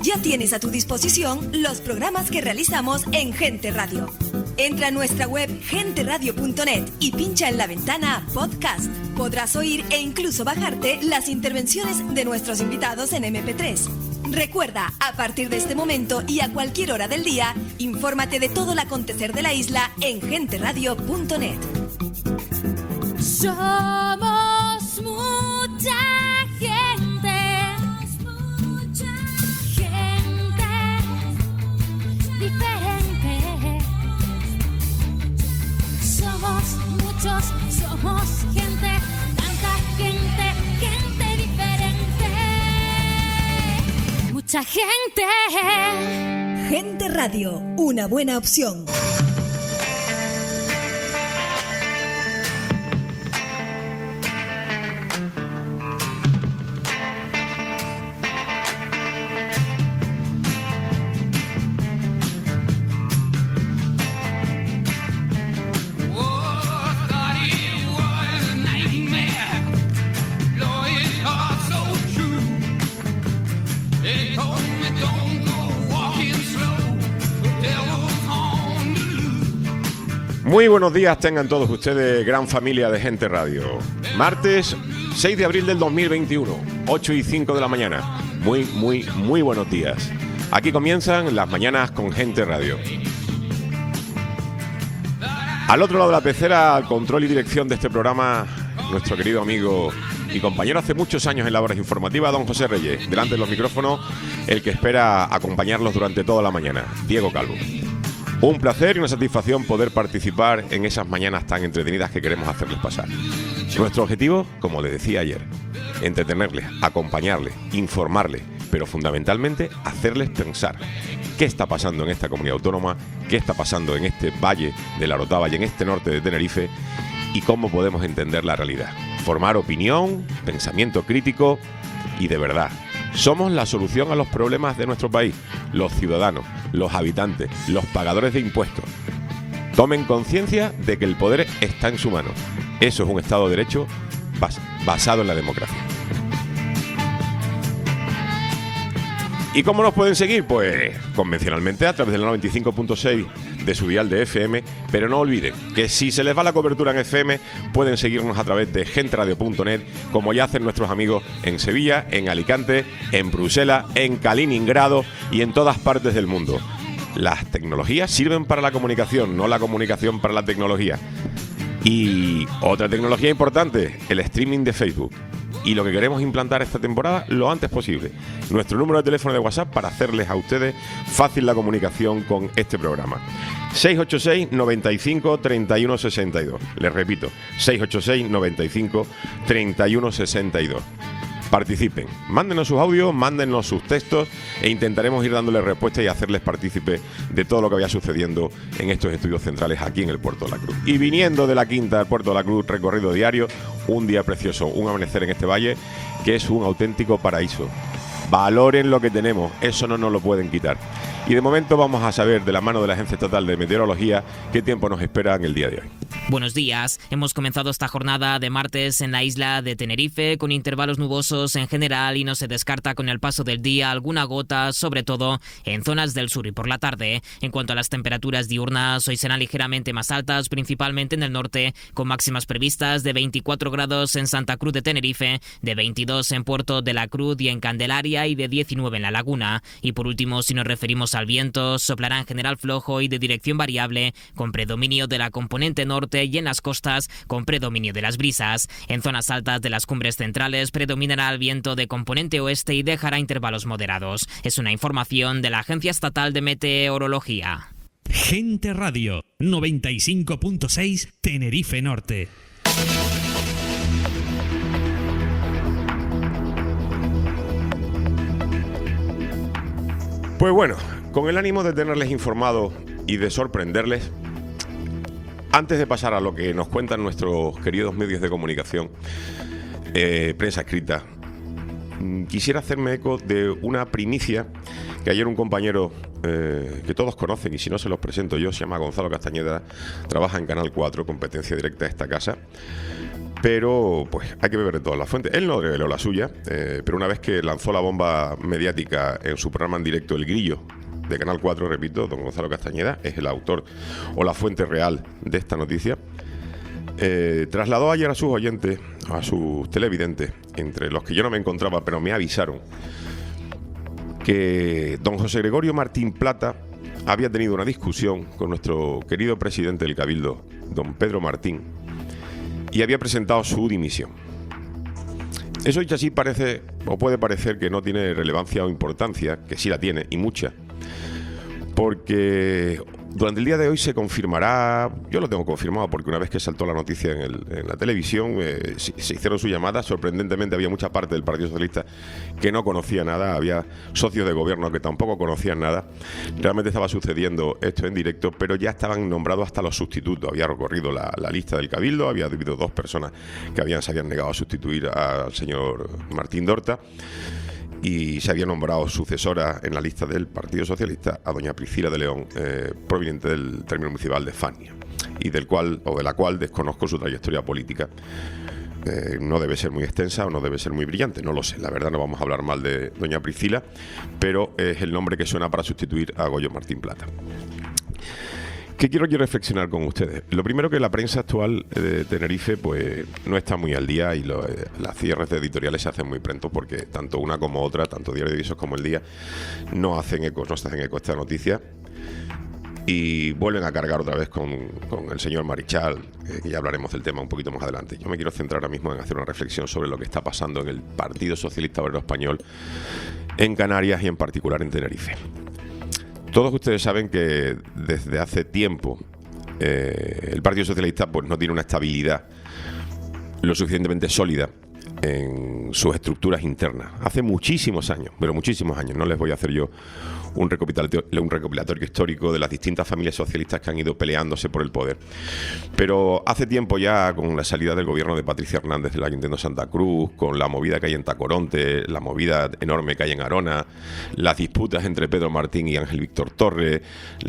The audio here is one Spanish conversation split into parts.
Ya tienes a tu disposición los programas que realizamos en Gente Radio. Entra a nuestra web genteradio.net y pincha en la ventana Podcast. Podrás oír e incluso bajarte las intervenciones de nuestros invitados en MP3. Recuerda, a partir de este momento y a cualquier hora del día, infórmate de todo el acontecer de la isla en genteradio.net. Somos mucha gente, gente diferente. Somos muchos, somos gente, tanta gente, gente diferente. Mucha gente. Gente Radio, una buena opción. Muy buenos días tengan todos ustedes, gran familia de Gente Radio. Martes 6 de abril del 2021, 8 y 5 de la mañana. Muy buenos días. Aquí comienzan las mañanas con Gente Radio. Al otro lado de la pecera, al control y dirección de este programa, nuestro querido amigo y compañero hace muchos años en labores informativas, don José Reyes. Delante de los micrófonos, el que espera acompañarlos durante toda la mañana, Diego Calvo. Un placer y una satisfacción poder participar en esas mañanas tan entretenidas que queremos hacerles pasar. Nuestro objetivo, como les decía ayer, entretenerles, acompañarles, informarles, pero fundamentalmente hacerles pensar qué está pasando en esta comunidad autónoma, qué está pasando en este valle de la Orotava y en este norte de Tenerife y cómo podemos entender la realidad. Formar opinión, pensamiento crítico y de verdad. Somos la solución a los problemas de nuestro país, los ciudadanos, los habitantes, los pagadores de impuestos. Tomen conciencia de que el poder está en su mano. Eso es un Estado de Derecho basado en la democracia. ¿Y cómo nos pueden seguir? Pues convencionalmente a través del 95.6 de su dial de FM, pero no olviden que si se les va la cobertura en FM, pueden seguirnos a través de genteradio.net, como ya hacen nuestros amigos en Sevilla, en Alicante, en Bruselas, en Kaliningrado y en todas partes del mundo. Las tecnologías sirven para la comunicación, no la comunicación para la tecnología. Y otra tecnología importante, el streaming de Facebook. Y lo que queremos implantar esta temporada lo antes posible. Nuestro número de teléfono de WhatsApp para hacerles a ustedes fácil la comunicación con este programa. 686 95 31 62. Les repito, 686 95 31 62. Participen, mándenos sus audios, mándenos sus textos e intentaremos ir dándoles respuestas y hacerles partícipe de todo lo que vaya sucediendo en estos estudios centrales aquí en el Puerto de la Cruz. Y viniendo de la Quinta al Puerto de la Cruz, recorrido diario, un día precioso, un amanecer en este valle que es un auténtico paraíso. Valoren lo que tenemos, eso no nos lo pueden quitar. Y de momento vamos a saber de la mano de la Agencia Estatal de Meteorología qué tiempo nos espera en el día de hoy. Buenos días. Hemos comenzado esta jornada de martes en la isla de Tenerife con intervalos nubosos en general y no se descarta con el paso del día alguna gota, sobre todo en zonas del sur y por la tarde. En cuanto a las temperaturas diurnas, hoy serán ligeramente más altas, principalmente en el norte, con máximas previstas de 24 grados en Santa Cruz de Tenerife, de 22 en Puerto de la Cruz y en Candelaria y de 19 en La Laguna. Y por último, si nos referimos al viento, soplará en general flojo y de dirección variable, con predominio de la componente norte y en las costas con predominio de las brisas. En zonas altas de las cumbres centrales predominará el viento de componente oeste y dejará intervalos moderados. Es una información de la Agencia Estatal de Meteorología. Gente Radio 95.6 Tenerife Norte. Pues bueno, con el ánimo de tenerles informados y de sorprenderles, antes de pasar a lo que nos cuentan nuestros queridos medios de comunicación, prensa escrita, quisiera hacerme eco de una primicia que ayer un compañero que todos conocen, y si no se los presento yo, se llama Gonzalo Castañeda, trabaja en Canal 4, competencia directa de esta casa, Pero pues hay que beber de todas las fuentes. Él no reveló la suya, pero una vez que lanzó la bomba mediática en su programa en directo El Grillo de Canal 4, repito, don Gonzalo Castañeda es el autor o la fuente real de esta noticia, trasladó ayer a sus oyentes, a sus televidentes, entre los que yo no me encontraba, pero me avisaron, que don José Gregorio Martín Plata había tenido una discusión con nuestro querido presidente del Cabildo, don Pedro Martín, y había presentado su dimisión. Eso dicho así parece, o puede parecer, que no tiene relevancia o importancia, que sí la tiene, y mucha, porque durante el día de hoy se confirmará, yo lo tengo confirmado porque una vez que saltó la noticia en la televisión, se hicieron sus llamadas. Sorprendentemente había mucha parte del Partido Socialista que no conocía nada, había socios de gobierno que tampoco conocían nada. Realmente estaba sucediendo esto en directo, pero ya estaban nombrados hasta los sustitutos. Había recorrido la lista del Cabildo, había habido 2 personas que se habían negado a sustituir al señor Martín Dorta, y se había nombrado sucesora en la lista del Partido Socialista a doña Priscila de León, proveniente del término municipal de Fania, y de la cual desconozco su trayectoria política. No debe ser muy extensa o no debe ser muy brillante, no lo sé, la verdad. No vamos a hablar mal de doña Priscila, pero es el nombre que suena para sustituir a Goyo Martín Plata. ¿Qué quiero yo reflexionar con ustedes? Lo primero, que la prensa actual de Tenerife pues no está muy al día, y las cierres de editoriales se hacen muy pronto, porque tanto una como otra, tanto Diario de Visos como El Día, no se hacen eco esta noticia, y vuelven a cargar otra vez con el señor Marichal, que ya hablaremos del tema un poquito más adelante. Yo me quiero centrar ahora mismo en hacer una reflexión sobre lo que está pasando en el Partido Socialista Obrero Español en Canarias y en particular en Tenerife. Todos ustedes saben que desde hace tiempo el Partido Socialista pues no tiene una estabilidad lo suficientemente sólida en sus estructuras internas. Hace muchísimos años, pero muchísimos años, no les voy a hacer yo un recopilatorio histórico de las distintas familias socialistas que han ido peleándose por el poder. Pero hace tiempo ya, con la salida del gobierno de Patricia Hernández del Ayuntamiento de Santa Cruz, con la movida que hay en Tacoronte, la movida enorme que hay en Arona, las disputas entre Pedro Martín y Ángel Víctor Torres,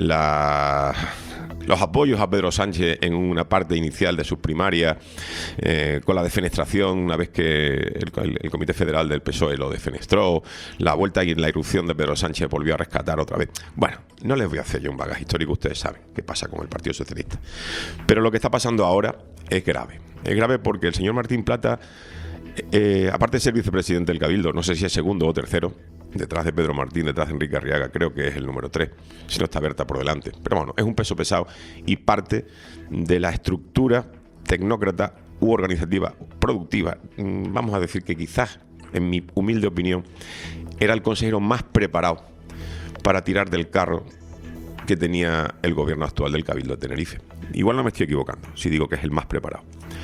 los apoyos a Pedro Sánchez en una parte inicial de sus primarias, con la defenestración una vez que el Comité Federal del PSOE lo defenestró, la vuelta y la irrupción de Pedro Sánchez volvió a rescatar otra vez. Bueno, no les voy a hacer yo un bagaje histórico, ustedes saben qué pasa con el Partido Socialista. Pero lo que está pasando ahora es grave. Es grave porque el señor Martín Plata, aparte de ser vicepresidente del Cabildo, no sé si es segundo o tercero, detrás de Pedro Martín, detrás de Enrique Arriaga, creo que es el número 3, si no está Berta por delante. Pero bueno, es un peso pesado y parte de la estructura tecnócrata u organizativa productiva. Vamos a decir que quizás, en mi humilde opinión, era el consejero más preparado para tirar del carro que tenía el gobierno actual del Cabildo de Tenerife. Igual no me estoy equivocando si digo que es el más preparado.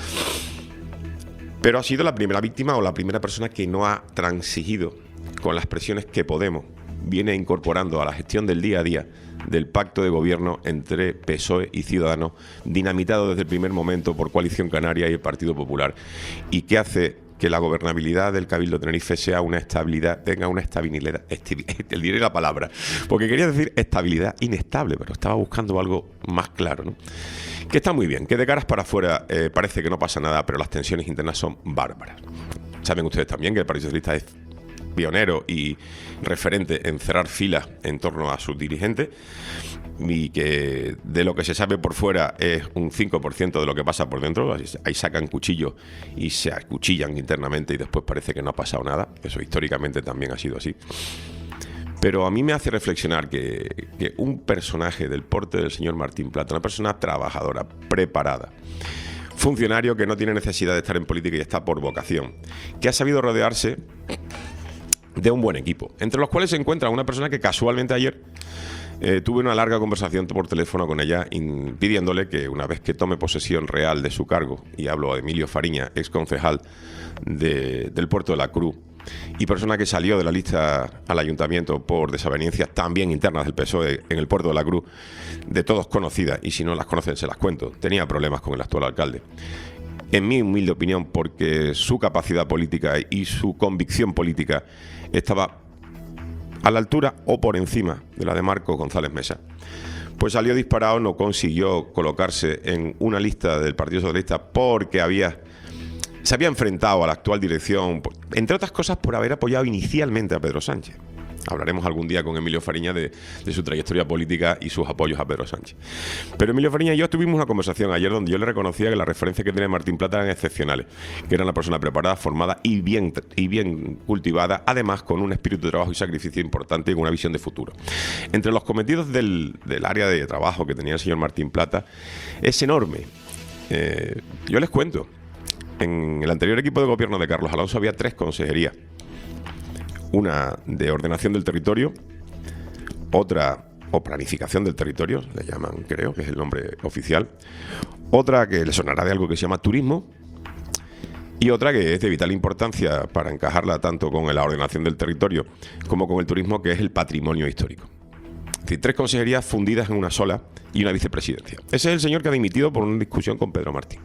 Pero ha sido la primera víctima o la primera persona que no ha transigido con las presiones que Podemos viene incorporando a la gestión del día a día del pacto de gobierno entre PSOE y Ciudadanos, dinamitado desde el primer momento por Coalición Canaria y el Partido Popular, y que hace que la gobernabilidad del Cabildo de Tenerife sea una estabilidad, tenga una estabilidad, diré la palabra, porque quería decir estabilidad inestable, pero estaba buscando algo más claro, ¿no? Que está muy bien, que de caras para afuera parece que no pasa nada, pero las tensiones internas son bárbaras. Saben ustedes también que el Partido Socialista es pionero y referente en cerrar filas en torno a sus dirigentes, y que de lo que se sabe por fuera es un 5% de lo que pasa por dentro. Ahí sacan cuchillos y se acuchillan internamente y después parece que no ha pasado nada. Eso históricamente también ha sido así. Pero a mí me hace reflexionar que un personaje del porte del señor Martín Plata, una persona trabajadora, preparada, funcionario que no tiene necesidad de estar en política y está por vocación, que ha sabido rodearse de un buen equipo, entre los cuales se encuentra una persona que casualmente ayer tuve una larga conversación por teléfono con ella, pidiéndole que una vez que tome posesión real de su cargo, y hablo de Emilio Fariña, ex concejal del Puerto de la Cruz y persona que salió de la lista al ayuntamiento por desavenencias también internas del PSOE en el Puerto de la Cruz, de todos conocidas, y si no las conocen se las cuento, tenía problemas con el actual alcalde. En mi humilde opinión, porque su capacidad política y su convicción política estaba a la altura o por encima de la de Marco González Mesa, pues salió disparado, no consiguió colocarse en una lista del Partido Socialista porque había se había enfrentado a la actual dirección, entre otras cosas por haber apoyado inicialmente a Pedro Sánchez. Hablaremos algún día con Emilio Fariña de su trayectoria política y sus apoyos a Pedro Sánchez. Pero Emilio Fariña y yo tuvimos una conversación ayer donde yo le reconocía que las referencias que tenía Martín Plata eran excepcionales, que era una persona preparada, formada y bien cultivada, además con un espíritu de trabajo y sacrificio importante y con una visión de futuro. Entre los cometidos del área de trabajo que tenía el señor Martín Plata es enorme. Yo les cuento, en el anterior equipo de gobierno de Carlos Alonso había 3 consejerías. Una de ordenación del territorio, otra, o planificación del territorio, le llaman, creo, que es el nombre oficial, otra que le sonará de algo que se llama turismo, y otra que es de vital importancia para encajarla tanto con la ordenación del territorio como con el turismo, que es el patrimonio histórico. Es decir, 3 consejerías fundidas en una sola y una vicepresidencia. Ese es el señor que ha dimitido por una discusión con Pedro Martín.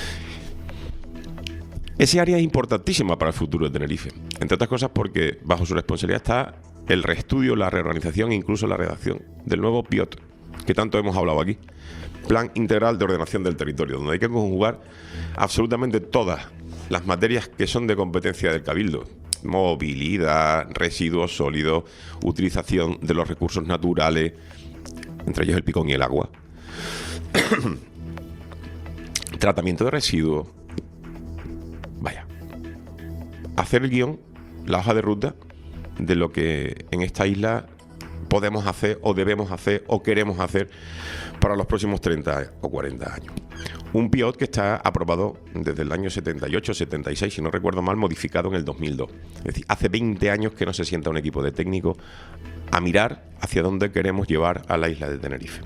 Ese área es importantísima para el futuro de Tenerife, entre otras cosas porque bajo su responsabilidad está el reestudio, la reorganización e incluso la redacción del nuevo PIOT, que tanto hemos hablado aquí, Plan Integral de Ordenación del Territorio, donde hay que conjugar absolutamente todas las materias que son de competencia del Cabildo: movilidad, residuos sólidos, utilización de los recursos naturales, entre ellos el picón y el agua, tratamiento de residuos. Vaya, hacer el guión, la hoja de ruta de lo que en esta isla podemos hacer o debemos hacer o queremos hacer para los próximos 30 o 40 años. Un PIOT que está aprobado desde el año 78, 76, si no recuerdo mal, modificado en el 2002. Es decir, hace 20 años que no se sienta un equipo de técnicos a mirar hacia dónde queremos llevar a la isla de Tenerife.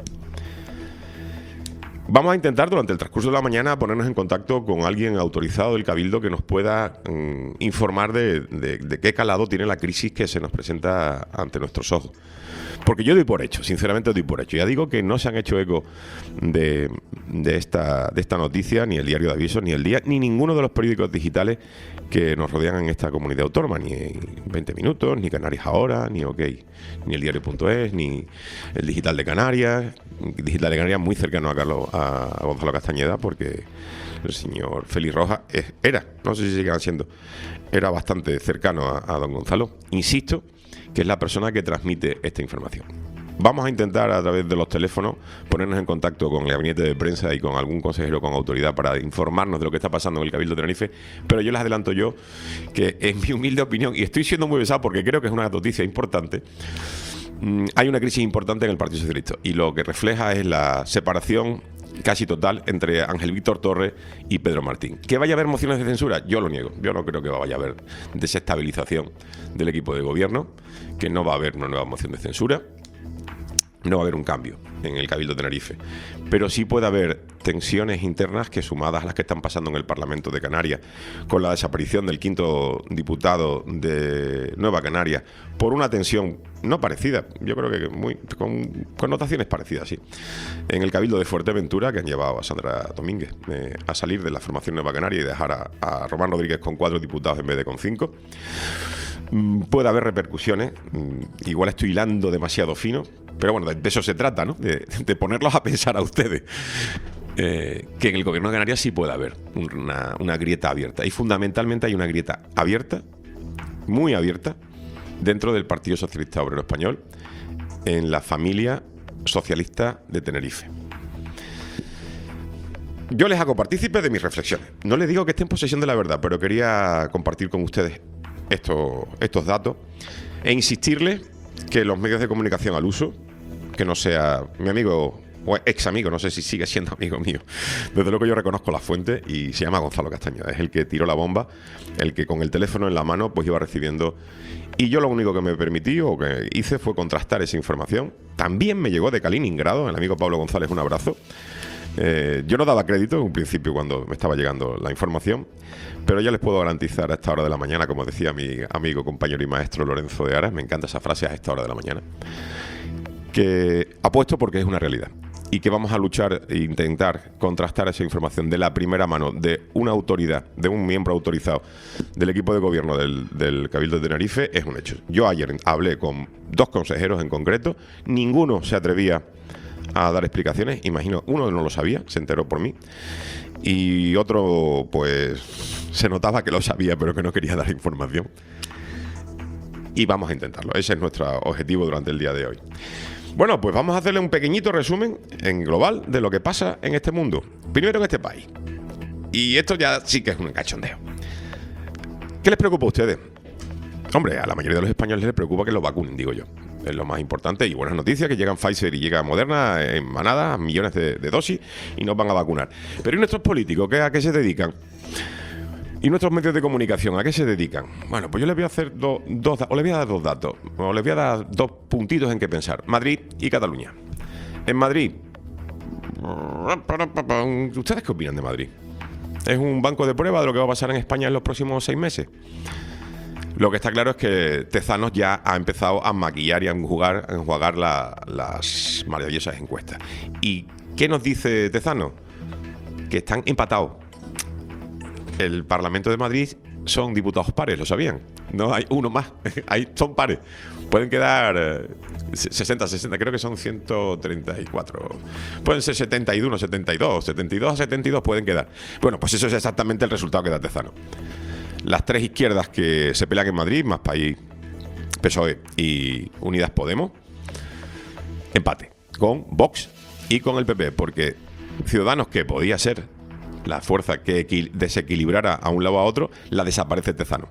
Vamos a intentar durante el transcurso de la mañana ponernos en contacto con alguien autorizado del Cabildo que nos pueda informar de qué calado tiene la crisis que se nos presenta ante nuestros ojos. Porque yo doy por hecho, sinceramente doy por hecho. Ya digo que no se han hecho eco de esta noticia, ni el Diario de Avisos, ni El Día, ni ninguno de los periódicos digitales que nos rodean en esta comunidad autónoma, ni 20 Minutos, ni Canarias Ahora, ni OK, ni el Diario.es, ni el Digital de Canarias. Digital de Canarias muy cercano a Gonzalo Castañeda, porque el señor Félix Rojas no sé si seguirán siendo, era bastante cercano a don Gonzalo. Insisto que es la persona que transmite esta información. Vamos a intentar a través de los teléfonos ponernos en contacto con el gabinete de prensa y con algún consejero con autoridad para informarnos de lo que está pasando en el Cabildo de Tenerife, pero yo les adelanto que en mi humilde opinión, y estoy siendo muy pesado porque creo que es una noticia importante, hay una crisis importante en el Partido Socialista y lo que refleja es la separación casi total entre Ángel Víctor Torres y Pedro Martín. ¿Que vaya a haber mociones de censura? Yo lo niego. Yo no creo que vaya a haber desestabilización del equipo de gobierno, que no va a haber una nueva moción de censura, no va a haber un cambio en el Cabildo de Tenerife, pero sí puede haber tensiones internas que, sumadas a las que están pasando en el Parlamento de Canarias, con la desaparición del 5º diputado de Nueva Canarias, por una tensión no parecida, yo creo que con connotaciones parecidas, sí, en el Cabildo de Fuerteventura, que han llevado a Sandra Domínguez a salir de la formación Nueva Canaria y dejar a Román Rodríguez con 4 diputados en vez de con 5. Puede haber repercusiones, igual estoy hilando demasiado fino, pero bueno, de eso se trata, ¿no? De ponerlos a pensar a ustedes. Que en el gobierno de Canarias sí puede haber una grieta abierta. Y fundamentalmente hay una grieta abierta, muy abierta, dentro del Partido Socialista Obrero Español, en la familia socialista de Tenerife. Yo les hago partícipes de mis reflexiones. No les digo que esté en posesión de la verdad, pero quería compartir con ustedes estos datos e insistirles que los medios de comunicación al uso, que no sea mi amigo o ex amigo, no sé si sigue siendo amigo mío, desde luego yo reconozco la fuente y se llama Gonzalo Castañeda, es el que tiró la bomba, el que con el teléfono en la mano pues iba recibiendo, y yo lo único que me permití o que hice fue contrastar esa información. También me llegó de Kaliningrado, el amigo Pablo González, un abrazo. Yo no daba crédito en un principio cuando me estaba llegando la información, pero ya les puedo garantizar a esta hora de la mañana, como decía mi amigo, compañero y maestro Lorenzo de Aras, me encanta esa frase, a esta hora de la mañana, que apuesto porque es una realidad y que vamos a luchar e intentar contrastar esa información de la primera mano de una autoridad, de un miembro autorizado del equipo de gobierno del Cabildo de Tenerife. Es un hecho. Yo ayer hablé con 2 consejeros en concreto, ninguno se atrevía a dar explicaciones, imagino, uno no lo sabía, se enteró por mí, y otro pues Se notaba que lo sabía, pero que no quería dar información. Y vamos a intentarlo. Ese es nuestro objetivo durante el día de hoy. Bueno, pues vamos a hacerle un pequeñito resumen en global de lo que pasa en este mundo. Primero en este país. Y esto ya sí que es un cachondeo. ¿Qué les preocupa a ustedes? Hombre, a la mayoría de los españoles les preocupa que los vacunen, digo yo. Es lo más importante. Y buenas noticias, que llegan Pfizer y llega Moderna en manadas, millones de dosis, y nos van a vacunar. Pero ¿y nuestros políticos? ¿A qué se dedican? ¿Y nuestros medios de comunicación? ¿A qué se dedican? Bueno, pues yo les voy a hacer les voy a dar dos datos, o les voy a dar dos puntitos en que pensar. Madrid y Cataluña. En Madrid, ¿ustedes qué opinan de Madrid? ¿Es un banco de prueba de lo que va a pasar en España en los próximos 6 meses? Lo que está claro es que Tezanos ya ha empezado a maquillar y a enjuagar las maravillosas encuestas. ¿Y qué nos dice Tezanos? Que están empatados. El Parlamento de Madrid son diputados pares, ¿lo sabían? No hay uno más, son pares. Pueden quedar 60, creo que son 134. Pueden ser 71, 72 a 72 pueden quedar. Bueno, pues eso es exactamente el resultado que da Tezanos. Las tres izquierdas que se pelean en Madrid, Más País, PSOE y Unidas Podemos, empate con Vox y con el PP, porque Ciudadanos, que podía ser la fuerza que desequilibrara a un lado a otro, la desaparece Tezanos.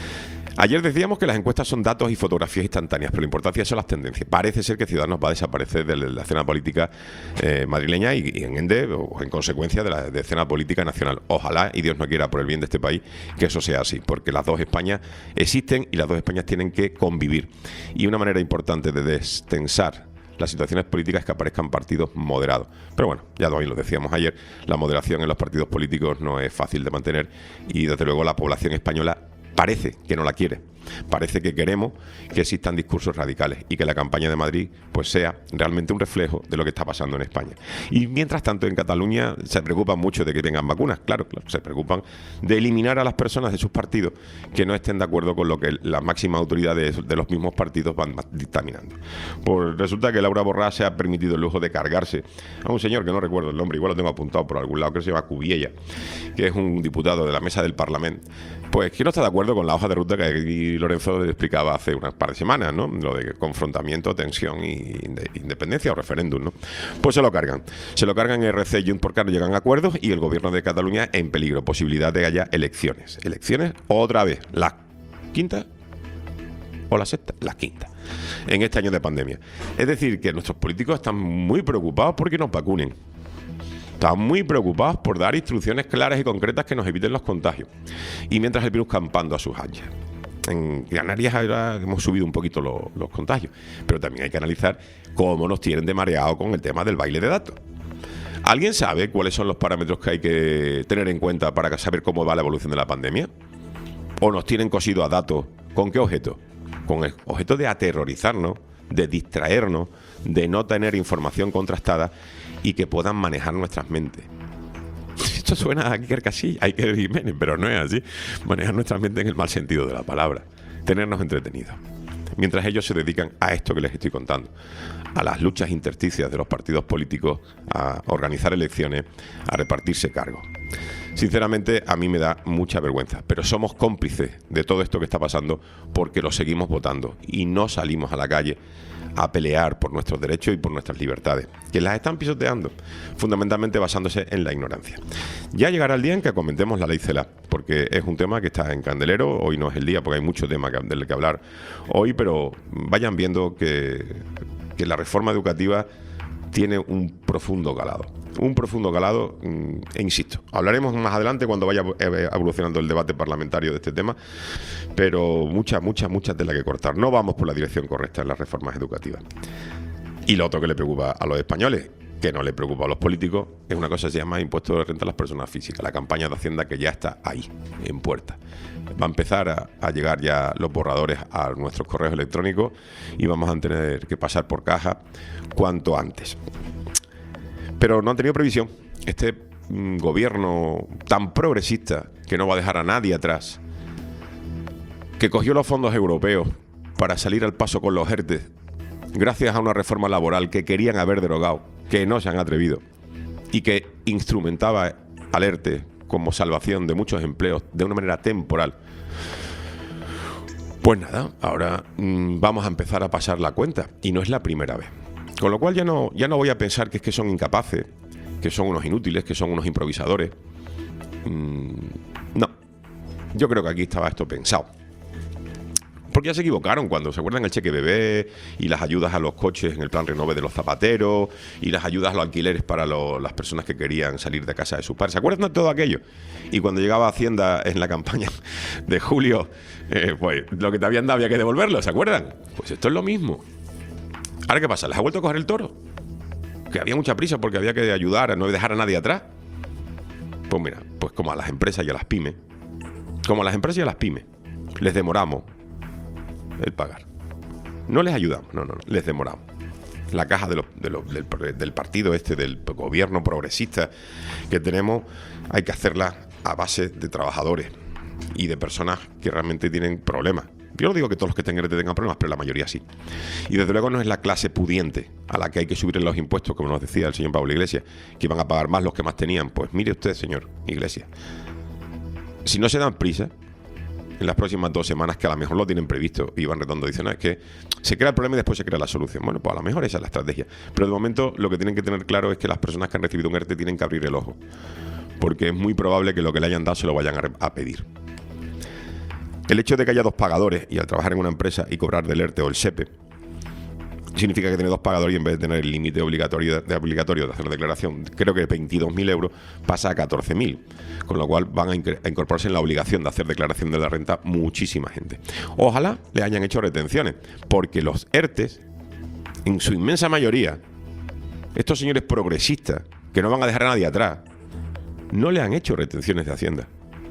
Ayer decíamos que las encuestas son datos y fotografías instantáneas, pero la importancia son las tendencias. Parece ser que Ciudadanos va a desaparecer de la escena política madrileña y en ende, o en consecuencia de la escena política nacional. Ojalá, y Dios no quiera por el bien de este país, que eso sea así, porque las dos Españas existen y las dos Españas tienen que convivir. Y una manera importante de destensar las situaciones políticas es que aparezcan partidos moderados. Pero bueno, ya lo decíamos ayer, la moderación en los partidos políticos no es fácil de mantener y desde luego la población española parece que no la quiere. Parece que queremos que existan discursos radicales y que la campaña de Madrid pues sea realmente un reflejo de lo que está pasando en España. Y mientras tanto en Cataluña se preocupan mucho de que tengan vacunas, claro, se preocupan de eliminar a las personas de sus partidos que no estén de acuerdo con lo que las máximas autoridades de los mismos partidos van dictaminando. Pues resulta que Laura Borràs se ha permitido el lujo de cargarse a un señor que no recuerdo el nombre, igual lo tengo apuntado por algún lado, que se llama Cubiella, que es un diputado de la mesa del Parlamento, pues que no está de acuerdo con la hoja de ruta que aquí Lorenzo explicaba hace unas par de semanas, ¿no? Lo de confrontamiento, tensión y independencia o referéndum, ¿no? Pues se lo cargan. Se lo cargan RC y Junts porque no llegan a acuerdos y el gobierno de Cataluña en peligro. Posibilidad de que haya elecciones. Elecciones otra vez. ¿La quinta o la sexta? La quinta. En este año de pandemia. Es decir, que nuestros políticos están muy preocupados porque nos vacunen. Están muy preocupados por dar instrucciones claras y concretas que nos eviten los contagios. Y mientras el virus campando a sus anchas. En Canarias ahora hemos subido un poquito los contagios, pero también hay que analizar cómo nos tienen de mareado con el tema del baile de datos. ¿Alguien sabe cuáles son los parámetros que hay que tener en cuenta para saber cómo va la evolución de la pandemia? ¿O nos tienen cosido a datos? ¿Con qué objeto? Con el objeto de aterrorizarnos, de distraernos, de no tener información contrastada y que puedan manejar nuestras mentes. Esto suena a Iker Casillas, a Iker Jiménez, pero no es así. Manejar nuestras mentes en el mal sentido de la palabra. Tenernos entretenidos. Mientras ellos se dedican a esto que les estoy contando. A las luchas intersticias de los partidos políticos, a organizar elecciones, a repartirse cargos. Sinceramente, a mí me da mucha vergüenza, pero somos cómplices de todo esto que está pasando porque lo seguimos votando y no salimos a la calle a pelear por nuestros derechos y por nuestras libertades, que las están pisoteando, fundamentalmente basándose en la ignorancia. Ya llegará el día en que comentemos la ley CELA, porque es un tema que está en candelero. Hoy no es el día porque hay mucho tema del que hablar hoy, pero vayan viendo que la reforma educativa tiene un profundo calado. E insisto, hablaremos más adelante cuando vaya evolucionando el debate parlamentario de este tema, pero mucha tela que cortar. No vamos por la dirección correcta en las reformas educativas. Y lo otro que le preocupa a los españoles, que no le preocupa a los políticos, es una cosa que se llama impuesto de renta a las personas físicas, la campaña de Hacienda que ya está ahí, en puerta. Va a empezar a llegar ya los borradores a nuestros correos electrónicos y vamos a tener que pasar por caja cuanto antes. Pero no han tenido previsión. Este gobierno tan progresista que no va a dejar a nadie atrás, que cogió los fondos europeos para salir al paso con los ERTE, gracias a una reforma laboral que querían haber derogado, que no se han atrevido, y que instrumentaba al ERTE como salvación de muchos empleos de una manera temporal. Pues nada, ahora vamos a empezar a pasar la cuenta, y no es la primera vez. Con lo cual ya no voy a pensar que es que son incapaces, que son unos inútiles, que son unos improvisadores. No, yo creo que aquí estaba esto pensado. Porque ya se equivocaron cuando, ¿se acuerdan el cheque bebé y las ayudas a los coches en el plan Renove de los zapateros y las ayudas a los alquileres para las personas que querían salir de casa de sus padres? ¿Se acuerdan de todo aquello? Y cuando llegaba Hacienda en la campaña de julio, pues lo que te habían dado había que devolverlo, ¿se acuerdan? Pues esto es lo mismo. ¿Ahora qué pasa? ¿Les ha vuelto a coger el toro? Que había mucha prisa porque había que ayudar a no dejar a nadie atrás. Pues mira, pues como a las empresas y a las pymes, les demoramos el pagar. No les ayudamos, no, les demoramos. La caja del partido del gobierno progresista que tenemos, hay que hacerla a base de trabajadores y de personas que realmente tienen problemas. Yo no digo que todos los que estén en ERTE tengan problemas, pero la mayoría sí. Y desde luego no es la clase pudiente a la que hay que subir los impuestos, como nos decía el señor Pablo Iglesias, que iban a pagar más los que más tenían. Pues mire usted, señor Iglesias, si no se dan prisa, en las próximas 2 semanas, que a lo mejor lo tienen previsto, Iván Redondo dice, no, es que se crea el problema y después se crea la solución. Bueno, pues a lo mejor esa es la estrategia. Pero de momento lo que tienen que tener claro es que las personas que han recibido un ERTE tienen que abrir el ojo, porque es muy probable que lo que le hayan dado se lo vayan a pedir. El hecho de que haya 2 pagadores y al trabajar en una empresa y cobrar del ERTE o el SEPE, significa que tiene 2 pagadores y en vez de tener el límite obligatorio de hacer declaración, creo que 22.000 euros, pasa a 14.000. Con lo cual van a incorporarse en la obligación de hacer declaración de la renta muchísima gente. Ojalá le hayan hecho retenciones, porque los ERTEs, en su inmensa mayoría, estos señores progresistas, que no van a dejar a nadie atrás, no le han hecho retenciones de Hacienda.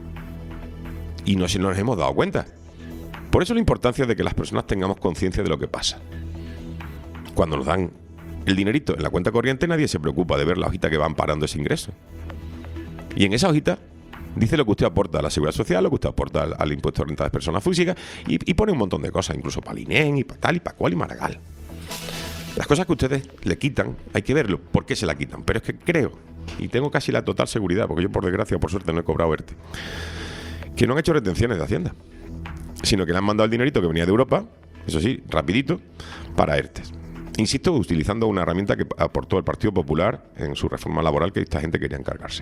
Y no nos hemos dado cuenta. Por eso la importancia de que las personas tengamos conciencia de lo que pasa. Cuando nos dan el dinerito en la cuenta corriente, nadie se preocupa de ver la hojita que va amparando ese ingreso. Y en esa hojita dice lo que usted aporta a la Seguridad Social, lo que usted aporta al impuesto de renta de personas físicas, y pone un montón de cosas, incluso para el INEM, y para tal, y para cual, y Maragall. Las cosas que ustedes le quitan, hay que verlo, por qué se la quitan. Pero es que creo, y tengo casi la total seguridad, porque yo por desgracia o por suerte no he cobrado ERTE, que no han hecho retenciones de Hacienda, sino que le han mandado el dinerito que venía de Europa, eso sí, rapidito, para ERTEs. Insisto, utilizando una herramienta que aportó el Partido Popular en su reforma laboral, que esta gente quería encargarse.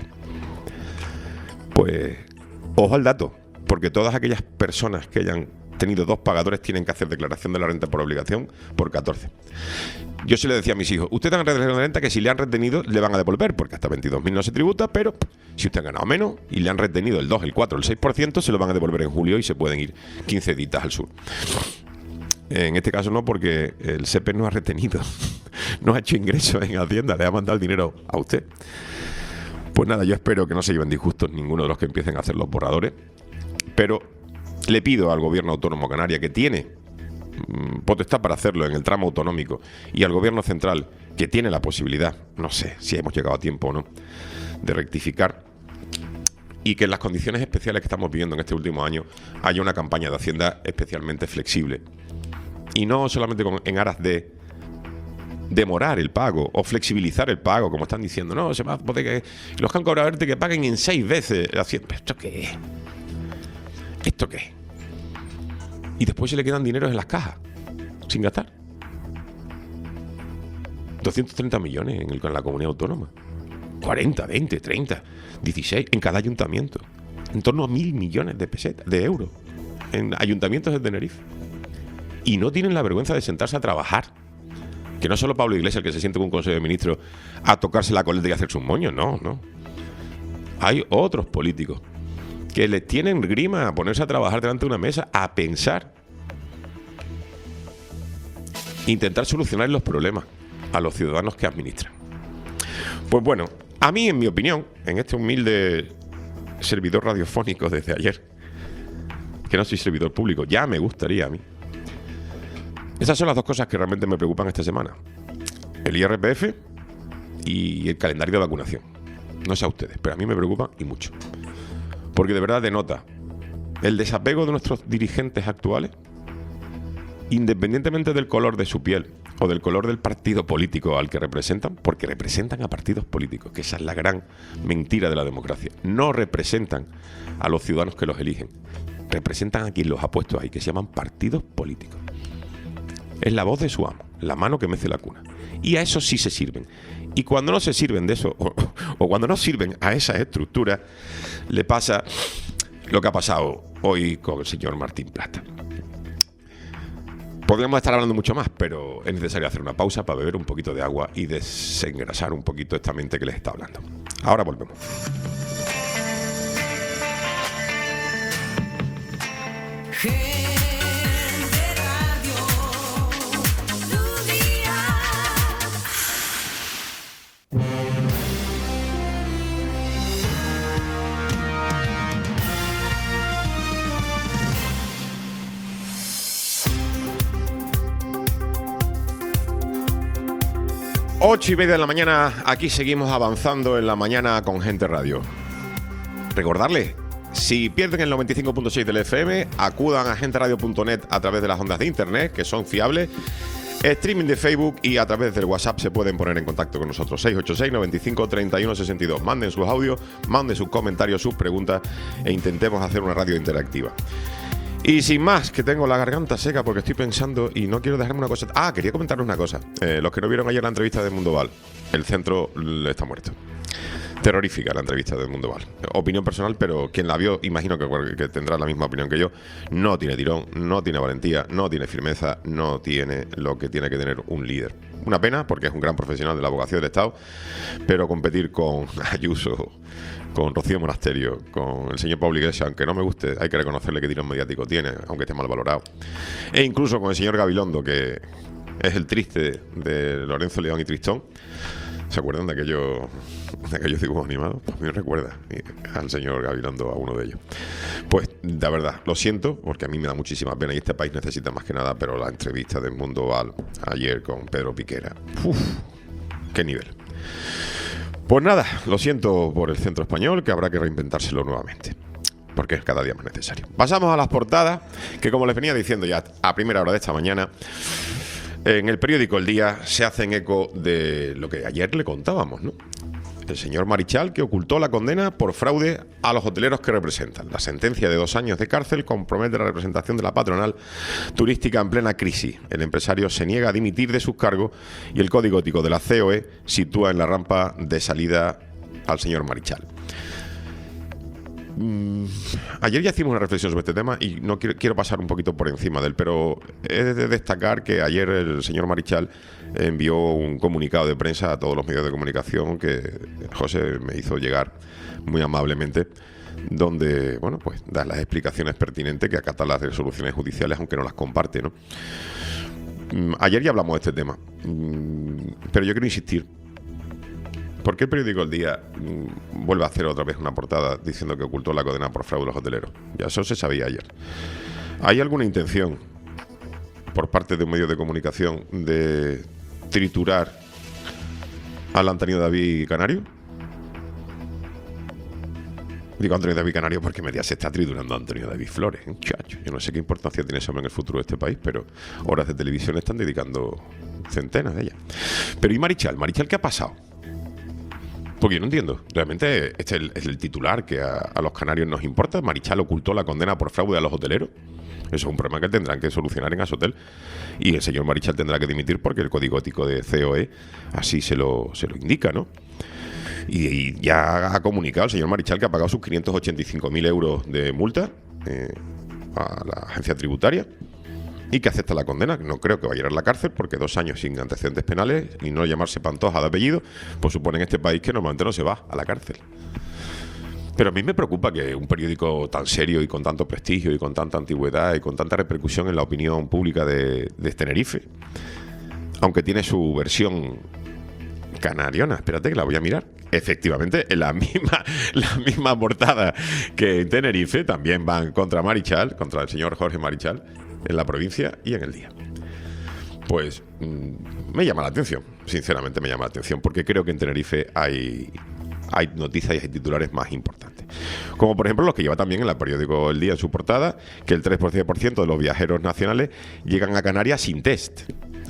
Pues, ojo al dato, porque todas aquellas personas que hayan tenido 2 pagadores tienen que hacer declaración de la renta por obligación por 14. Yo se le decía a mis hijos, usted tenga declaración de renta que si le han retenido le van a devolver, porque hasta 22.000 no se tributa, pero si usted ha ganado menos y le han retenido el 2, el 4, el 6%, se lo van a devolver en julio y se pueden ir 15 días al sur. En este caso no, porque el SEPE no ha retenido, no ha hecho ingresos en Hacienda, le ha mandado el dinero a usted. Pues nada, yo espero que no se lleven disgustos ninguno de los que empiecen a hacer los borradores, pero le pido al Gobierno Autónomo Canaria, que tiene potestad para hacerlo en el tramo autonómico, y al Gobierno Central, que tiene la posibilidad, no sé si hemos llegado a tiempo o no, de rectificar, y que en las condiciones especiales que estamos viviendo en este último año haya una campaña de Hacienda especialmente flexible. Y no solamente en aras de demorar el pago o flexibilizar el pago, como están diciendo. No, se va a poder que los que han cobrado ERTE que paguen en 6 veces. ¿Esto qué es? ¿Esto qué es? Y después se le quedan dineros en las cajas, sin gastar. 230 millones en la comunidad autónoma. 40, 20, 30, 16 en cada ayuntamiento. En torno a 1.000 millones de pesetas, de euros, en ayuntamientos de Tenerife. Y no tienen la vergüenza de sentarse a trabajar. Que no es solo Pablo Iglesias el que se siente con un Consejo de Ministros a tocarse la coleta y hacerse un moño, no. Hay otros políticos que les tienen grima a ponerse a trabajar delante de una mesa, a pensar, intentar solucionar los problemas a los ciudadanos que administran. Pues bueno, a mí, en mi opinión, en este humilde servidor radiofónico desde ayer, que no soy servidor público, ya me gustaría a mí. Esas son las 2 cosas que realmente me preocupan esta semana: el IRPF y el calendario de vacunación. No sé a ustedes, pero a mí me preocupa y mucho. Porque de verdad denota el desapego de nuestros dirigentes actuales, independientemente del color de su piel o del color del partido político al que representan, porque representan a partidos políticos, que esa es la gran mentira de la democracia. No representan a los ciudadanos que los eligen, representan a quien los ha puesto ahí, que se llaman partidos políticos. Es la voz de su amo, la mano que mece la cuna. Y a eso sí se sirven. Y cuando no se sirven de eso, o cuando no sirven a esas estructuras, le pasa lo que ha pasado hoy con el señor Martín Plata. Podríamos estar hablando mucho más, pero es necesario hacer una pausa para beber un poquito de agua y desengrasar un poquito esta mente que les está hablando. Ahora volvemos. Ocho y media de la mañana, aquí seguimos avanzando en la mañana con Gente Radio. Recordarles, si pierden el 95.6 del FM, acudan a genteradio.net a través de las ondas de internet, que son fiables, streaming de Facebook, y a través del WhatsApp se pueden poner en contacto con nosotros. 686 95 31 62. Manden sus audios, manden sus comentarios, sus preguntas, e intentemos hacer una radio interactiva. Y sin más, que tengo la garganta seca porque estoy pensando y no quiero dejarme una cosa. Quería comentarles una cosa. Los que no vieron ayer la entrevista de Mundo Val, el centro está muerto. Terrorífica la entrevista de Mundo Val. Opinión personal, pero quien la vio, imagino que tendrá la misma opinión que yo. No tiene tirón, no tiene valentía, no tiene firmeza, no tiene lo que tiene que tener un líder. Una pena, porque es un gran profesional de la abogacía del Estado, pero competir con Ayuso, con Rocío Monasterio, con el señor Pablo Iglesias, aunque no me guste, hay que reconocerle qué tirón mediático tiene, aunque esté mal valorado. E incluso con el señor Gabilondo, que es el triste de Lorenzo León y Tristón. ¿Se acuerdan de aquellos dibujos animados? Pues me recuerda al señor Gabilondo, a uno de ellos. Pues, de verdad, lo siento, porque a mí me da muchísima pena y este país necesita más que nada, pero la entrevista del Mundo Val ayer con Pedro Piquera, ¡uf! ¡Qué nivel! Pues nada, lo siento por el centro español, que habrá que reinventárselo nuevamente, porque es cada día más necesario. Pasamos a las portadas, que como les venía diciendo ya a primera hora de esta mañana, en el periódico El Día se hacen eco de lo que ayer le contábamos, ¿no? El señor Marichal, que ocultó la condena por fraude a los hoteleros que representan. La sentencia de 2 años de cárcel compromete la representación de la patronal turística en plena crisis. El empresario se niega a dimitir de sus cargos y el código ético de la COE sitúa en la rampa de salida al señor Marichal. Ayer ya hicimos una reflexión sobre este tema y no quiero pasar un poquito por encima de él, pero he de destacar que ayer el señor Marichal envió un comunicado de prensa a todos los medios de comunicación que José me hizo llegar muy amablemente, donde, bueno, pues da las explicaciones pertinentes, que acata las resoluciones judiciales, aunque no las comparte, ¿no? Ayer ya hablamos de este tema, pero yo quiero insistir. ¿Por qué el periódico El Día vuelve a hacer otra vez una portada diciendo que ocultó la condena por fraude a los hoteleros? Ya eso se sabía ayer. ¿Hay alguna intención por parte de un medio de comunicación de triturar al Antonio David Canario? Digo Antonio David Canario porque Mediaset se está triturando a Antonio David Flores, muchacho. Yo no sé qué importancia tiene ese hombre en el futuro de este país, pero horas de televisión están dedicando centenas de ellas. Pero ¿y Marichal? ¿Marichal qué ha pasado? Porque yo no entiendo. Realmente este es el titular que a los canarios nos importa. Marichal ocultó la condena por fraude a los hoteleros. Eso es un problema que tendrán que solucionar en Asotel. Y el señor Marichal tendrá que dimitir porque el código ético de COE así se lo indica, ¿no? Y ya ha comunicado el señor Marichal que ha pagado sus 585.000 euros de multa a la agencia tributaria y que acepta la condena. No creo que vaya a ir a la cárcel porque 2 años sin antecedentes penales y no llamarse Pantoja de apellido, pues supone en este país que normalmente no se va a la cárcel. Pero a mí me preocupa que un periódico tan serio y con tanto prestigio y con tanta antigüedad y con tanta repercusión en la opinión pública de Tenerife, aunque tiene su versión canariona, espérate que la voy a mirar, efectivamente en la misma portada que en Tenerife, también van contra Marichal, contra el señor Jorge Marichal, en La Provincia y en El Día. Pues me llama la atención, sinceramente me llama la atención, porque creo que en Tenerife hay noticias y hay titulares más importantes. Como por ejemplo los que lleva también en el periódico El Día en su portada, que el 3% de los viajeros nacionales llegan a Canarias sin test.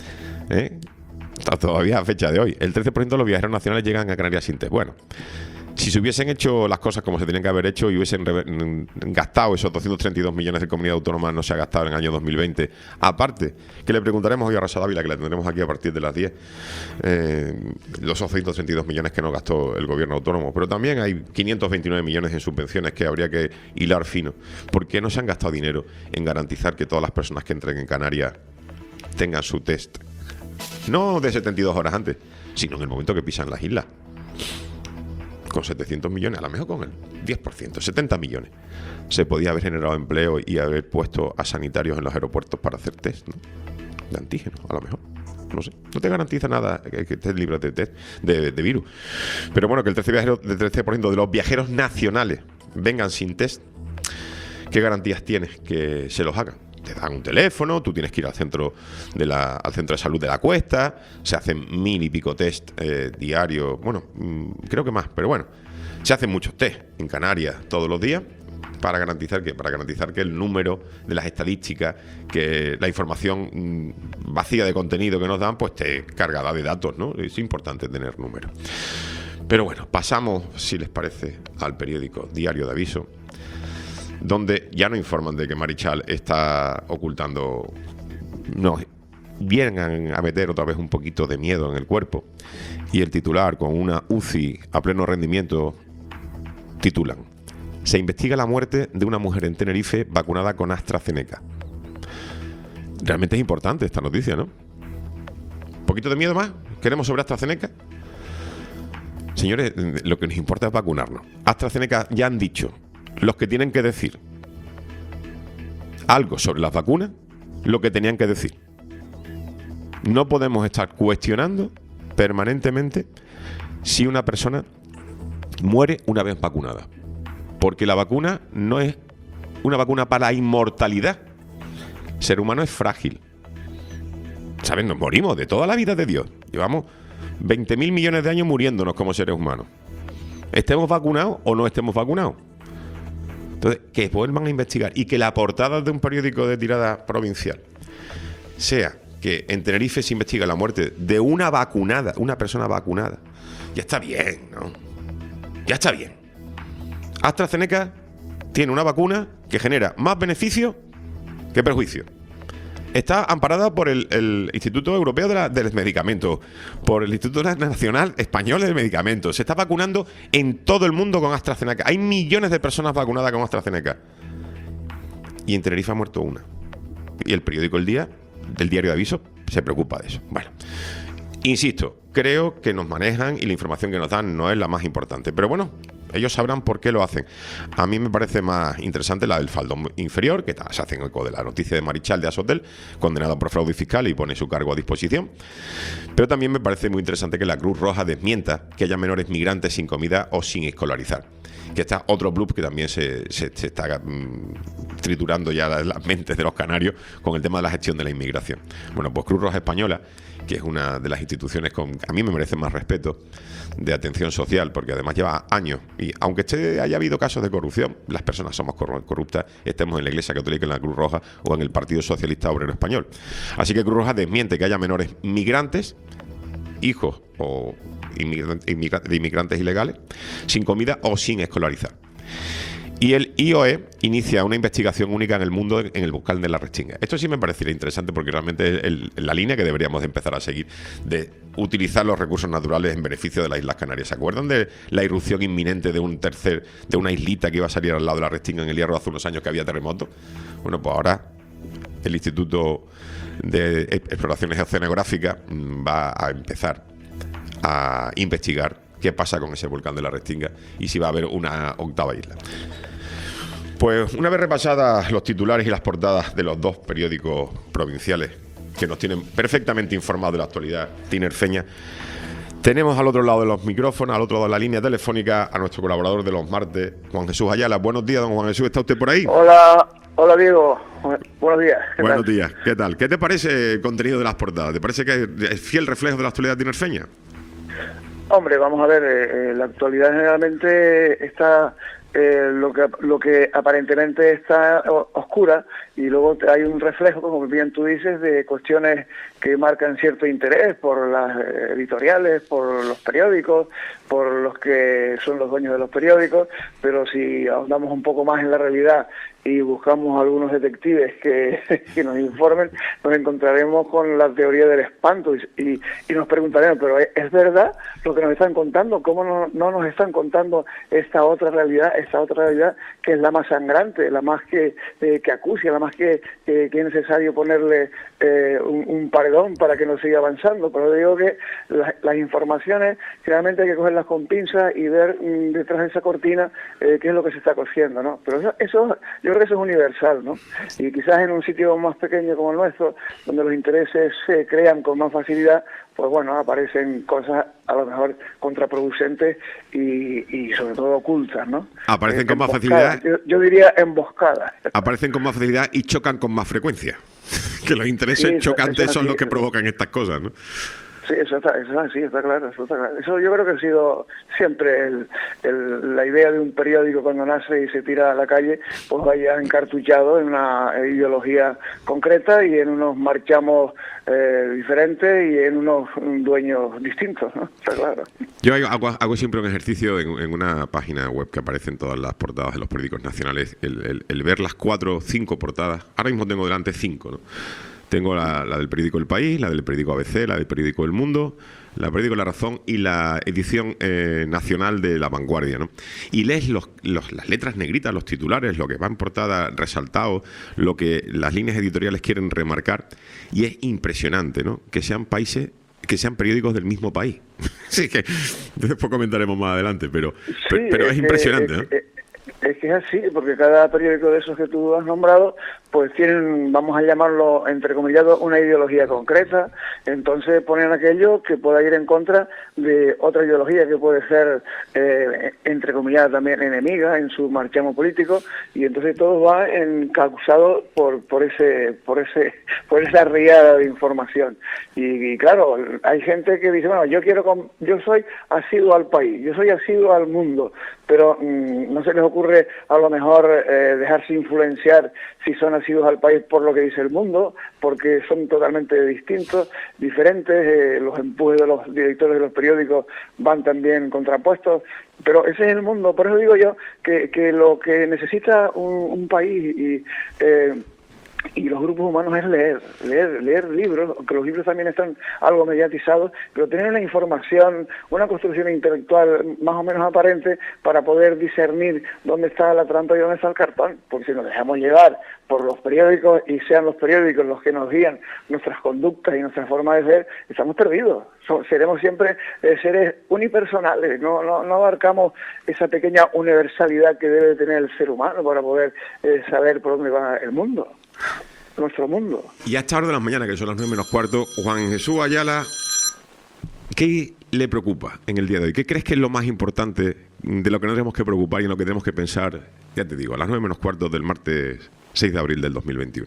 Está todavía a fecha de hoy. El 13% de los viajeros nacionales llegan a Canarias sin test. Bueno, si se hubiesen hecho las cosas como se tenían que haber hecho y hubiesen gastado esos 232 millones de comunidad autónoma, no se ha gastado en el año 2020. Aparte, que le preguntaremos hoy a Rosa Dávila, que la tendremos aquí a partir de las 10, los 232 millones que no gastó el gobierno autónomo. Pero también hay 529 millones en subvenciones que habría que hilar fino. ¿Por qué no se han gastado dinero en garantizar que todas las personas que entren en Canarias tengan su test? No de 72 horas antes, sino en el momento que pisan las islas. Con 700 millones, a lo mejor con el 10%, 70 millones. Se podía haber generado empleo y haber puesto a sanitarios en los aeropuertos para hacer test, ¿no? De antígenos, a lo mejor. No sé, no te garantiza nada que estés libre de test, de virus. Pero bueno, que el 13% de los viajeros nacionales vengan sin test, ¿qué garantías tienes que se los hagan? Te dan un teléfono, tú tienes que ir al centro de salud de la Cuesta, se hacen 1000 y pico test diarios, bueno, creo que más, pero bueno, se hacen muchos test en Canarias todos los días para garantizar que el número de las estadísticas, que la información vacía de contenido que nos dan, pues esté cargada de datos, ¿no? Es importante tener números. Pero bueno, pasamos, si les parece, al periódico Diario de Aviso, donde ya no informan de que Marichal está ocultando. No, vienen a meter otra vez un poquito de miedo en el cuerpo. Y el titular, con una UCI a pleno rendimiento, titulan: se investiga la muerte de una mujer en Tenerife vacunada con AstraZeneca. Realmente es importante esta noticia, ¿no? ¿Un poquito de miedo más? ¿Queremos sobre AstraZeneca? Señores, lo que nos importa es vacunarnos. AstraZeneca ya han dicho los que tienen que decir algo sobre las vacunas, lo que tenían que decir. No podemos estar cuestionando permanentemente si una persona muere una vez vacunada, porque la vacuna no es una vacuna para inmortalidad. El ser humano es frágil. ¿Saben? Nos morimos de toda la vida de Dios. Llevamos 20.000 millones de años muriéndonos como seres humanos. Estemos vacunados o no estemos vacunados. Entonces, que vuelvan a investigar y que la portada de un periódico de tirada provincial sea que en Tenerife se investiga la muerte de una persona vacunada. Ya está bien, ¿no? Ya está bien. AstraZeneca tiene una vacuna que genera más beneficio que perjuicio. Está amparada por el Instituto Europeo de los Medicamentos, por el Instituto Nacional Español de Medicamentos. Se está vacunando en todo el mundo con AstraZeneca. Hay millones de personas vacunadas con AstraZeneca. Y en Tenerife ha muerto una. Y el periódico El Día, del Diario de Aviso, se preocupa de eso. Bueno, insisto, creo que nos manejan y la información que nos dan no es la más importante. Pero bueno, ellos sabrán por qué lo hacen. A mí me parece más interesante la del faldón inferior, que se hacen eco de la noticia de Marichal de Asotel, condenado por fraude fiscal y pone su cargo a disposición. Pero también me parece muy interesante que la Cruz Roja desmienta que haya menores migrantes sin comida o sin escolarizar. Que está otro bluff que también se está triturando ya las mentes de los canarios con el tema de la gestión de la inmigración. Bueno, pues Cruz Roja Española, que es una de las instituciones a mí me merece más respeto, de atención social, porque además lleva años, y aunque haya habido casos de corrupción, las personas somos corruptas, estemos en la Iglesia Católica, en la Cruz Roja o en el Partido Socialista Obrero Español. Así que Cruz Roja desmiente que haya menores migrantes, hijos o de inmigrantes ilegales, sin comida o sin escolarizar. Y el IOE inicia una investigación única en el mundo en el volcán de la Restinga. Esto sí me parecería interesante porque realmente es la línea que deberíamos de empezar a seguir, de utilizar los recursos naturales en beneficio de las Islas Canarias. ¿Se acuerdan de la irrupción inminente de una islita que iba a salir al lado de la Restinga en el Hierro hace unos años que había terremoto? Bueno, pues ahora el Instituto de Exploraciones Oceanográficas va a empezar a investigar qué pasa con ese volcán de la Restinga y si va a haber una octava isla. Pues una vez repasadas los titulares y las portadas de los dos periódicos provinciales que nos tienen perfectamente informados de la actualidad tinerfeña, tenemos al otro lado de los micrófonos, al otro lado de la línea telefónica, a nuestro colaborador de los martes, Juan Jesús Ayala. Buenos días, don Juan Jesús, ¿está usted por ahí? Hola Diego, buenos días. Buenos días, ¿qué tal? ¿Qué te parece el contenido de las portadas? ¿Te parece que es fiel reflejo de la actualidad tinerfeña? Hombre, vamos a ver, la actualidad generalmente está lo que aparentemente está oscura y luego hay un reflejo, como bien tú dices, de cuestiones que marcan cierto interés por las editoriales, por los periódicos, por los que son los dueños de los periódicos, pero si ahondamos un poco más en la realidad y buscamos algunos detectives que nos informen, nos encontraremos con la teoría del espanto y nos preguntaremos, pero ¿es verdad lo que nos están contando? ¿Cómo no nos están contando esta otra realidad que es la más sangrante, la más que acucia, la más que es necesario ponerle un paredón para que no siga avanzando? Pero digo que las informaciones generalmente hay que cogerlas con pinzas y ver detrás de esa cortina qué es lo que se está cociendo, ¿no? Pero eso yo creo que eso es universal, ¿no? Y quizás en un sitio más pequeño como el nuestro, donde los intereses se crean con más facilidad, pues bueno, aparecen cosas a lo mejor contraproducentes y sobre todo ocultas, ¿no? Aparecen con más facilidad. Yo diría emboscadas. Aparecen con más facilidad y chocan con más frecuencia. Que los intereses chocantes son los que provocan estas cosas, ¿no? Sí, eso está claro. Eso yo creo que ha sido siempre la idea de un periódico cuando nace y se tira a la calle, pues vaya encartuchado en una ideología concreta y en unos marchamos diferentes y en unos dueños distintos, ¿no? Está claro. Yo hago siempre un ejercicio en una página web que aparece en todas las portadas de los periódicos nacionales, el ver las 4 o 5 portadas. Ahora mismo tengo delante 5, ¿no? Tengo la del periódico El País, la del periódico ABC, la del periódico El Mundo, la del periódico La Razón y la edición nacional de La Vanguardia, ¿no? Y lees las letras negritas, los titulares, lo que va en portada resaltado, lo que las líneas editoriales quieren remarcar, y es impresionante, ¿no? Que sean periódicos del mismo país. Sí, que después comentaremos más adelante, pero es impresionante, ¿no? Es que es así, porque cada periódico de esos que tú has nombrado, pues tienen, vamos a llamarlo, entrecomillado, una ideología concreta. Entonces ponen aquello que pueda ir en contra de otra ideología que puede ser, entrecomillada también, enemiga en su marchamo político, y entonces todo va encauzado por esa riada de información. Y claro, hay gente que dice, bueno, yo soy asiduo al país, yo soy asiduo al mundo, pero no se les ocurre a lo mejor dejarse influenciar si son asiduos al país por lo que dice el mundo, porque son totalmente distintos, diferentes, los empujes de los directores de los periódicos van también contrapuestos, pero ese es el mundo. Por eso digo yo que lo que necesita un país y los grupos humanos es leer libros, aunque los libros también están algo mediatizados, pero tener una información, una construcción intelectual más o menos aparente para poder discernir dónde está la trampa y dónde está el cartón, porque si nos dejamos llevar por los periódicos y sean los periódicos los que nos guían nuestras conductas y nuestra forma de ser, estamos perdidos. Seremos siempre seres unipersonales, no abarcamos esa pequeña universalidad que debe tener el ser humano para poder saber por dónde va el mundo. Nuestro mundo. Y a esta hora de la mañana, que son las 9 menos cuarto, Juan Jesús Ayala, ¿qué le preocupa en el día de hoy? ¿Qué crees que es lo más importante de lo que nos tenemos que preocupar y en lo que tenemos que pensar, ya te digo, a las 9 menos cuarto del martes 6 de abril del 2021?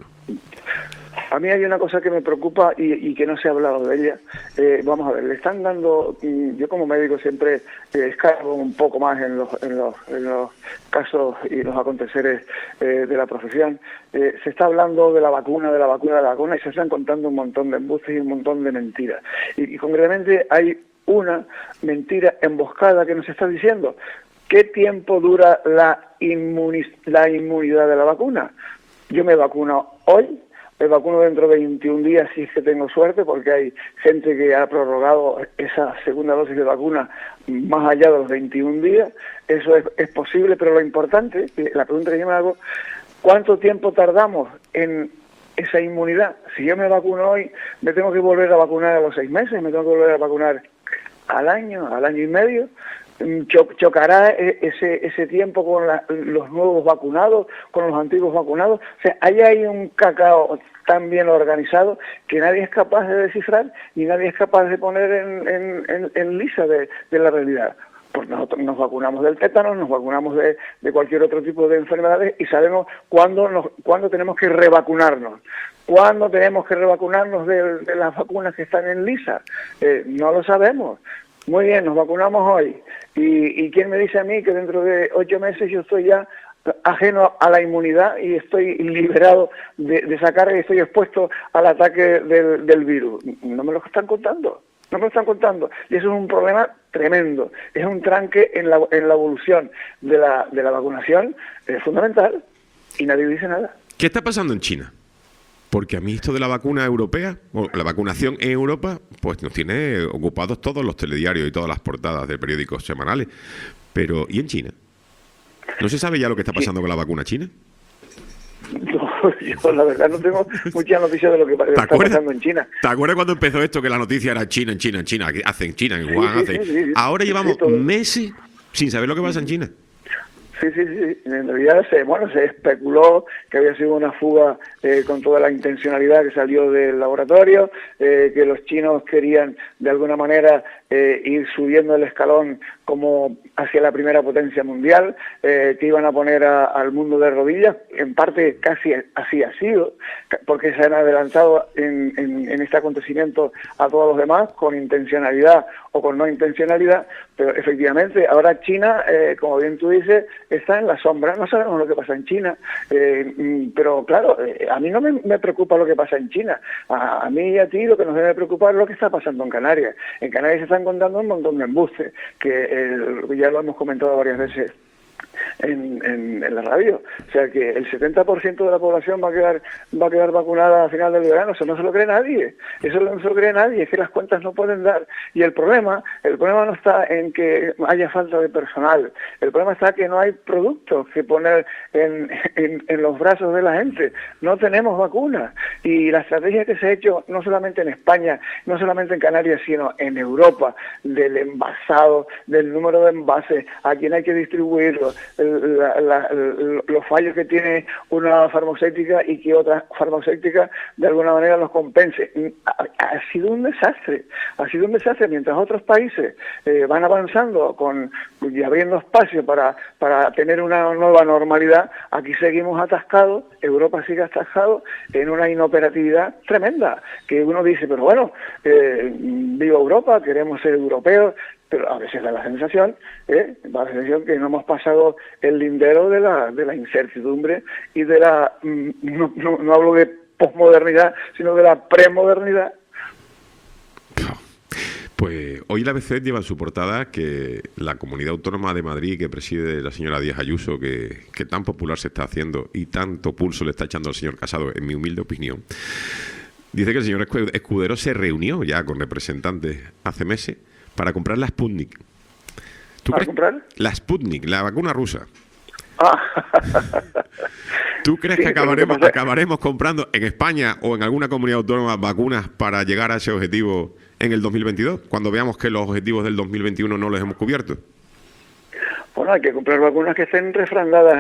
A mí hay una cosa que me preocupa y que no se ha hablado de ella. Vamos a ver, le están dando, yo como médico siempre escarbo un poco más en los casos y los aconteceres de la profesión. Se está hablando de la vacuna y se están contando un montón de embustes y un montón de mentiras. Y concretamente hay una mentira emboscada que nos está diciendo: ¿qué tiempo dura la inmunidad de la vacuna? Yo me vacuno hoy, me vacuno dentro de 21 días si es que tengo suerte, porque hay gente que ha prorrogado esa segunda dosis de vacuna más allá de los 21 días. Eso es posible, pero lo importante, la pregunta que yo me hago, ¿cuánto tiempo tardamos en esa inmunidad? Si yo me vacuno hoy, me tengo que volver a vacunar a los 6 meses, me tengo que volver a vacunar al año y medio. Chocará ese tiempo con los nuevos vacunados, con los antiguos vacunados. O sea, ahí hay un cacao tan bien organizado que nadie es capaz de descifrar y nadie es capaz de poner en lisa de la realidad. Pues nosotros nos vacunamos del tétano, nos vacunamos de cualquier otro tipo de enfermedades y sabemos cuándo tenemos que revacunarnos. ¿Cuándo tenemos que revacunarnos de las vacunas que están en lisa? No lo sabemos. Muy bien, nos vacunamos hoy. ¿Y quién me dice a mí que dentro de 8 meses yo estoy ya ajeno a la inmunidad y estoy liberado de esa carga y estoy expuesto al ataque del virus. No me lo están contando. No me lo están contando. Y eso es un problema tremendo. Es un tranque en la evolución de la vacunación fundamental y nadie dice nada. ¿Qué está pasando en China? Porque a mí esto de la vacuna europea, o la vacunación en Europa, pues nos tiene ocupados todos los telediarios y todas las portadas de periódicos semanales. Pero, ¿y en China? ¿No se sabe ya lo que está pasando con la vacuna china? No, yo la verdad no tengo mucha noticia de lo que está pasando en China. ¿Te acuerdas cuando empezó esto que la noticia era China, en China, en China? Que hacen China, en Wuhan, hacen... Sí. Ahora llevamos meses sin saber lo que pasa en China. Sí. En realidad se especuló que había sido una fuga con toda la intencionalidad que salió del laboratorio, que los chinos querían de alguna manera ir subiendo el escalón como hacia la primera potencia mundial, que iban a poner al mundo de rodillas. En parte casi así ha sido, porque se han adelantado en este acontecimiento a todos los demás con intencionalidad o con no intencionalidad, pero efectivamente ahora China, como bien tú dices, está en la sombra. No sabemos lo que pasa en China, pero claro, a mí no me preocupa lo que pasa en China. A mí y a ti lo que nos debe preocupar es lo que está pasando en Canarias. En Canarias se están contando un montón de embustes, que ya lo hemos comentado varias veces en la radio. O sea que el 70% de la población va a quedar vacunada a final del verano. Eso no se lo cree nadie. Eso no se lo cree nadie. Es que las cuentas no pueden dar. Y el problema no está en que haya falta de personal. El problema está que no hay productos que poner en los brazos de la gente. No tenemos vacunas. Y la estrategia que se ha hecho, no solamente en España, no solamente en Canarias, sino en Europa, del envasado, del número de envases, a quién hay que distribuirlo, los fallos que tiene una farmacéutica y que otra farmacéutica de alguna manera los compense. Ha sido un desastre, mientras otros países van avanzando y abriendo espacio para tener una nueva normalidad. Aquí seguimos atascados, Europa sigue atascado en una inoperatividad tremenda, que uno dice, pero bueno, viva Europa, queremos ser europeos, pero a veces da la sensación que no hemos pasado el lindero de la incertidumbre y de no hablo de posmodernidad, sino de la premodernidad. Pues hoy la ABC lleva en su portada que la Comunidad Autónoma de Madrid, que preside la señora Díaz Ayuso, que tan popular se está haciendo y tanto pulso le está echando al señor Casado, en mi humilde opinión, dice que el señor Escudero se reunió ya con representantes hace meses para comprar la Sputnik. ¿Para comprar? La Sputnik, la vacuna rusa. Ah. ¿Tú crees que acabaremos comprando en España o en alguna comunidad autónoma vacunas para llegar a ese objetivo en el 2022, cuando veamos que los objetivos del 2021 no los hemos cubierto? Bueno, hay que comprar vacunas que estén refrendadas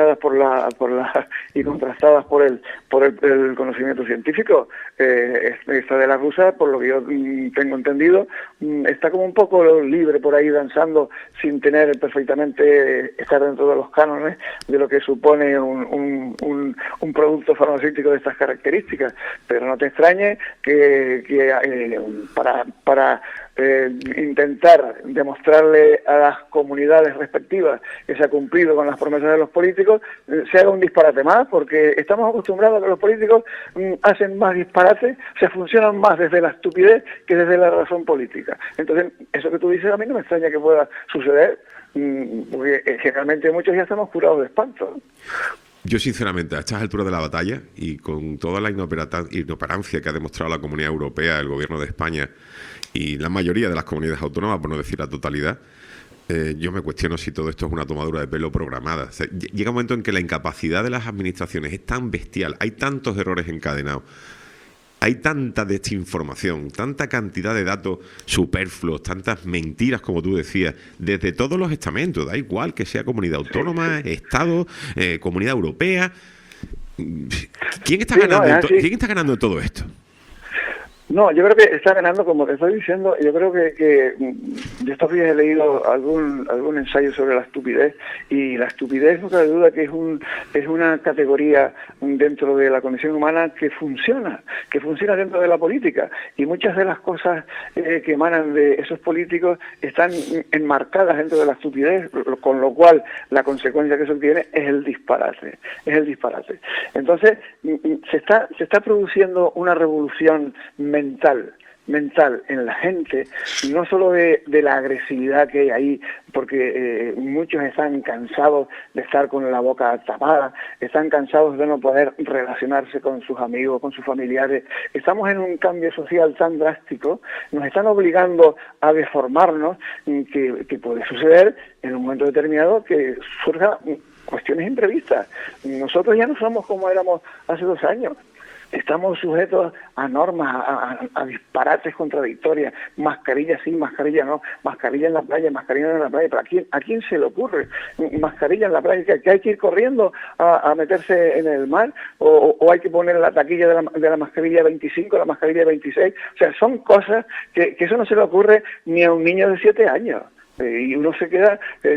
y contrastadas por el conocimiento científico. Esta de la rusa, por lo que yo tengo entendido, está como un poco libre por ahí danzando sin tener perfectamente estar dentro de los cánones de lo que supone un producto farmacéutico de estas características. Pero no te extrañe que para intentar demostrarle a las comunidades respectivas que se ha cumplido con las promesas de los políticos, se haga un disparate más, porque estamos acostumbrados a que los políticos hacen más disparates, se funcionan más desde la estupidez que desde la razón política. Entonces, eso que tú dices a mí no me extraña que pueda suceder, porque generalmente muchos ya estamos curados de espanto. Yo, sinceramente, a estas alturas de la batalla y con toda la inoperancia que ha demostrado la Comunidad Europea, el Gobierno de España y la mayoría de las comunidades autónomas, por no decir la totalidad, yo me cuestiono si todo esto es una tomadura de pelo programada. O sea, llega un momento en que la incapacidad de las administraciones es tan bestial, hay tantos errores encadenados, hay tanta desinformación, tanta cantidad de datos superfluos, tantas mentiras, como tú decías, desde todos los estamentos, da igual que sea comunidad autónoma, Estado, Comunidad Europea. ¿Quién está ganando en todo esto? No, yo creo que está ganando, como te estoy diciendo. Yo creo que yo estos días he leído algún ensayo sobre la estupidez, y la estupidez, no cabe duda que es una categoría dentro de la condición humana que funciona dentro de la política, y muchas de las cosas que emanan de esos políticos están enmarcadas dentro de la estupidez, con lo cual la consecuencia que eso tiene es el disparate. Entonces se está produciendo una revolución mental en la gente, no solo de la agresividad que hay ahí, porque muchos están cansados de estar con la boca tapada, están cansados de no poder relacionarse con sus amigos, con sus familiares. Estamos en un cambio social tan drástico, nos están obligando a deformarnos, que puede suceder en un momento determinado que surja cuestiones imprevistas. Nosotros ya no somos como éramos hace 2 años. Estamos sujetos a normas, a disparates contradictorias, mascarilla sí, mascarilla no, mascarilla en la playa, mascarilla no en la playa. ¿Pero a quién se le ocurre mascarilla en la playa? ¿Que hay que ir corriendo a meterse en el mar? ¿O hay que poner la taquilla de la mascarilla 25, la mascarilla 26? O sea, son cosas que eso no se le ocurre ni a un niño de 7 años. Y uno se queda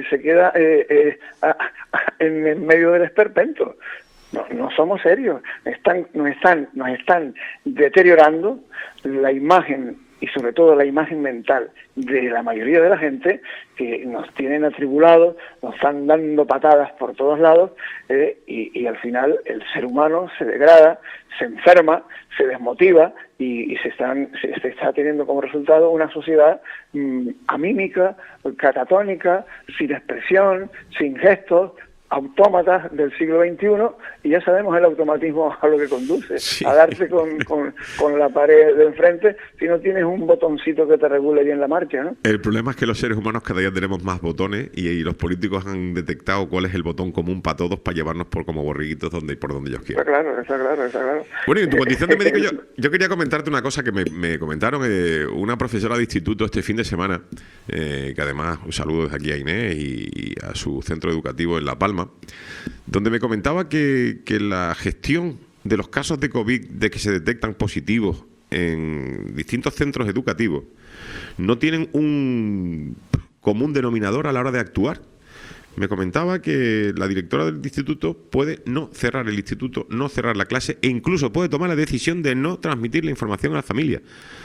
en medio del esperpento. No somos serios. Nos están deteriorando la imagen, y sobre todo la imagen mental de la mayoría de la gente, que nos tienen atribulados, nos están dando patadas por todos lados, y al final el ser humano se degrada, se enferma, se desmotiva, y se está teniendo como resultado una sociedad amímica, catatónica, sin expresión, sin gestos, autómatas del siglo XXI, y ya sabemos el automatismo a lo que conduce, sí. A darse con la pared de enfrente si no tienes un botoncito que te regule bien la marcha, ¿no? El problema es que los seres humanos cada día tenemos más botones, y los políticos han detectado cuál es el botón común para todos, para llevarnos por como borriguitos por donde ellos quieran. Está claro. Bueno, y en tu condición de médico yo quería comentarte una cosa que me comentaron una profesora de instituto este fin de semana, que además un saludo desde aquí a Inés y a su centro educativo en La Palma, donde me comentaba que la gestión de los casos de COVID, de que se detectan positivos en distintos centros educativos, no tienen un común denominador a la hora de actuar. Me comentaba que la directora del instituto puede no cerrar el instituto, no cerrar la clase, e incluso puede tomar la decisión de no transmitir la información a la familia.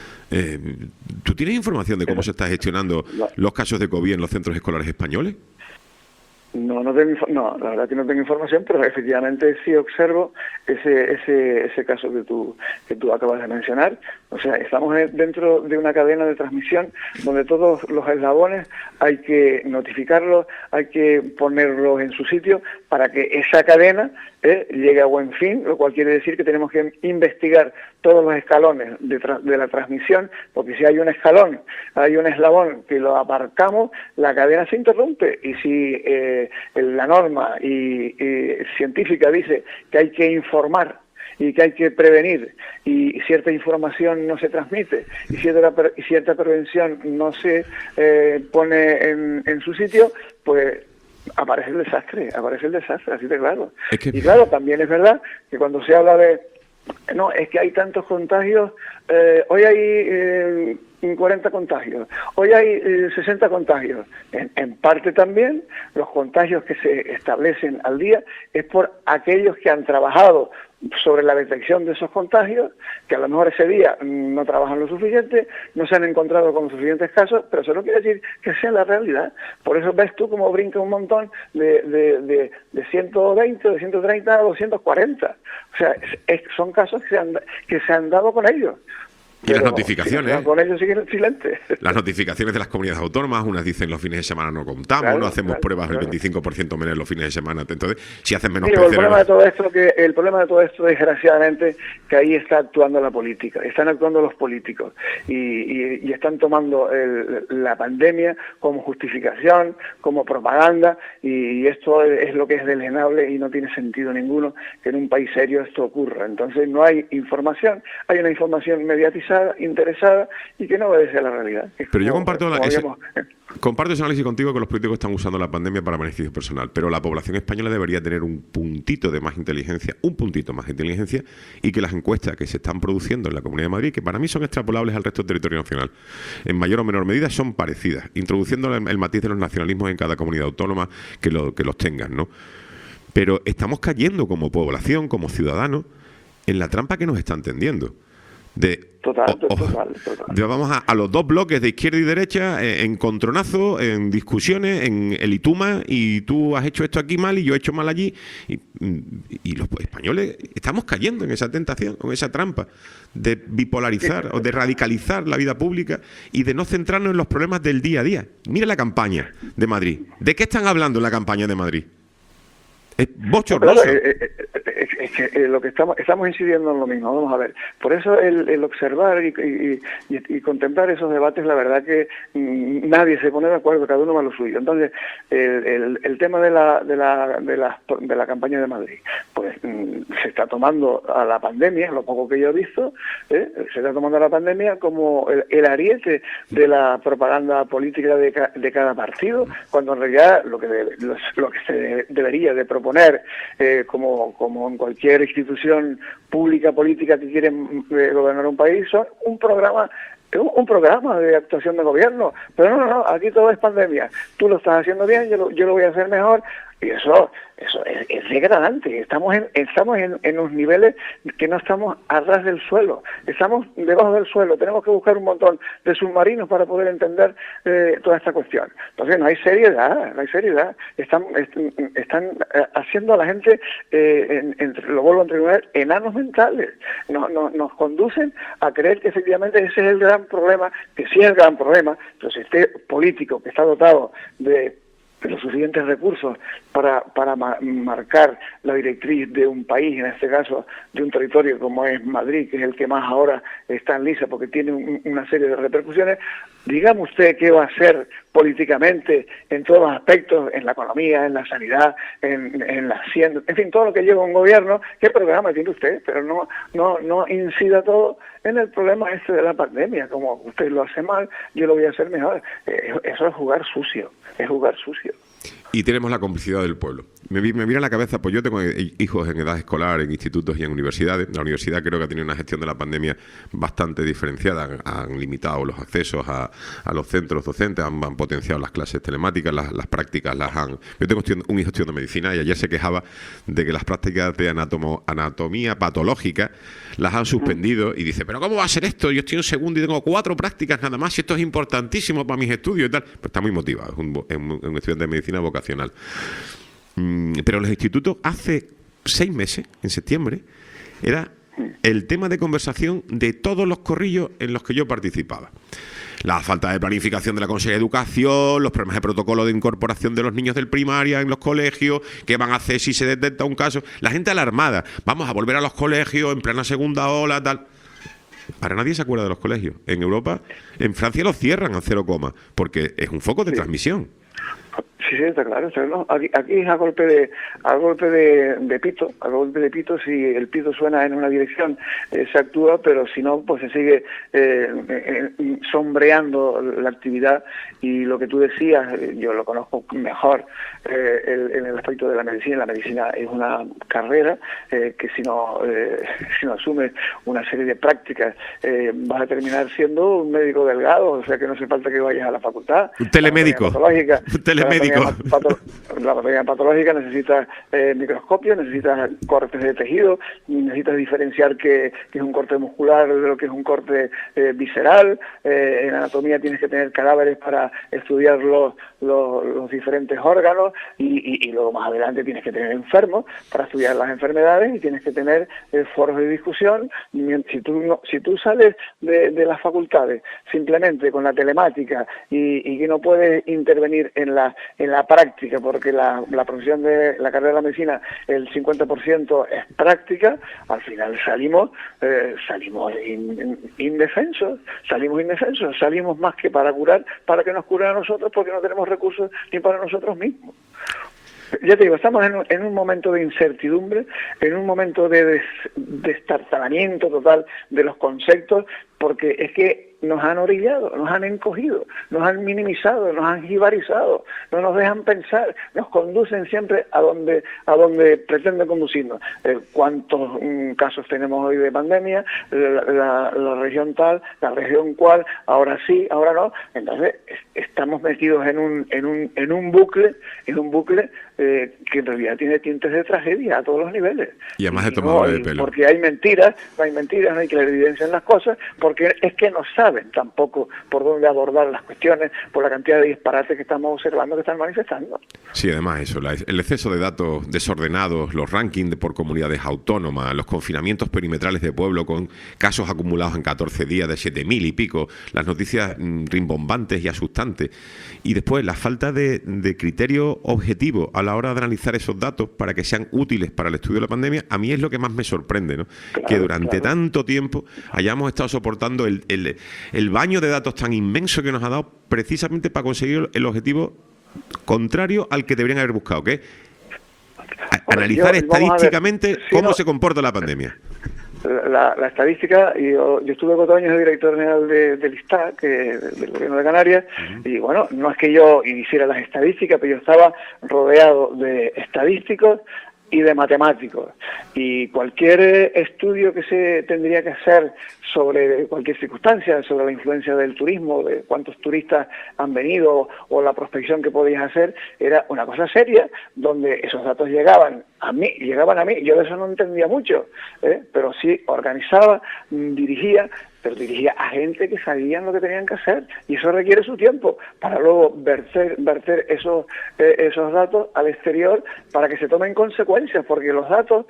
¿Tú tienes información de cómo se está gestionando los casos de COVID en los centros escolares españoles? No, la verdad que no tengo información, pero efectivamente sí observo ese caso que tú acabas de mencionar. O sea, estamos dentro de una cadena de transmisión donde todos los eslabones hay que notificarlos, hay que ponerlos en su sitio para que esa cadena llegue a buen fin, lo cual quiere decir que tenemos que investigar todos los escalones de la transmisión, porque si hay un escalón, hay un eslabón que lo aparcamos, la cadena se interrumpe, y si la norma y científica dice que hay que informar y que hay que prevenir, y cierta información no se transmite, y cierta prevención no se pone en su sitio, pues aparece el desastre, así de claro. Y claro, también es verdad que cuando se habla de no, es que hay tantos contagios, hoy hay 40 contagios, hoy hay 60 contagios. En parte también los contagios que se establecen al día es por aquellos que han trabajado sobre la detección de esos contagios, que a lo mejor ese día no trabajan lo suficiente, no se han encontrado con suficientes casos, pero eso no quiere decir que sea la realidad. Por eso ves tú cómo brinca un montón de 120, de 130 a 240. O sea, son casos que se han dado con ellos. Y las notificaciones. Con ellos siguen silentes. Las notificaciones de las comunidades autónomas, unas dicen los fines de semana no contamos, claro, no hacemos pruebas el 25% menos los fines de semana. Entonces, si hacen menos PCR. El problema de todo esto, desgraciadamente, que ahí está actuando la política, están actuando los políticos y están tomando la pandemia como justificación, como propaganda, y esto es lo que es deleznable y no tiene sentido ninguno que en un país serio esto ocurra. Entonces, no hay información, hay una información mediatizada interesada y que no obedece a la realidad. Pero yo comparto ese análisis contigo, que los políticos están usando la pandemia para beneficio personal, pero la población española debería tener un puntito más de inteligencia, y que las encuestas que se están produciendo en la Comunidad de Madrid, que para mí son extrapolables al resto del territorio nacional, en mayor o menor medida son parecidas, introduciendo el matiz de los nacionalismos en cada comunidad autónoma que los tengan, ¿no? Pero estamos cayendo como población, como ciudadanos, en la trampa que nos están tendiendo. Total. Vamos a los dos bloques de izquierda y derecha, en contronazo, en discusiones, en el y tú más, y tú has hecho esto aquí mal y yo he hecho mal allí, y los españoles estamos cayendo en esa tentación, en esa trampa de bipolarizar o de radicalizar la vida pública y de no centrarnos en los problemas del día a día. Mira la campaña de Madrid. ¿De qué están hablando en la campaña de Madrid? Es bochornoso. Es que lo que estamos incidiendo en lo mismo. Vamos a ver. Por eso el observar y contemplar esos debates, la verdad que nadie se pone de acuerdo, cada uno va a lo suyo. Entonces, el tema de la campaña de Madrid, pues se está tomando a la pandemia, lo poco que yo he visto, se está tomando a la pandemia como el ariete de la propaganda política de cada partido, cuando en realidad lo que se debería de proponer como en cualquier institución pública política que quiere gobernar un país, son un programa de actuación de gobierno. Pero no, aquí todo es pandemia. Tú lo estás haciendo bien, yo lo voy a hacer mejor. Y eso es degradante. Estamos en unos niveles que no estamos a ras del suelo. Estamos debajo del suelo. Tenemos que buscar un montón de submarinos para poder entender toda esta cuestión. Entonces no hay seriedad. Están haciendo a la gente, lo vuelvo a entregar, enanos mentales. Nos conducen a creer que efectivamente ese es el gran problema, que sí es el gran problema, pero si este político que está dotado de los suficientes recursos para marcar la directriz de un país, en este caso de un territorio como es Madrid, que es el que más ahora está en liza porque tiene una serie de repercusiones. Dígame usted qué va a hacer políticamente en todos los aspectos, en la economía, en la sanidad, en la ciencia, en fin, todo lo que lleva un gobierno. ¿Qué programa tiene usted? Pero no incida todo en el problema este de la pandemia. Como usted lo hace mal, yo lo voy a hacer mejor. Eso es jugar sucio. Y tenemos la complicidad del pueblo. Me viene a la cabeza, pues yo tengo hijos en edad escolar, en institutos y en universidades. La universidad creo que ha tenido una gestión de la pandemia bastante diferenciada. Han limitado los accesos a los centros docentes, han potenciado las clases telemáticas, las prácticas las han... Yo tengo un hijo estudiando medicina y ayer se quejaba de que las prácticas de anatomía patológica las han suspendido y dice, ¿pero cómo va a ser esto? Yo estoy en segundo y tengo 4 prácticas nada más y esto es importantísimo para mis estudios y tal. Pues está muy motivado, es un estudiante de medicina vocacional. Pero los institutos hace 6 meses, en septiembre, era el tema de conversación de todos los corrillos en los que yo participaba. La falta de planificación de la Consejería de Educación, los problemas de protocolo de incorporación de los niños del primaria en los colegios, qué van a hacer si se detecta un caso. La gente alarmada, vamos a volver a los colegios en plena segunda ola, tal. Ahora nadie se acuerda de los colegios. En Europa, en Francia los cierran a 0, porque es un foco de transmisión. Sí, está claro. ¿No? Aquí es a golpe de pito, si el pito suena en una dirección se actúa, pero si no, pues se sigue sombreando la actividad. Y lo que tú decías, yo lo conozco mejor en el aspecto de la medicina. La medicina es una carrera que si no asumes una serie de prácticas vas a terminar siendo un médico delgado, o sea que no hace falta que vayas a la facultad. Un telemédico. La anatomía patológica necesita microscopio, necesitas cortes de tejido, necesitas diferenciar qué es un corte muscular de lo que es un corte visceral. En anatomía tienes que tener cadáveres para estudiar los diferentes órganos y luego más adelante tienes que tener enfermos para estudiar las enfermedades y tienes que tener foros de discusión. Si tú sales de las facultades simplemente con la telemática y que no puedes intervenir en la práctica, porque la profesión de la carrera de la medicina, el 50% es práctica, al final salimos indefensos, salimos más que para curar, para que nos curen a nosotros, porque no tenemos recursos ni para nosotros mismos. Ya te digo, estamos en un momento de incertidumbre, en un momento de destartalamiento total de los conceptos, porque es que nos han orillado, nos han encogido, nos han minimizado, nos han jibarizado, no nos dejan pensar, nos conducen siempre a donde pretenden conducirnos. ¿Cuántos casos tenemos hoy de pandemia? La región tal, la región cual, ahora sí, ahora no. Entonces estamos metidos en un bucle que en realidad tiene tintes de tragedia a todos los niveles. Y además de tomadura de pelo. Porque hay mentiras, no hay clarividencia en las cosas, porque es que no saben tampoco por dónde abordar las cuestiones, por la cantidad de disparates que estamos observando que están manifestando. Sí, además eso, el exceso de datos desordenados, los rankings por comunidades autónomas, los confinamientos perimetrales de pueblo con casos acumulados en 14 días de 7.000 y pico, las noticias rimbombantes y asustantes, y después la falta de criterio objetivo a la hora de analizar esos datos para que sean útiles para el estudio de la pandemia, a mí es lo que más me sorprende, ¿no? Claro, que durante tanto tiempo hayamos estado soportando el baño de datos tan inmenso que nos ha dado precisamente para conseguir el objetivo contrario al que deberían haber buscado, que es analizar estadísticamente cómo se comporta la pandemia. La estadística, yo estuve 4 años de director general del ISTA, del gobierno de Canarias, y bueno, no es que yo hiciera las estadísticas, pero yo estaba rodeado de estadísticos y de matemáticos, y cualquier estudio que se tendría que hacer sobre cualquier circunstancia, sobre la influencia del turismo, de cuántos turistas han venido o la prospección que podías hacer, era una cosa seria, donde esos datos llegaban a mí, yo de eso no entendía mucho, pero sí organizaba, dirigía a gente que sabían lo que tenían que hacer, y eso requiere su tiempo para luego verter esos datos al exterior para que se tomen consecuencias, porque los datos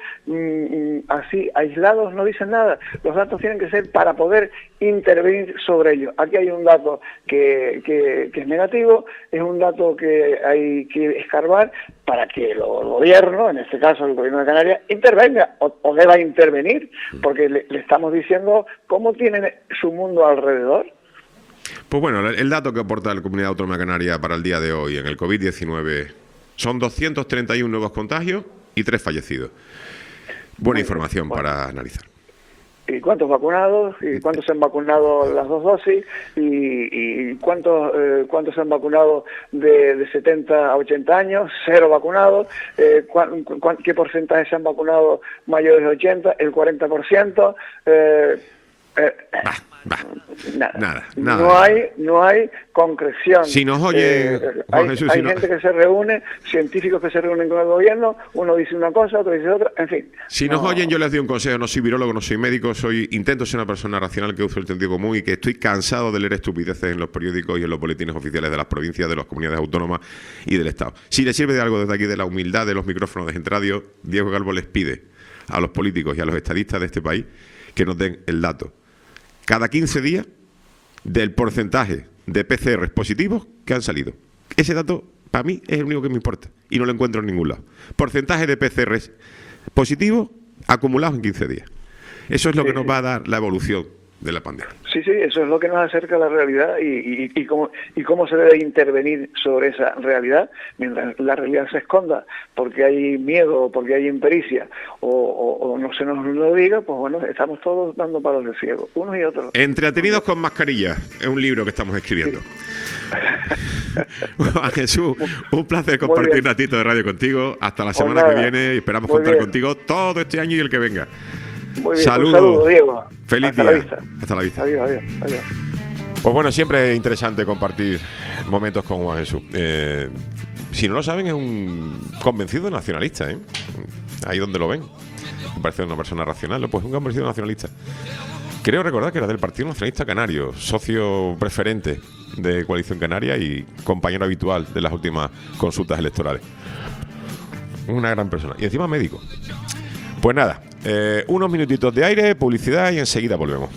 así aislados no dicen nada. Los datos tienen que ser para poder intervenir sobre ellos. Aquí hay un dato que es negativo, es un dato que hay que escarbar para que el gobierno, en este caso el gobierno de Canarias, intervenga o deba intervenir, porque le estamos diciendo cómo tienen su mundo alrededor. Pues bueno, el dato que aporta la Comunidad Autónoma Canaria para el día de hoy en el COVID-19 son 231 nuevos contagios y 3 fallecidos. Buena información para analizar. ¿Y cuántos vacunados? ¿Y cuántos se han vacunado las 2 dosis? ¿Y cuántos se han vacunado de 70 a 80 años? 0 vacunados. ¿Qué porcentaje se han vacunado mayores de 80? El 40%. Nada. No hay concreción. Si nos oye, hay gente que se reúne, científicos que se reúnen con el gobierno, uno dice una cosa, otro dice otra, en fin. Si nos oyen, yo les doy un consejo, no soy virólogo, no soy médico, intento ser una persona racional que uso el sentido común y que estoy cansado de leer estupideces en los periódicos y en los boletines oficiales de las provincias, de las comunidades autónomas y del Estado. Si les sirve de algo desde aquí, de la humildad de los micrófonos de Gente Radio, Diego Calvo les pide a los políticos y a los estadistas de este país que nos den el dato cada 15 días del porcentaje de PCRs positivos que han salido. Ese dato, para mí, es el único que me importa y no lo encuentro en ningún lado. Porcentaje de PCRs positivos acumulados en 15 días. Eso es lo que nos va a dar la evolución de la pandemia. Sí, eso es lo que nos acerca a la realidad y cómo se debe intervenir sobre esa realidad mientras la realidad se esconda porque hay miedo, porque hay impericia o no se nos lo diga, pues bueno, estamos todos dando palos de ciego, unos y otros. Entretenidos con mascarilla es un libro que estamos escribiendo. Juan Jesús, un placer compartir un ratito de radio contigo. Hasta la semana que viene y esperamos contar contigo todo este año y el que venga. Muy bien, saludos. un saludo, Diego. Feliz Hasta día. La vista. Hasta la vista. Adiós. Pues bueno, siempre es interesante compartir momentos con Juan Jesús. Si no lo saben, es un convencido nacionalista, ahí donde lo ven. Me parece una persona racional, pues un convencido nacionalista. Creo recordar que era del Partido Nacionalista Canario, socio preferente de Coalición Canaria y compañero habitual de las últimas consultas electorales. Una gran persona. Y encima médico. Pues nada, unos minutitos de aire, publicidad y enseguida volvemos.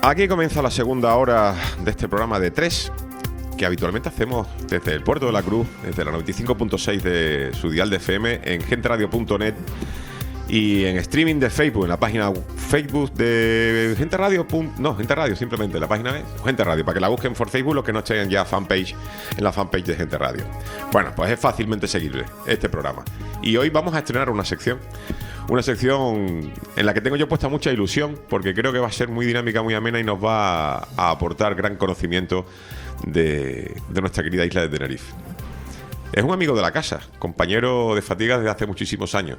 Aquí comienza la segunda hora de este programa de 3 que habitualmente hacemos desde el Puerto de la Cruz, desde la 95.6 de su dial de FM, en genteradio.net y en streaming de Facebook, en la página Facebook de Gente Radio. No, Gente Radio simplemente, la página es Gente Radio, para que la busquen por Facebook los que no estén ya fanpage, en la fanpage de Gente Radio. Bueno, pues es fácilmente seguible este programa. Y hoy vamos a estrenar una sección en la que tengo yo puesta mucha ilusión, porque creo que va a ser muy dinámica, muy amena y nos va a aportar gran conocimiento de nuestra querida isla de Tenerife. Es un amigo de la casa, compañero de fatiga desde hace muchísimos años,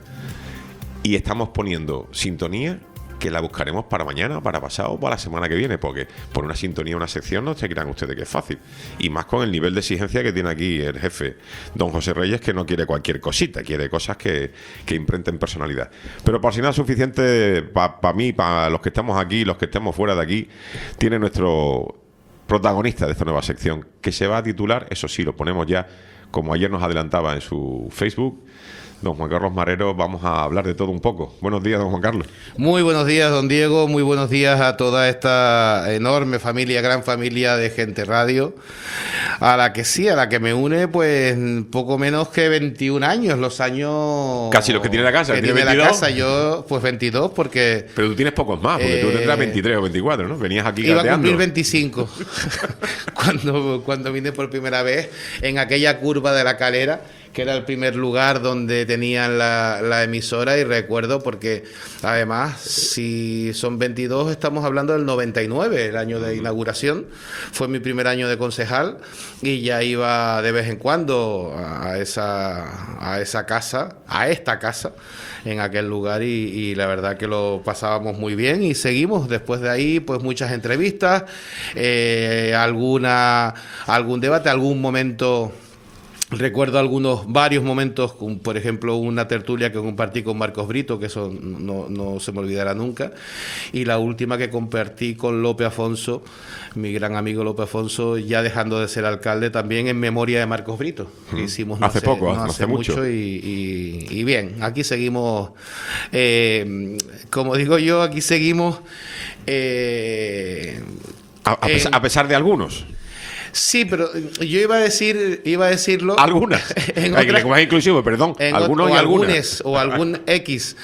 y estamos poniendo sintonía que la buscaremos para mañana, para pasado o para la semana que viene, porque por una sintonía, una sección, no se crean ustedes que es fácil, y más con el nivel de exigencia que tiene aquí el jefe don José Reyes, que no quiere cualquier cosita, quiere cosas que imprenten personalidad. Pero por si nada suficiente para mí, para los que estamos aquí, los que estemos fuera de aquí, tiene nuestro protagonista de esta nueva sección, que se va a titular, eso sí, lo ponemos ya, como ayer nos adelantaba en su Facebook, don Juan Carlos Marero. Vamos a hablar de todo un poco. Buenos días, don Juan Carlos. Muy buenos días, don Diego. Muy buenos días a toda esta enorme familia, gran familia de Gente Radio, a la que me une pues poco menos que 21 años, los años... Casi los que tiene la casa. Que tiene la casa, yo pues 22 porque... Pero tú tienes pocos más, porque tú tendrás 23 o 24, ¿no? Venías aquí iba gateando. a cumplir 25 cuando vine por primera vez en aquella curva de la Calera, que era el primer lugar donde tenían la emisora, y recuerdo porque además si son 22 estamos hablando del 99, el año de inauguración, fue mi primer año de concejal y ya iba de vez en cuando a esta casa en aquel lugar y la verdad que lo pasábamos muy bien y seguimos después de ahí pues muchas entrevistas, algún debate, algún momento. Recuerdo varios momentos, por ejemplo, una tertulia que compartí con Marcos Brito, que eso no se me olvidará nunca, y la última que compartí con Lope Afonso, mi gran amigo Lope Afonso, ya dejando de ser alcalde, también en memoria de Marcos Brito, que hicimos hace mucho y bien, aquí seguimos, como digo yo, aquí seguimos... a pesar de algunos. Sí, pero yo iba a decirlo... Algunas. Hay lenguaje inclusivo, perdón. Algunos y algunas. O algún X.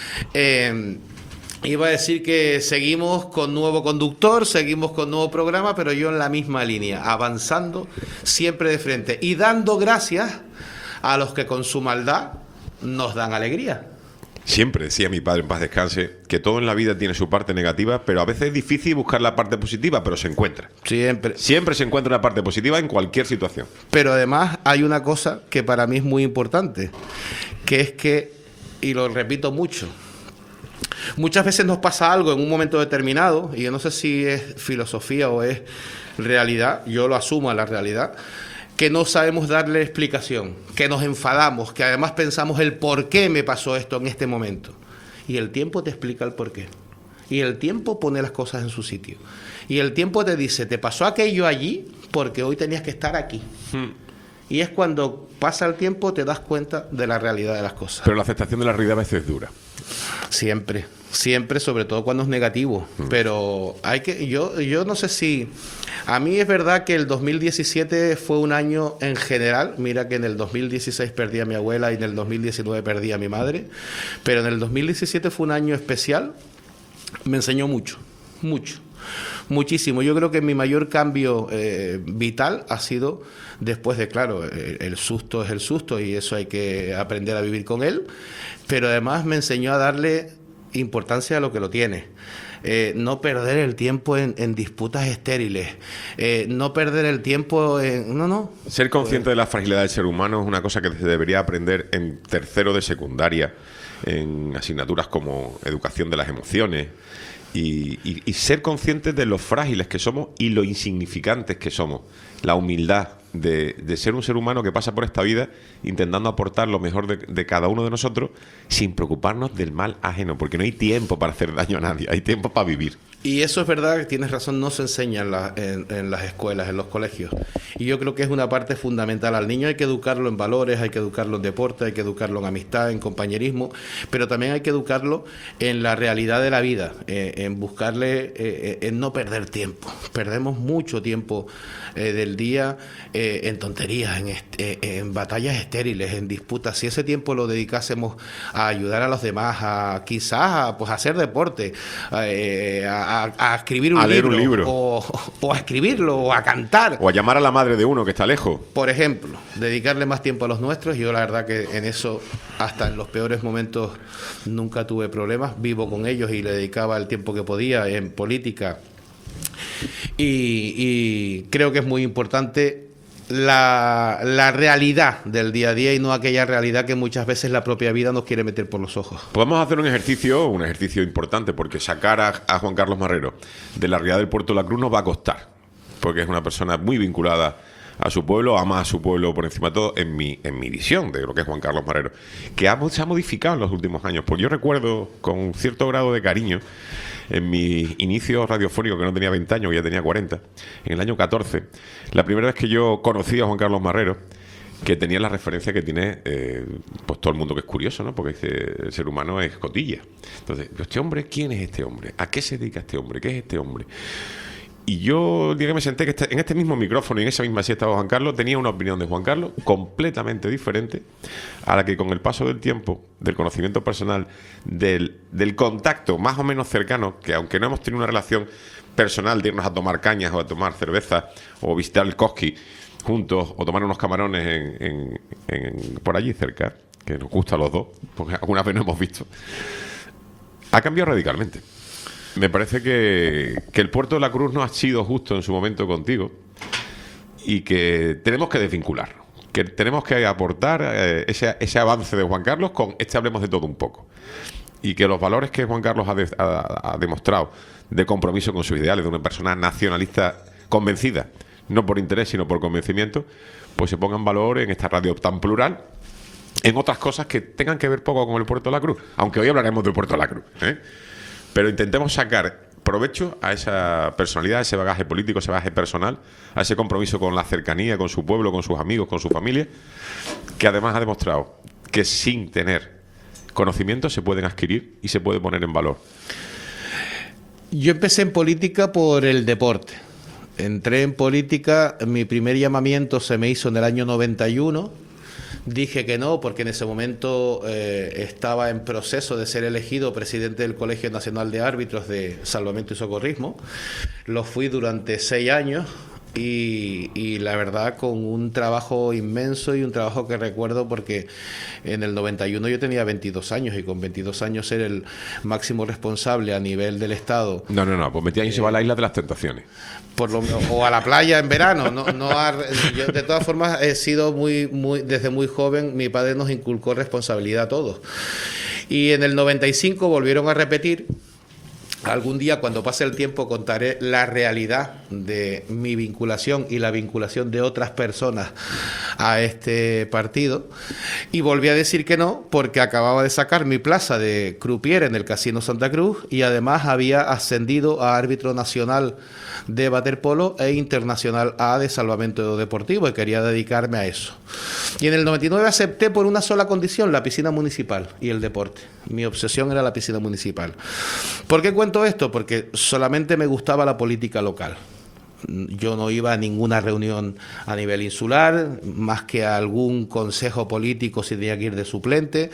Iba a decir que seguimos con nuevo conductor, seguimos con nuevo programa, pero yo en la misma línea, avanzando siempre de frente y dando gracias a los que con su maldad nos dan alegría. Siempre decía mi padre, en paz descanse, que todo en la vida tiene su parte negativa, pero a veces es difícil buscar la parte positiva, pero se encuentra. Siempre se encuentra una parte positiva en cualquier situación. Pero además hay una cosa que para mí es muy importante, que es que, y lo repito mucho, muchas veces nos pasa algo en un momento determinado, y yo no sé si es filosofía o es realidad, yo lo asumo a la realidad, que no sabemos darle explicación, que nos enfadamos, que además pensamos el por qué me pasó esto en este momento. Y el tiempo te explica el por qué. Y el tiempo pone las cosas en su sitio. Y el tiempo te dice, te pasó aquello allí porque hoy tenías que estar aquí. Y es cuando pasa el tiempo te das cuenta de la realidad de las cosas. Pero la aceptación de la realidad a veces es dura. Siempre, sobre todo cuando es negativo. Pero yo no sé si... A mí es verdad que el 2017 fue un año en general. Mira que en el 2016 perdí a mi abuela y en el 2019 perdí a mi madre. Pero en el 2017 fue un año especial. Me enseñó muchísimo. Yo creo que mi mayor cambio vital ha sido después de, claro, el susto es el susto y eso hay que aprender a vivir con él. Pero además me enseñó a darle importancia a lo que lo tiene. No perder el tiempo en disputas estériles, no perder el tiempo en... No. Ser consciente de la fragilidad del ser humano es una cosa que se debería aprender en tercero de secundaria, en asignaturas como educación de las emociones, y ser conscientes de lo frágiles que somos y lo insignificantes que somos. La humildad de ser un ser humano que pasa por esta vida intentando aportar lo mejor de cada uno de nosotros sin preocuparnos del mal ajeno, porque no hay tiempo para hacer daño a nadie, hay tiempo para vivir. Y eso es verdad, que tienes razón, no se enseña en las escuelas, en los colegios. Y yo creo que es una parte fundamental. Al niño hay que educarlo en valores, hay que educarlo en deporte, hay que educarlo en amistad, en compañerismo, pero también hay que educarlo en la realidad de la vida, en buscarle, en no perder tiempo. Perdemos mucho tiempo del día en tonterías, en batallas estériles, en disputas. Si ese tiempo lo dedicásemos a ayudar a los demás, a quizás a hacer deporte, a escribir un libro. O a escribirlo, o a cantar. O a llamar a la madre de uno que está lejos. Por ejemplo, dedicarle más tiempo a los nuestros. Yo la verdad que en eso, hasta en los peores momentos, nunca tuve problemas. Vivo con ellos y le dedicaba el tiempo que podía en política. Y creo que es muy importante la realidad del día a día y no aquella realidad que muchas veces la propia vida nos quiere meter por los ojos. Podemos hacer un ejercicio importante, porque sacar a Juan Carlos Marrero de la realidad del Puerto de la Cruz nos va a costar, porque es una persona muy vinculada a su pueblo, ama a su pueblo por encima de todo, en mi visión de lo que es Juan Carlos Marrero, que se ha modificado en los últimos años. Porque yo recuerdo con cierto grado de cariño, en mi inicio radiofónico, que no tenía 20 años, ya tenía 40, en el año 14, la primera vez que yo conocí a Juan Carlos Marrero, que tenía la referencia que tiene pues todo el mundo, que es curioso, ¿no? Porque el ser humano es cotilla. Entonces, ¿este hombre quién es este hombre? ¿A qué se dedica este hombre? ¿Qué es este hombre? Y yo, el día que me senté en este mismo micrófono y en esa misma silla estaba Juan Carlos, tenía una opinión de Juan Carlos completamente diferente a la que con el paso del tiempo, del conocimiento personal, del contacto más o menos cercano, que aunque no hemos tenido una relación personal de irnos a tomar cañas o a tomar cerveza o visitar el Koski juntos o tomar unos camarones por allí cerca, que nos gusta a los dos, porque alguna vez nos hemos visto, ha cambiado radicalmente. Me parece que el Puerto de la Cruz no ha sido justo en su momento contigo y que tenemos que desvincularlo, que tenemos que aportar ese avance de Juan Carlos con Hablemos de Todo un poco, y que los valores que Juan Carlos ha demostrado de compromiso con sus ideales, de una persona nacionalista convencida, no por interés sino por convencimiento, pues se ponga en valor en esta radio tan plural, en otras cosas que tengan que ver poco con el Puerto de la Cruz, aunque hoy hablaremos del Puerto de la Cruz, pero intentemos sacar provecho a esa personalidad, a ese bagaje político, ese bagaje personal, a ese compromiso con la cercanía, con su pueblo, con sus amigos, con su familia, que además ha demostrado que sin tener conocimientos se pueden adquirir y se puede poner en valor. Yo empecé en política por el deporte. Entré en política, mi primer llamamiento se me hizo en el año 91. Dije que no, porque en ese momento estaba en proceso de ser elegido presidente del Colegio Nacional de Árbitros de Salvamento y Socorrismo. Lo fui durante 6 años y la verdad con un trabajo inmenso y un trabajo que recuerdo porque en el 91 yo tenía 22 años y con 22 años ser el máximo responsable a nivel del Estado. No, pues 20 años se va a la Isla de las Tentaciones. O a la playa en verano. Yo de todas formas he sido desde muy joven, mi padre nos inculcó responsabilidad a todos. Y en el 95 volvieron a repetir. Algún día, cuando pase el tiempo, contaré la realidad de mi vinculación y la vinculación de otras personas a este partido. Y volví a decir que no, porque acababa de sacar mi plaza de croupier en el Casino Santa Cruz y además había ascendido a árbitro nacional de waterpolo e internacional A de salvamento deportivo y quería dedicarme a eso. Y en el 99 acepté por una sola condición, la piscina municipal y el deporte. Mi obsesión era la piscina municipal. ¿Por qué cuento esto? Porque solamente me gustaba la política local. Yo no iba a ninguna reunión a nivel insular, más que a algún consejo político si tenía que ir de suplente.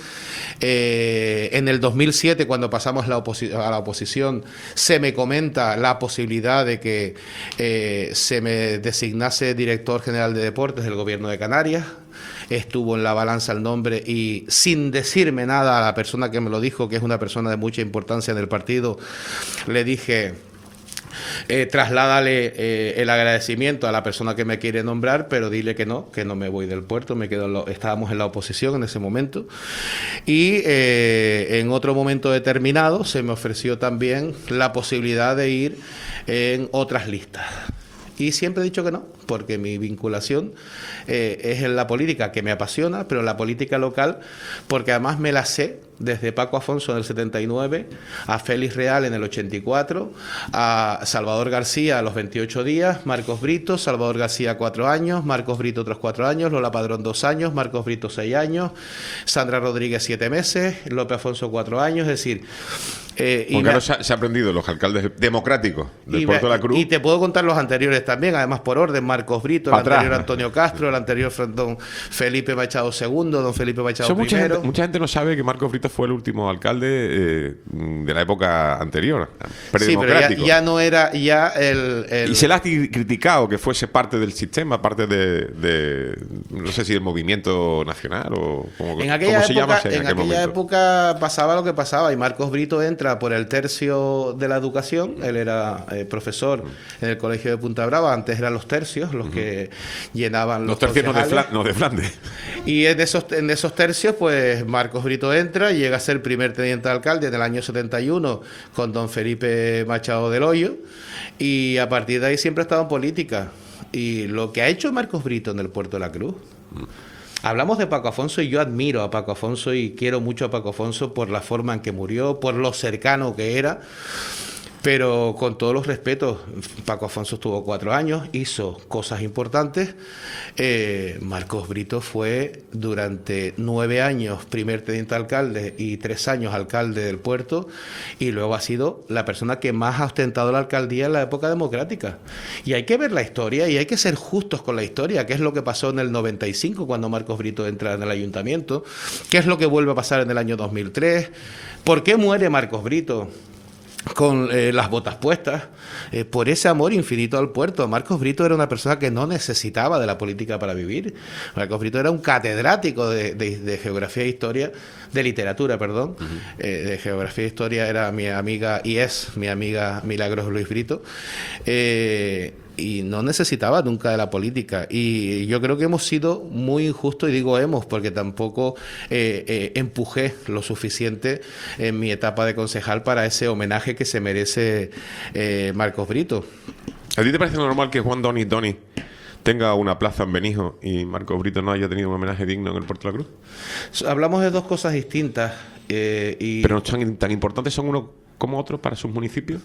En el 2007, cuando pasamos a la oposición, se me comenta la posibilidad de que se me designase director general de deportes del Gobierno de Canarias. Estuvo en la balanza el nombre y sin decirme nada a la persona que me lo dijo, que es una persona de mucha importancia en el partido, le dije... trasládale el agradecimiento a la persona que me quiere nombrar, pero dile que no me voy del puerto, estábamos en la oposición en ese momento y en otro momento determinado se me ofreció también la posibilidad de ir en otras listas Y siempre he dicho que no, porque mi vinculación es en la política, que me apasiona, pero en la política local, porque además me la sé desde Paco Afonso en el 79, a Félix Real en el 84, a Salvador García a los 28 días, Marcos Brito, Salvador García 4 años, Marcos Brito otros 4 años, Lola Padrón 2 años, Marcos Brito 6 años, Sandra Rodríguez 7 meses, López Afonso 4 años, es decir... porque ahora se ha aprendido los alcaldes democráticos del Puerto de la Cruz. Y te puedo contar los anteriores también, además por orden: Marcos Brito, el anterior Antonio Castro, el anterior don Felipe Machado II, don Felipe Machado I. Mucha gente no sabe que Marcos Brito fue el último alcalde de la época anterior, predemocrático. Sí, pero ya no era ya el... Y se le ha criticado que fuese parte del sistema, parte de no sé si del movimiento nacional o como en aquella se llama en aquella época pasaba lo que pasaba, y Marcos Brito entra por el tercio de la educación. Él era profesor en el colegio de Punta Brava. Antes eran los tercios los que llenaban los tercios no de Flandes. Y en esos tercios, pues Marcos Brito entra y llega a ser primer teniente de alcalde en el año 71 con don Felipe Machado del Hoyo, y a partir de ahí siempre ha estado en política. Y lo que ha hecho Marcos Brito en el Puerto de la Cruz... Hablamos de Paco Afonso y yo admiro a Paco Afonso y quiero mucho a Paco Afonso por la forma en que murió, por lo cercano que era, pero con todos los respetos, Paco Afonso estuvo 4 años, hizo cosas importantes. Marcos Brito fue durante 9 años primer teniente alcalde y 3 años alcalde del puerto, y luego ha sido la persona que más ha ostentado la alcaldía en la época democrática. Y hay que ver la historia y hay que ser justos con la historia, qué es lo que pasó en el 95 cuando Marcos Brito entra en el ayuntamiento, qué es lo que vuelve a pasar en el año 2003, por qué muere Marcos Brito con las botas puestas, por ese amor infinito al puerto. Marcos Brito era una persona que no necesitaba de la política para vivir. Marcos Brito era un catedrático de geografía e historia, de literatura, perdón, de geografía e historia. Era mi amiga, y es mi amiga Milagros Luis Brito, y no necesitaba nunca de la política. Y yo creo que hemos sido muy injustos, y digo hemos porque tampoco empujé lo suficiente en mi etapa de concejal para ese homenaje que se merece Marcos Brito. ¿A ti te parece normal que Juan Doni tenga una plaza en Benijo y Marcos Brito no haya tenido un homenaje digno en el Puerto de la Cruz? Hablamos de dos cosas distintas. ¿Pero tan importantes son uno como otro para sus municipios?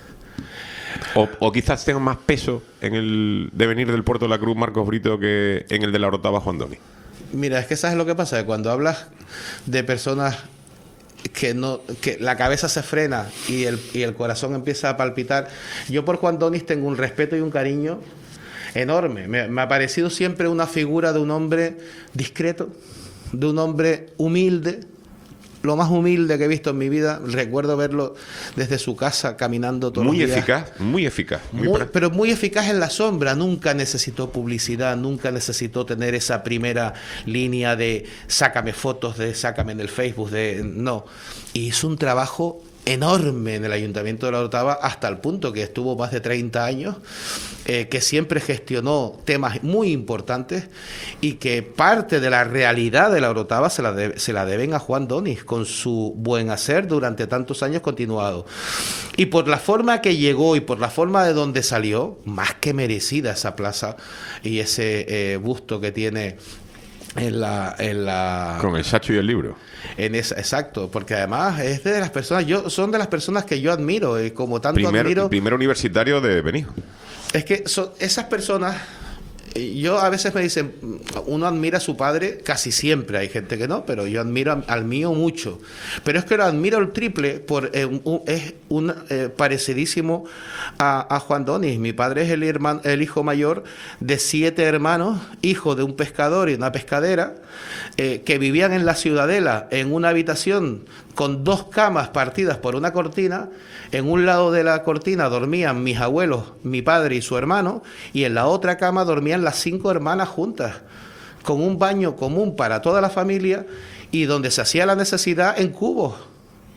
O quizás tengan más peso en el devenir del Puerto de la Cruz Marcos Brito que en el de la Orotava Juan Doni. Mira, es que ¿sabes lo que pasa? Que cuando hablas de personas que la cabeza se frena y el corazón empieza a palpitar, yo por Juan Donis tengo un respeto y un cariño enorme. Me ha parecido siempre una figura de un hombre discreto, de un hombre humilde, lo más humilde que he visto en mi vida. Recuerdo verlo desde su casa caminando todos los días. Muy eficaz. Pero muy eficaz en la sombra. Nunca necesitó publicidad, nunca necesitó tener esa primera línea de sácame fotos, de sácame en el Facebook, no. Y hizo un trabajo enorme en el Ayuntamiento de La Orotava, hasta el punto que estuvo más de 30 años, que siempre gestionó temas muy importantes, y que parte de la realidad de La Orotava se la deben a Juan Donis, con su buen hacer durante tantos años continuado. Y por la forma que llegó y por la forma de donde salió, más que merecida esa plaza y ese busto que tiene en la con el sacho y el libro. Exacto, porque además es de las personas, son de las personas que yo admiro, como tanto admiro. Primer universitario de Benijo. Es que son esas personas. Yo a veces me dicen, uno admira a su padre, casi siempre, hay gente que no, pero yo admiro al mío mucho. Pero es que lo admiro el triple, es parecidísimo a Juan Donis. Mi padre es el hijo mayor de 7 hermanos, hijo de un pescador y una pescadera, que vivían en la Ciudadela, en una habitación con 2 camas partidas por una cortina. En un lado de la cortina dormían mis abuelos, mi padre y su hermano, y en la otra cama dormían las 5 hermanas juntas, con un baño común para toda la familia, y donde se hacía la necesidad en cubos.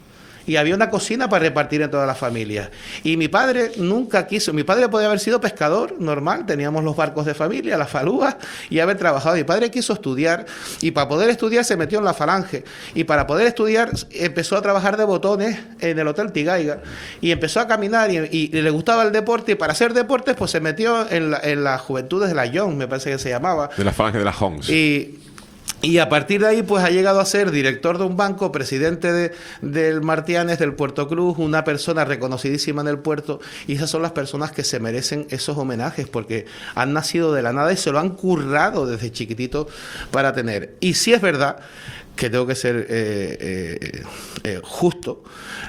y había una cocina para repartir en toda la familia. Y mi padre nunca quiso, mi padre podía haber sido pescador normal, teníamos los barcos de familia, las falúas, y haber trabajado. Mi padre quiso estudiar, y para poder estudiar se metió en la Falange, y para poder estudiar empezó a trabajar de botones en el Hotel Tigaiga, y empezó a caminar, y le gustaba el deporte, y para hacer deportes pues se metió en las Juventudes de la Young, me parece que se llamaba. De la Falange de la Homs. Y a partir de ahí, pues ha llegado a ser director de un banco, presidente del Martianes, del Puerto Cruz, una persona reconocidísima en el puerto, y esas son las personas que se merecen esos homenajes, porque han nacido de la nada y se lo han currado desde chiquitito para tener. Y sí es verdad que tengo que ser justo.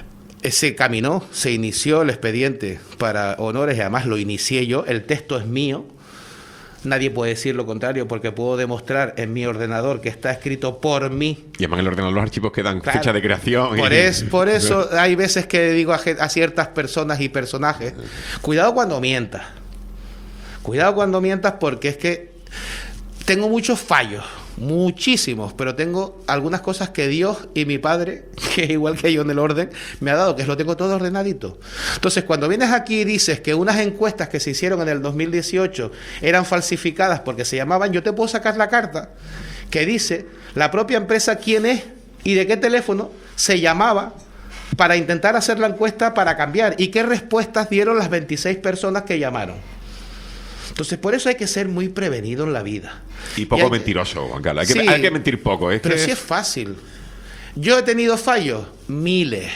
Se caminó, se inició el expediente para honores, y además lo inicié yo, el texto es mío. Nadie puede decir lo contrario, porque puedo demostrar en mi ordenador que está escrito por mí. Y además en el ordenador los archivos quedan claro, fecha de creación. Por eso hay veces que digo a ciertas personas y personajes, cuidado cuando mientas. Cuidado cuando mientas, porque es que tengo muchos fallos, muchísimos, pero tengo algunas cosas que Dios y mi padre, que es igual que yo en el orden, me ha dado, que lo tengo todo ordenadito. Entonces, cuando vienes aquí y dices que unas encuestas que se hicieron en el 2018 eran falsificadas porque se llamaban, yo te puedo sacar la carta que dice la propia empresa quién es y de qué teléfono se llamaba para intentar hacer la encuesta para cambiar, y qué respuestas dieron las 26 personas que llamaron. Entonces, por eso hay que ser muy prevenido en la vida. Y poco mentiroso, Juan Carlos. Hay que mentir poco. Pero sí es fácil. Yo he tenido fallos, miles.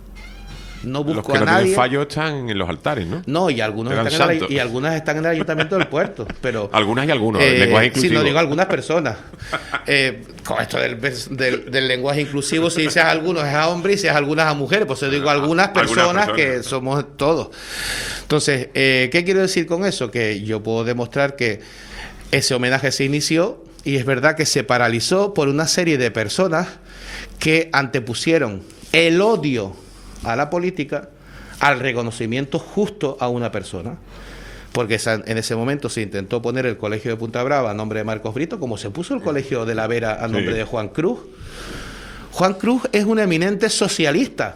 No busco los que a no nadie. tienen fallos están en los altares, ¿no? No, y algunas están en el Ayuntamiento del Puerto. Pero algunas y algunos, el lenguaje inclusivo. Sí, no digo algunas personas. Con esto del lenguaje inclusivo, si dices a algunos es a hombres y si es a algunas a mujeres, pues yo digo algunas personas que somos todos. Entonces, ¿qué quiero decir con eso? Que yo puedo demostrar que ese homenaje se inició, y es verdad que se paralizó por una serie de personas que antepusieron el odio a la política al reconocimiento justo a una persona, porque en ese momento se intentó poner el Colegio de Punta Brava a nombre de Marcos Brito, como se puso el Colegio de la Vera a nombre de Juan Cruz. Juan Cruz es un eminente socialista,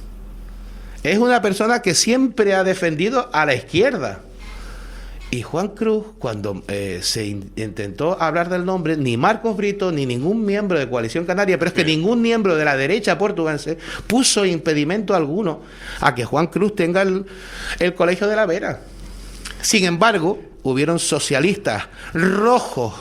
es una persona que siempre ha defendido a la izquierda. Y Juan Cruz, cuando se intentó hablar del nombre, ni Marcos Brito ni ningún miembro de Coalición Canaria, pero es que ningún miembro de la derecha portuguesa puso impedimento alguno a que Juan Cruz tenga el Colegio de la Vera. Sin embargo, hubieron socialistas rojos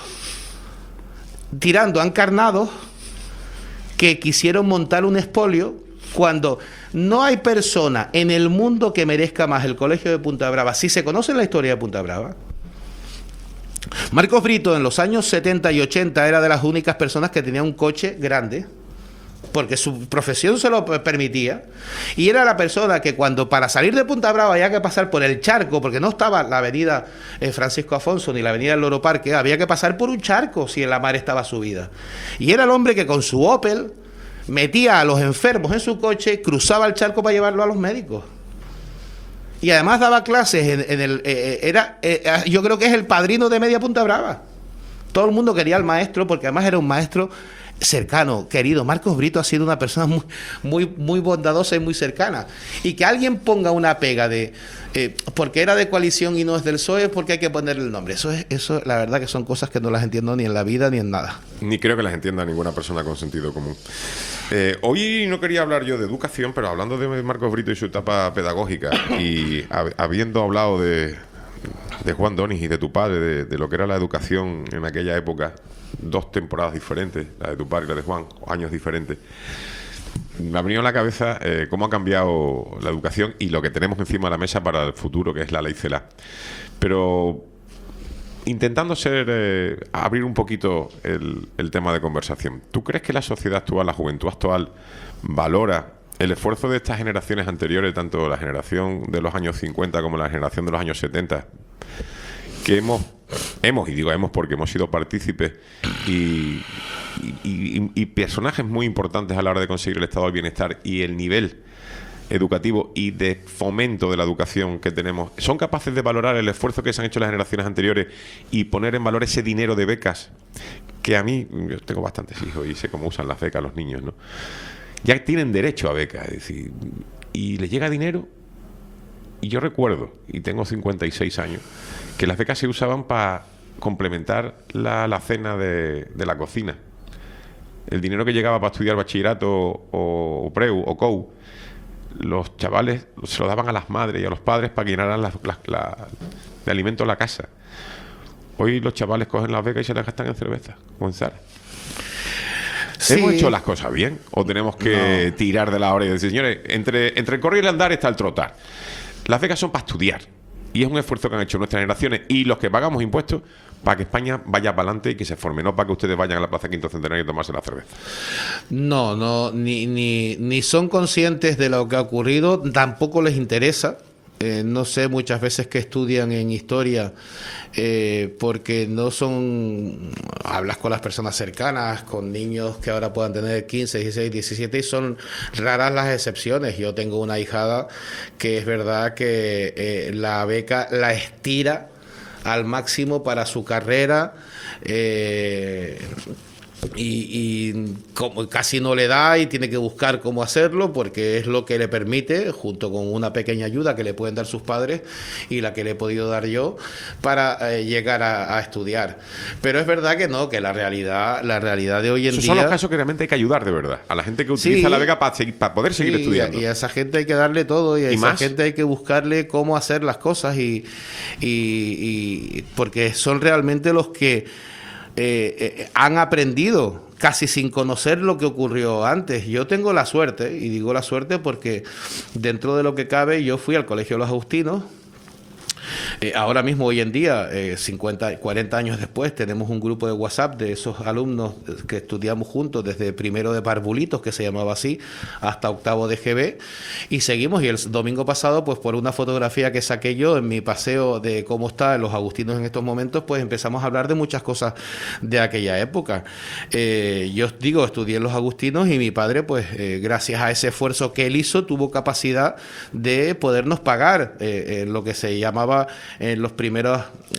tirando a encarnados que quisieron montar un expolio, cuando no hay persona en el mundo que merezca más el Colegio de Punta Brava. Si se conoce la historia de Punta Brava, Marcos Brito en los años 70 y 80 era de las únicas personas que tenía un coche grande, porque su profesión se lo permitía, y era la persona que cuando para salir de Punta Brava había que pasar por el charco, porque no estaba la avenida Francisco Afonso ni la avenida del Loro Parque, había que pasar por un charco si en la mar estaba subida. Y era el hombre que con su Opel metía a los enfermos en su coche, cruzaba el charco para llevarlo a los médicos. Y además daba clases yo creo que es el padrino de media Punta Brava. Todo el mundo quería al maestro, porque además era un maestro cercano, querido. Marcos Brito ha sido una persona muy bondadosa y muy cercana. Y que alguien ponga una pega de porque era de coalición y no es del PSOE, porque hay que ponerle el nombre. Eso la verdad que son cosas que no las entiendo ni en la vida ni en nada. Ni creo que las entienda ninguna persona con sentido común. Hoy no quería hablar yo de educación, pero hablando de Marcos Brito y su etapa pedagógica, y habiendo hablado de Juan Donis y de tu padre, de lo que era la educación en aquella época, 2 temporadas diferentes, la de tu padre y la de Juan, años diferentes, me ha venido a la cabeza cómo ha cambiado la educación y lo que tenemos encima de la mesa para el futuro, que es la ley CELA. Pero intentando abrir un poquito el tema de conversación, ¿tú crees que la sociedad actual, la juventud actual, valora el esfuerzo de estas generaciones anteriores, tanto la generación de los años 50 como la generación de los años 70, que hemos y digo hemos porque hemos sido partícipes y personajes muy importantes a la hora de conseguir el estado del bienestar y el nivel educativo y de fomento de la educación que tenemos, son capaces de valorar el esfuerzo que se han hecho las generaciones anteriores y poner en valor ese dinero de becas? Que a mí, yo tengo bastantes hijos y sé cómo usan las becas los niños, ¿no? ya tienen derecho a beca, es decir, y les llega dinero. Y yo recuerdo, y tengo 56 años, que las becas se usaban para complementar la cena de la cocina. El dinero que llegaba para estudiar bachillerato o preu o COU, los chavales se lo daban a las madres y a los padres para que llenaran de alimento la casa. Hoy los chavales cogen las becas y se las gastan en cerveza o en sal. Sí. ¿Hemos hecho las cosas bien? ¿O tenemos que tirar de la hora y decir, señores, entre el correr y el andar está el trotar? Las becas son para estudiar. Y es un esfuerzo que han hecho nuestras generaciones y los que pagamos impuestos para que España vaya para adelante y que se forme, no para que ustedes vayan a la Plaza Quinto Centenario a tomarse la cerveza. No, ni son conscientes de lo que ha ocurrido, tampoco les interesa. No sé, muchas veces que estudian en historia, porque no son... Hablas con las personas cercanas, con niños que ahora puedan tener 15, 16, 17, y son raras las excepciones. Yo tengo una ahijada que es verdad que la beca la estira al máximo para su carrera, y como casi no le da y tiene que buscar cómo hacerlo porque es lo que le permite, junto con una pequeña ayuda que le pueden dar sus padres y la que le he podido dar yo para llegar a estudiar. Pero es verdad que no, que la realidad de hoy en día... Esos son los casos que realmente hay que ayudar de verdad a la gente que utiliza la beca para poder seguir estudiando. Y a esa gente hay que darle todo y a esa gente hay que buscarle cómo hacer las cosas y porque son realmente los que han aprendido casi sin conocer lo que ocurrió antes. Yo tengo la suerte, y digo la suerte porque dentro de lo que cabe yo fui al Colegio de los Agustinos. Ahora mismo, hoy en día, 40 años después, tenemos un grupo de WhatsApp de esos alumnos que estudiamos juntos desde primero de Parvulitos, que se llamaba así, hasta octavo de GB, y seguimos. Y el domingo pasado, pues por una fotografía que saqué yo en mi paseo de cómo está los agustinos en estos momentos, pues empezamos a hablar de muchas cosas de aquella época. Yo os digo, estudié en los agustinos y mi padre, pues gracias a ese esfuerzo que él hizo, tuvo capacidad de podernos pagar lo que se llamaba en los primeros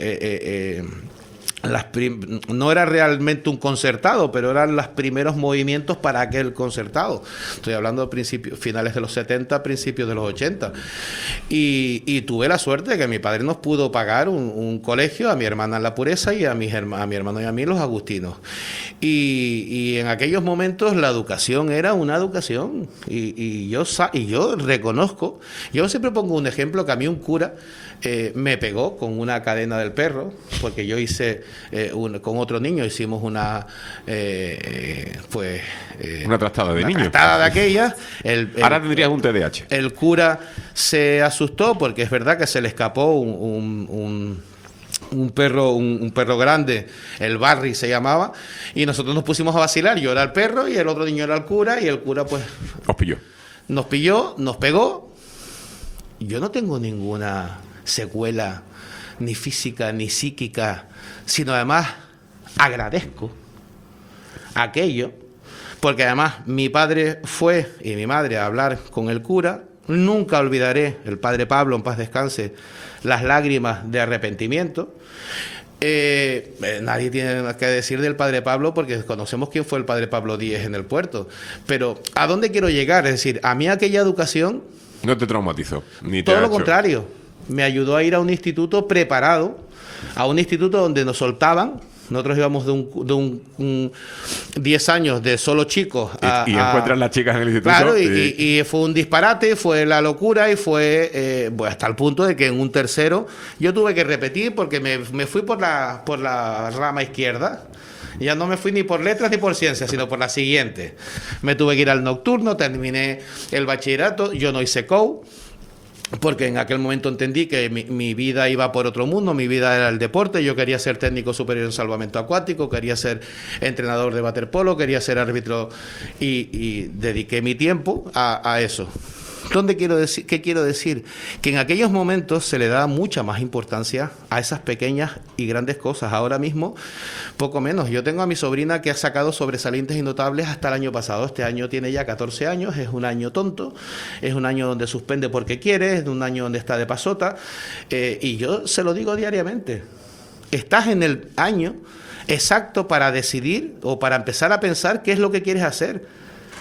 no era realmente un concertado, pero eran los primeros movimientos para aquel concertado. Estoy hablando de finales de los 70, principios de los 80. Y tuve la suerte de que mi padre nos pudo pagar un colegio, a mi hermana en La Pureza y a mi hermano y a mí los agustinos. Y en aquellos momentos la educación era una educación. Y yo reconozco, yo siempre pongo un ejemplo, que a mí un cura me pegó con una cadena del perro, porque yo hice, con otro niño hicimos una trastada de niños. Una trastada de aquella. Ahora tendrías un TDAH. El cura se asustó porque es verdad que se le escapó un perro grande, el Barry se llamaba, y nosotros nos pusimos a vacilar. Yo era el perro y el otro niño era el cura, y el cura pues nos pilló, nos pegó. Yo no tengo ninguna secuela ni física ni psíquica, sino además agradezco aquello, porque además mi padre fue y mi madre a hablar con el cura. Nunca olvidaré, el padre Pablo, en paz descanse, las lágrimas de arrepentimiento. Nadie tiene nada que decir del padre Pablo porque conocemos quién fue el padre Pablo Díez en el puerto, pero ¿a dónde quiero llegar? Es decir, a mí aquella educación no te traumatizó, ni todo lo contrario, me ayudó a ir a un instituto preparado, a un instituto donde nos soltaban. Nosotros íbamos de un 10 años de solo chicos y encuentran las chicas en el instituto. Claro, y fue un disparate, fue la locura, y fue hasta el punto de que en un tercero yo tuve que repetir porque me fui por la rama izquierda. Ya no me fui ni por letras ni por ciencias, sino por la siguiente. Me tuve que ir al nocturno, terminé el bachillerato, yo no hice COU, porque en aquel momento entendí que mi vida iba por otro mundo, mi vida era el deporte. Yo quería ser técnico superior en salvamento acuático, quería ser entrenador de waterpolo, quería ser árbitro, y dediqué mi tiempo a eso. ¿Qué quiero decir? Que en aquellos momentos se le da mucha más importancia a esas pequeñas y grandes cosas. Ahora mismo, poco menos. Yo tengo a mi sobrina que ha sacado sobresalientes y notables hasta el año pasado. Este año tiene ya 14 años, es un año tonto, es un año donde suspende porque quiere, es un año donde está de pasota, y yo se lo digo diariamente. Estás en el año exacto para decidir o para empezar a pensar qué es lo que quieres hacer.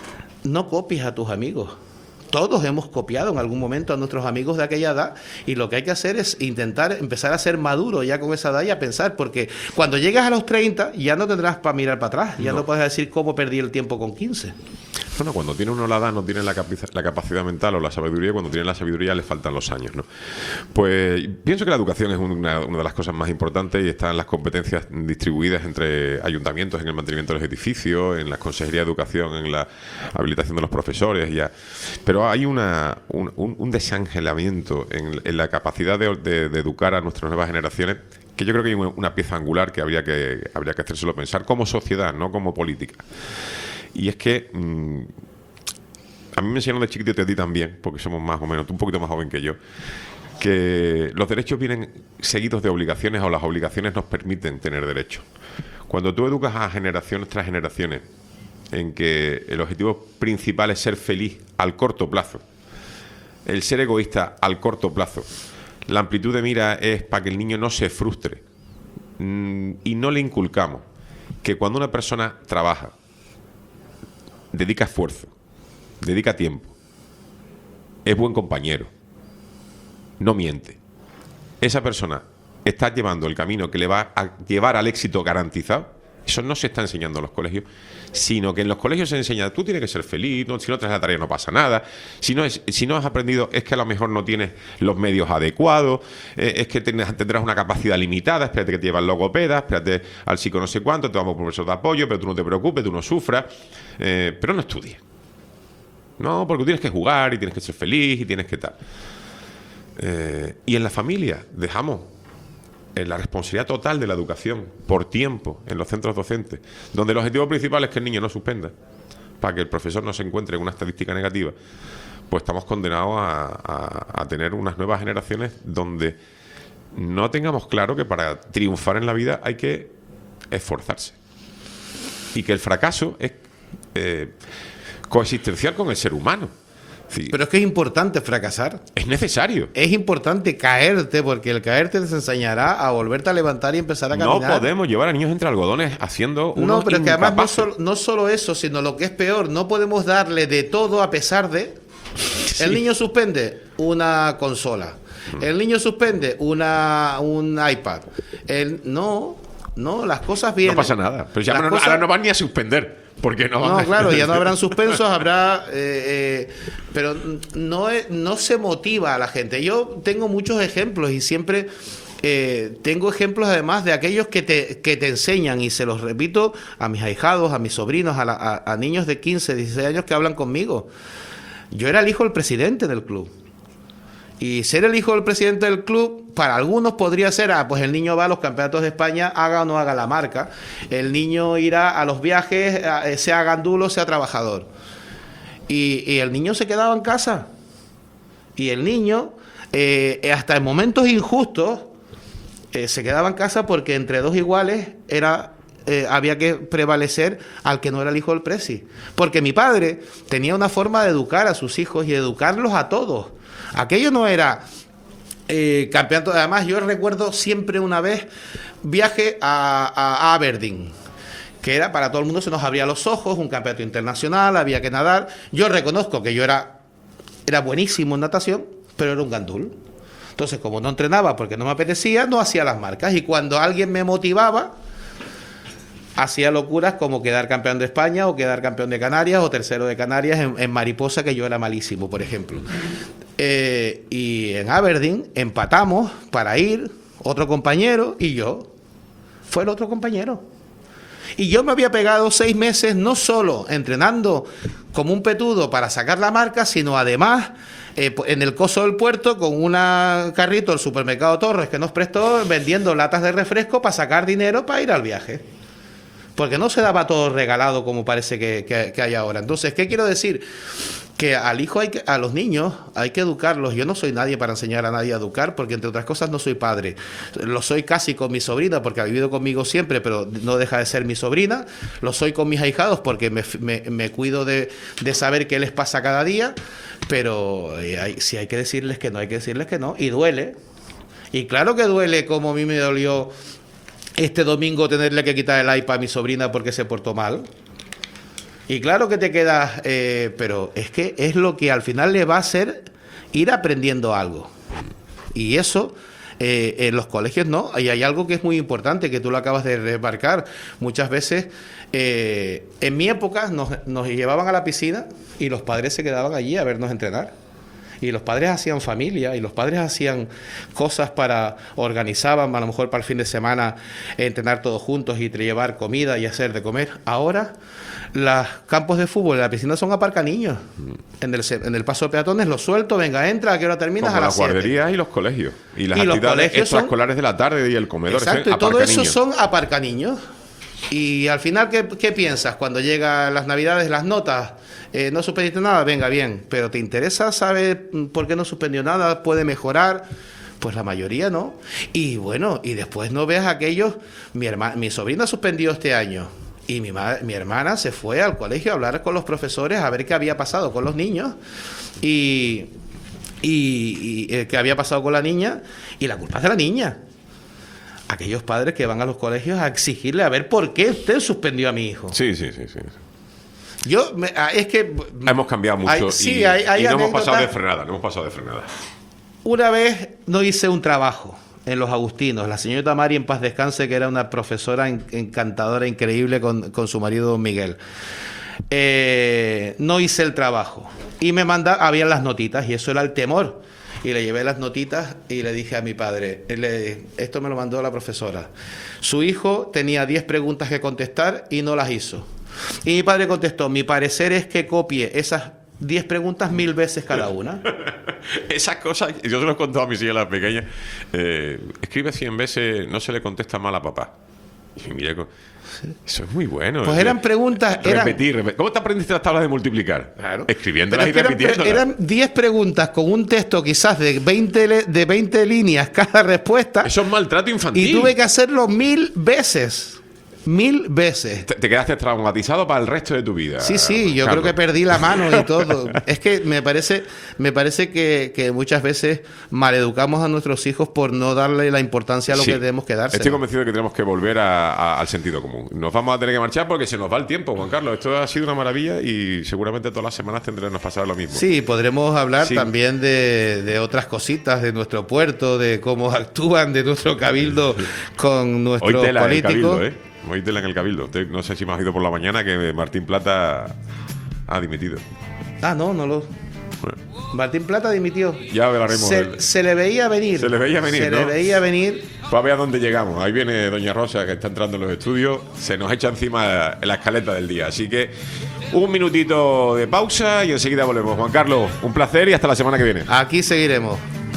no copies a tus amigos. Todos hemos copiado en algún momento a nuestros amigos de aquella edad, y lo que hay que hacer es intentar empezar a ser maduro ya con esa edad y a pensar, porque cuando llegas a los 30 ya no tendrás para mirar para atrás, ya no puedes decir cómo perdí el tiempo con 15. Bueno, cuando tiene uno la edad no tiene la capacidad mental o la sabiduría, cuando tiene la sabiduría le faltan los años, ¿no? Pues pienso que la educación es una de las cosas más importantes y están las competencias distribuidas entre ayuntamientos en el mantenimiento de los edificios, en la consejería de educación, en la habilitación de los profesores, pero hay un desangelamiento en la capacidad de educar a nuestras nuevas generaciones, que yo creo que hay una pieza angular que habría que hacérselo pensar como sociedad, no como política. Y es que a mí me enseñaron de chiquitito y a ti también, porque somos más o menos, tú un poquito más joven que yo, que los derechos vienen seguidos de obligaciones, o las obligaciones nos permiten tener derechos. Cuando tú educas a generaciones tras generaciones en que el objetivo principal es ser feliz al corto plazo, el ser egoísta al corto plazo, la amplitud de mira es para que el niño no se frustre, y no le inculcamos que cuando una persona trabaja, dedica esfuerzo, dedica tiempo, es buen compañero, no miente, esa persona está llevando el camino que le va a llevar al éxito garantizado. Eso no se está enseñando en los colegios, sino que en los colegios se enseña, tú tienes que ser feliz, si no traes la tarea no pasa nada, si no has aprendido es que a lo mejor no tienes los medios adecuados, es que tendrás una capacidad limitada, espérate que te lleva el logopeda, espérate al psico no sé cuánto, te vamos a un profesor de apoyo, pero tú no te preocupes, tú no sufras, pero no estudies. No, porque tú tienes que jugar y tienes que ser feliz y tienes que tal. Y en la familia dejamos la responsabilidad total de la educación por tiempo en los centros docentes, donde el objetivo principal es que el niño no suspenda, para que el profesor no se encuentre en una estadística negativa, pues estamos condenados a tener unas nuevas generaciones donde no tengamos claro que para triunfar en la vida hay que esforzarse y que el fracaso es coexistencial con el ser humano. Sí. Pero es que es importante fracasar. Es necesario. Es importante caerte, porque el caerte te enseñará a volverte a levantar y empezar a caminar. No podemos llevar a niños entre algodones haciendo unos No, pero es que además incapaces. no solo eso, sino lo que es peor, no podemos darle de todo a pesar de... Sí. El niño suspende una consola. El niño suspende un iPad. No, las cosas vienen. No pasa nada. Pero ya ahora no van ni a suspender. Porque no, claro, ya no habrán suspensos, habrá... pero no se motiva a la gente. Yo tengo muchos ejemplos y siempre tengo ejemplos además de aquellos que te enseñan, y se los repito a mis ahijados, a mis sobrinos, a niños de 15, 16 años que hablan conmigo. Yo era el hijo del presidente del club. Y ser el hijo del presidente del club, para algunos podría ser, pues el niño va a los campeonatos de España, haga o no haga la marca. El niño irá a los viajes, sea gandulo, sea trabajador. Y el niño se quedaba en casa. Y el niño, hasta en momentos injustos, se quedaba en casa porque entre dos iguales había que prevalecer al que no era el hijo del presi. Porque mi padre tenía una forma de educar a sus hijos y de educarlos a todos. Aquello no era campeonato. Además, yo recuerdo siempre una vez viaje a Aberdeen, que era para todo el mundo, se nos abría los ojos, un campeonato internacional, había que nadar. Yo reconozco que yo era buenísimo en natación, pero era un gandul. Entonces, como no entrenaba porque no me apetecía, no hacía las marcas. Y cuando alguien me motivaba, hacía locuras como quedar campeón de España o quedar campeón de Canarias o tercero de Canarias en mariposa, que yo era malísimo, por ejemplo. Y en Aberdeen empatamos para ir otro compañero y yo. Fue el otro compañero. Y yo me había pegado 6 meses no solo entrenando como un petudo para sacar la marca, sino además en el coso del puerto con un carrito del supermercado Torres que nos prestó, vendiendo latas de refresco para sacar dinero para ir al viaje. Porque no se daba todo regalado como parece que hay ahora. Entonces, ¿qué quiero decir? Que a los niños hay que educarlos. Yo no soy nadie para enseñar a nadie a educar, porque entre otras cosas no soy padre. Lo soy casi con mi sobrina, porque ha vivido conmigo siempre, pero no deja de ser mi sobrina. Lo soy con mis ahijados, porque me cuido de saber qué les pasa cada día. Pero si hay que decirles que no, hay que decirles que no. Y duele. Y claro que duele, como a mí me dolió este domingo tenerle que quitar el iPad a mi sobrina porque se portó mal. Y claro que te quedas, pero es que es lo que al final le va a hacer ir aprendiendo algo. Y eso en los colegios no. Y hay algo que es muy importante, que tú lo acabas de remarcar. Muchas veces, en mi época, nos llevaban a la piscina y los padres se quedaban allí a vernos entrenar. Y los padres hacían familia, y los padres hacían cosas organizaban a lo mejor para el fin de semana, entrenar todos juntos y llevar comida y hacer de comer. Ahora, los campos de fútbol y la piscina son aparcaniños. En el paso de peatones los suelto, venga, entra, ¿a qué hora terminas? Como a las 7. Las guarderías y los colegios. Y las Y los actividades colegios son- extraescolares de la tarde y el comedor. Exacto, y todo eso son aparcaniños. Y al final, ¿qué piensas? Cuando llegan las Navidades, las notas, no suspendiste nada, venga, bien, pero ¿te interesa saber por qué no suspendió nada? ¿Puede mejorar? Pues la mayoría no. Y bueno, y después no veas aquellos, mi sobrina suspendió este año, y mi hermana se fue al colegio a hablar con los profesores a ver qué había pasado con los niños, y qué había pasado con la niña, y la culpa es de la niña. Aquellos padres que van a los colegios a exigirle a ver por qué usted suspendió a mi hijo. Sí. Es que Hemos cambiado mucho y no hemos pasado de frenada. Una vez no hice un trabajo en Los Agustinos. La señorita Mari, en paz descanse, que era una profesora encantadora, increíble, con su marido Don Miguel. No hice el trabajo. Y habían las notitas, y eso era el temor. Y le llevé las notitas y le dije a mi padre, esto me lo mandó la profesora. Su hijo tenía 10 preguntas que contestar y no las hizo. Y mi padre contestó, mi parecer es que copie esas 10 preguntas 1000 veces cada una. Esas cosas, yo se lo he contado a mis hijas las pequeñas. Escribe 100 veces, no se le contesta mal a papá. Y mira, eso es muy bueno. Pues eran preguntas... Repetir. ¿Cómo te aprendiste las tablas de multiplicar? Claro. Escribiéndolas y Pero repitiéndolas. eran 10 preguntas con un texto quizás de 20 líneas cada respuesta. Eso es maltrato infantil. Y tuve que hacerlo 1000 veces. 1000 veces. Te quedaste traumatizado para el resto de tu vida. Sí, yo creo que perdí la mano y todo. Es que me parece que muchas veces maleducamos a nuestros hijos por no darle la importancia a lo que tenemos que darse. Estoy convencido de que tenemos que volver al sentido común. Nos vamos a tener que marchar porque se nos va el tiempo, Juan Carlos. Esto ha sido una maravilla y seguramente todas las semanas nos pasará lo mismo. Sí, podremos hablar también de otras cositas, de nuestro puerto, de cómo actúan, de nuestro cabildo con nuestros Hoy tela políticos. en el cabildo, Hoy tela en el cabildo. No sé si me has oído por la mañana que Martín Plata ha dimitido. No lo... Bueno. Martín Plata dimitió. Ya hablaremos. Se le veía venir. Se le veía venir, le veía venir. Pues a ver a dónde llegamos. Ahí viene doña Rosa, que está entrando en los estudios. Se nos echa encima la escaleta del día. Así que un minutito de pausa y enseguida volvemos. Juan Carlos, un placer y hasta la semana que viene. Aquí seguiremos.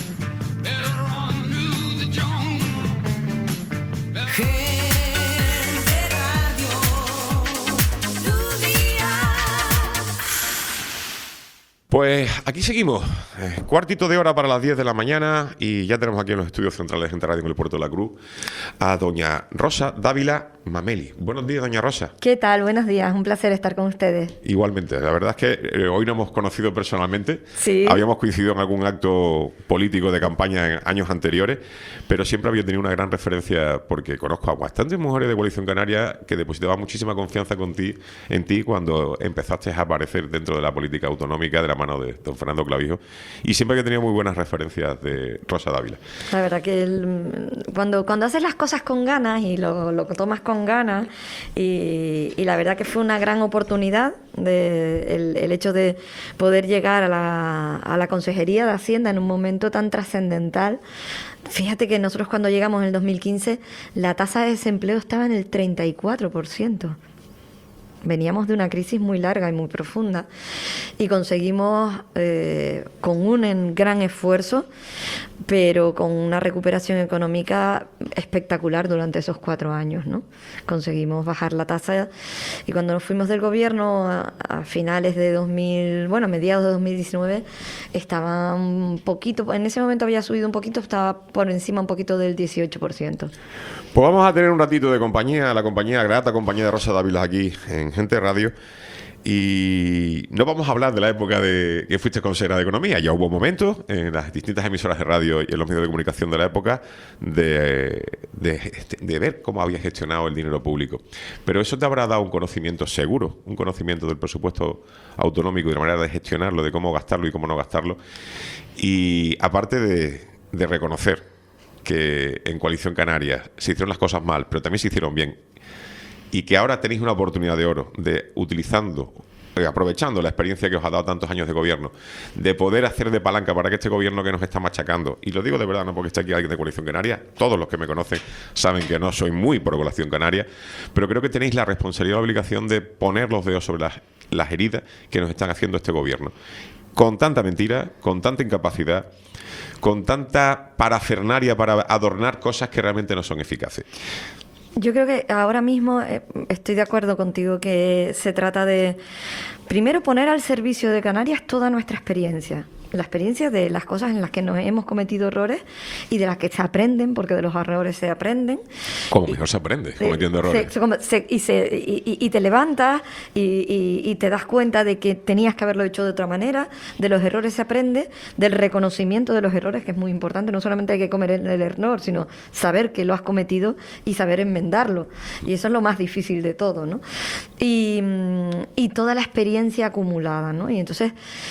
Pues aquí seguimos, cuartito de hora para las 10 de la mañana y ya tenemos aquí en los estudios centrales de Gente Radio en el Puerto de la Cruz a doña Rosa Dávila Mameli. Buenos días, doña Rosa. ¿Qué tal? Buenos días, un placer estar con ustedes. Igualmente, la verdad es que hoy no hemos conocido personalmente, Sí. Habíamos coincidido en algún acto político de campaña en años anteriores, pero siempre había tenido una gran referencia porque conozco a bastantes mujeres de Coalición Canaria que depositaban muchísima confianza en ti cuando empezaste a aparecer dentro de la política autonómica de la mano de don Fernando Clavijo, y siempre que tenía muy buenas referencias de Rosa Dávila. La verdad que cuando haces las cosas con ganas y lo tomas con ganas, y la verdad que fue una gran oportunidad el hecho de poder llegar a la Consejería de Hacienda en un momento tan trascendental. Fíjate que nosotros cuando llegamos en el 2015 la tasa de desempleo estaba en el 34%. Veníamos de una crisis muy larga y muy profunda y conseguimos, con un gran esfuerzo, pero con una recuperación económica espectacular durante esos 4 años, ¿no? Conseguimos bajar la tasa y cuando nos fuimos del gobierno a finales de mediados de 2019, estaba un poquito, en ese momento había subido un poquito, estaba por encima un poquito del 18%. Pues vamos a tener un ratito de compañía, la grata compañía de Rosa Dávila aquí en Gente Radio. Y no vamos a hablar de la época de que fuiste consejera de Economía. Ya hubo momentos en las distintas emisoras de radio y en los medios de comunicación de la época de ver cómo habías gestionado el dinero público. Pero eso te habrá dado un conocimiento seguro, un conocimiento del presupuesto autonómico y de la manera de gestionarlo, de cómo gastarlo y cómo no gastarlo. Y aparte de reconocer que en Coalición Canaria se hicieron las cosas mal, pero también se hicieron bien, y que ahora tenéis una oportunidad de oro de aprovechando la experiencia que os ha dado tantos años de gobierno, de poder hacer de palanca para que este gobierno que nos está machacando, y lo digo de verdad, no porque esté aquí alguien de Coalición Canaria, todos los que me conocen saben que no soy muy por Coalición Canaria, pero creo que tenéis la responsabilidad y la obligación de poner los dedos sobre las heridas que nos están haciendo este gobierno. Con tanta mentira, con tanta incapacidad, con tanta parafernalia para adornar cosas que realmente no son eficaces. Yo creo que ahora mismo estoy de acuerdo contigo que se trata de, primero, poner al servicio de Canarias toda nuestra experiencia. La experiencia de las cosas en las que nos hemos cometido errores y de las que se aprenden, porque de los errores se aprenden. Como mejor se aprende, cometiendo errores. Y te levantas y te das cuenta de que tenías que haberlo hecho de otra manera. De los errores se aprende, del reconocimiento de los errores, que es muy importante. No solamente hay que cometer el error, sino saber que lo has cometido y saber enmendarlo. Y eso es lo más difícil de todo, ¿no? Y toda la experiencia acumulada, ¿no? Y entonces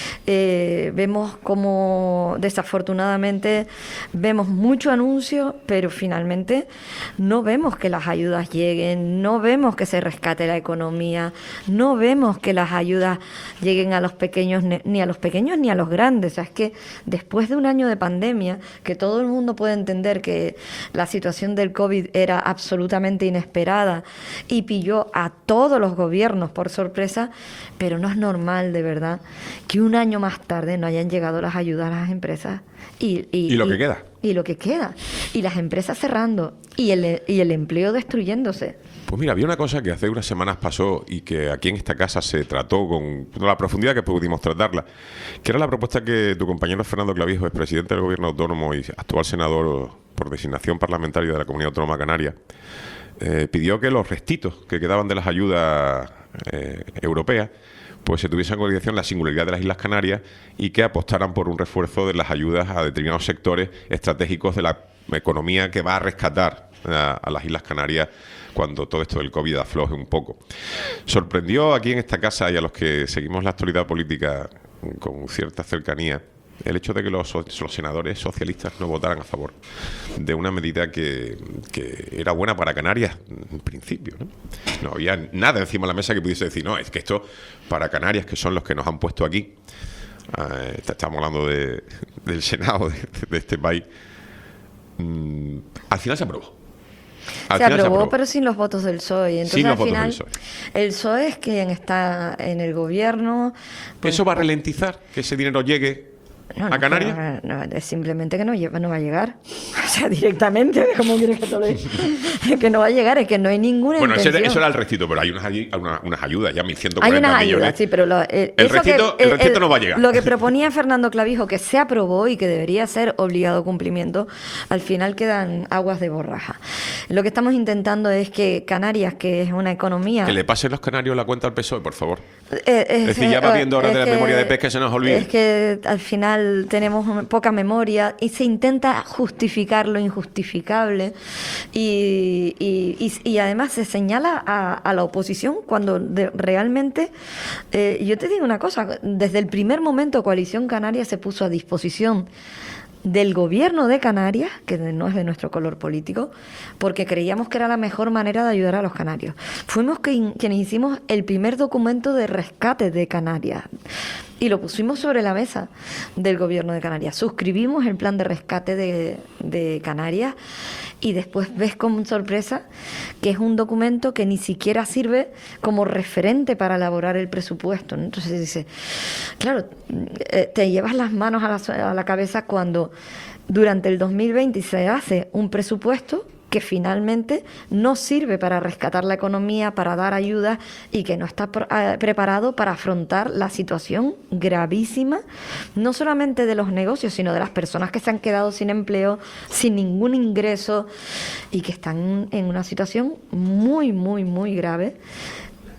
vemos como desafortunadamente vemos mucho anuncio, pero finalmente no vemos que las ayudas lleguen, no vemos que se rescate la economía, no vemos que las ayudas lleguen a los pequeños, ni a los pequeños ni a los grandes. O sea, es que después de un año de pandemia, que todo el mundo puede entender que la situación del COVID era absolutamente inesperada y pilló a todos los gobiernos por sorpresa, pero no es normal, de verdad, que un año más tarde no hayan llegado las ayudas a las empresas y lo que queda. Y lo que queda. Y las empresas cerrando y el empleo destruyéndose. Pues mira, había una cosa que hace unas semanas pasó y que aquí en esta casa se trató con toda la profundidad que pudimos tratarla, que era la propuesta que tu compañero Fernando Clavijo, expresidente del Gobierno Autónomo y actual senador por designación parlamentaria de la Comunidad Autónoma Canaria, pidió que los restitos que quedaban de las ayudas europeas pues se tuviese en consideración la singularidad de las Islas Canarias y que apostaran por un refuerzo de las ayudas a determinados sectores estratégicos de la economía que va a rescatar a las Islas Canarias cuando todo esto del COVID afloje un poco. Sorprendió aquí en esta casa y a los que seguimos la actualidad política con cierta cercanía el hecho de que los senadores socialistas no votaran a favor de una medida que era buena para Canarias en principio, ¿no? No había nada encima de la mesa que pudiese decir, no, es que esto para Canarias, que son los que nos han puesto aquí, estamos hablando del Senado de este país, al final se aprobó. Se aprobó, pero sin los votos del PSOE. Entonces, sin los al final, votos del PSOE. El PSOE es quien está en el gobierno. Pues, ¿eso va a ralentizar que ese dinero llegue a Canarias? No, es simplemente que no va a llegar. O sea, directamente, ¿cómo quieres que te lo diga? Que no va a llegar, es que no hay ninguna intención. Eso era el restito, pero hay unas ayudas, ya 1.140 hay unas millones. Ayudas, sí, pero el restito no va a llegar. Lo que proponía Fernando Clavijo, que se aprobó y que debería ser obligado cumplimiento, al final quedan aguas de borraja. Lo que estamos intentando es que Canarias, que es una economía... Que le pasen los canarios la cuenta al PSOE, por favor. Es decir, ya va viendo ahora de la memoria de pesca, se nos olvida. Es que al final tenemos poca memoria y se intenta justificar lo injustificable y además se señala a la oposición cuando realmente, yo te digo una cosa, desde el primer momento Coalición Canaria se puso a disposición del gobierno de Canarias, que no es de nuestro color político, porque creíamos que era la mejor manera de ayudar a los canarios. Fuimos quienes hicimos el primer documento de rescate de Canarias y lo pusimos sobre la mesa del gobierno de Canarias. Suscribimos el plan de rescate de Canarias y después ves con sorpresa que es un documento que ni siquiera sirve como referente para elaborar el presupuesto, ¿no? Entonces dice, claro, te llevas las manos a la cabeza cuando durante el 2020 se hace un presupuesto que finalmente no sirve para rescatar la economía, para dar ayuda y que no está preparado para afrontar la situación gravísima, no solamente de los negocios, sino de las personas que se han quedado sin empleo, sin ningún ingreso y que están en una situación muy, muy, muy grave.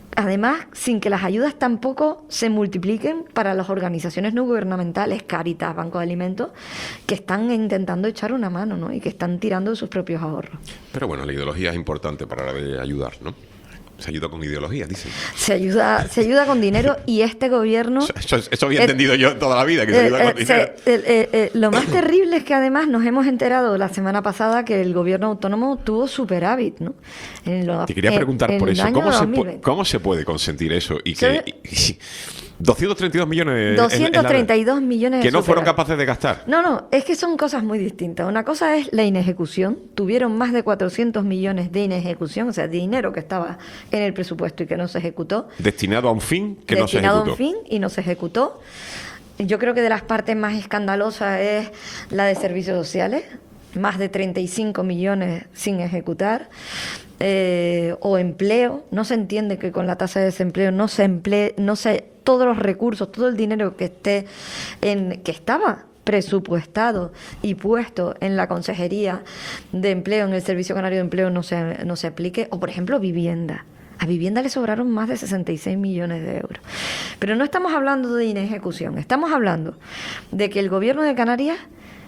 Además, sin que las ayudas tampoco se multipliquen para las organizaciones no gubernamentales, Cáritas, Banco de Alimentos, que están intentando echar una mano, ¿no? Y que están tirando de sus propios ahorros. Pero bueno, la ideología es importante para la de ayudar, ¿no? Se ayuda con ideología, dicen. Se ayuda con dinero y este gobierno... Eso había entendido yo toda la vida, que se ayuda con dinero. Lo más terrible es que además nos hemos enterado la semana pasada que el gobierno autónomo tuvo superávit, ¿no? Te quería preguntar por eso. ¿Cómo se puede consentir eso? Y que... 232 millones 232 millones de que no fueron superávit. capaces de gastar. No, es que son cosas muy distintas. Una cosa es la inejecución. Tuvieron más de 400 millones de inejecución, o sea, dinero que estaba en el presupuesto y que no se ejecutó. Destinado a un fin que no se ejecutó. Destinado a un fin y no se ejecutó. Yo creo que de las partes más escandalosas es la de servicios sociales. Más de 35 millones sin ejecutar. O empleo. No se entiende que con la tasa de desempleo no se todos los recursos, todo el dinero que estaba presupuestado y puesto en la Consejería de Empleo, en el Servicio Canario de Empleo, no se aplique. O, por ejemplo, vivienda. A vivienda le sobraron más de 66 millones de euros. Pero no estamos hablando de inejecución, estamos hablando de que el Gobierno de Canarias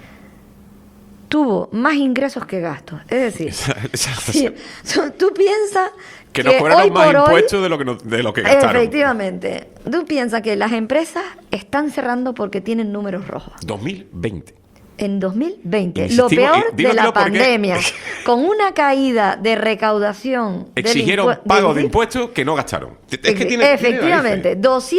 tuvo más ingresos que gastos. Es decir, tú piensas que nos cobraron más impuestos de lo que gastaron. Efectivamente. Tú piensas que las empresas están cerrando porque tienen números rojos. 2020. En 2020, lo peor de la pandemia, con una caída de recaudación. Exigieron pago de impuestos que no gastaron. Efectivamente,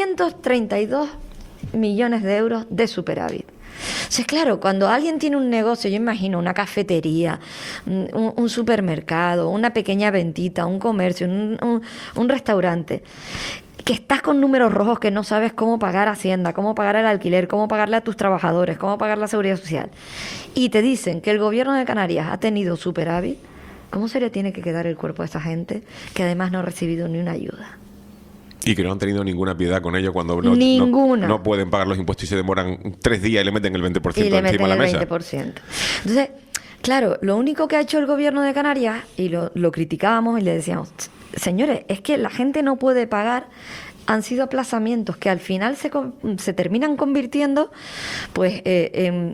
232 millones de euros de superávit. Entonces, claro, cuando alguien tiene un negocio, yo imagino una cafetería, un supermercado, una pequeña ventita, un comercio, un restaurante, que estás con números rojos, que no sabes cómo pagar Hacienda, cómo pagar el alquiler, cómo pagarle a tus trabajadores, cómo pagar la seguridad social, y te dicen que el Gobierno de Canarias ha tenido superávit, ¿cómo se le tiene que quedar el cuerpo a esa gente que además no ha recibido ni una ayuda? Y que no han tenido ninguna piedad con ellos cuando no pueden pagar los impuestos y se demoran 3 días y le meten el 20% encima de la mesa. 20%. Entonces, claro, lo único que ha hecho el Gobierno de Canarias, y lo criticábamos y le decíamos, señores, es que la gente no puede pagar, han sido aplazamientos que al final se terminan convirtiendo pues en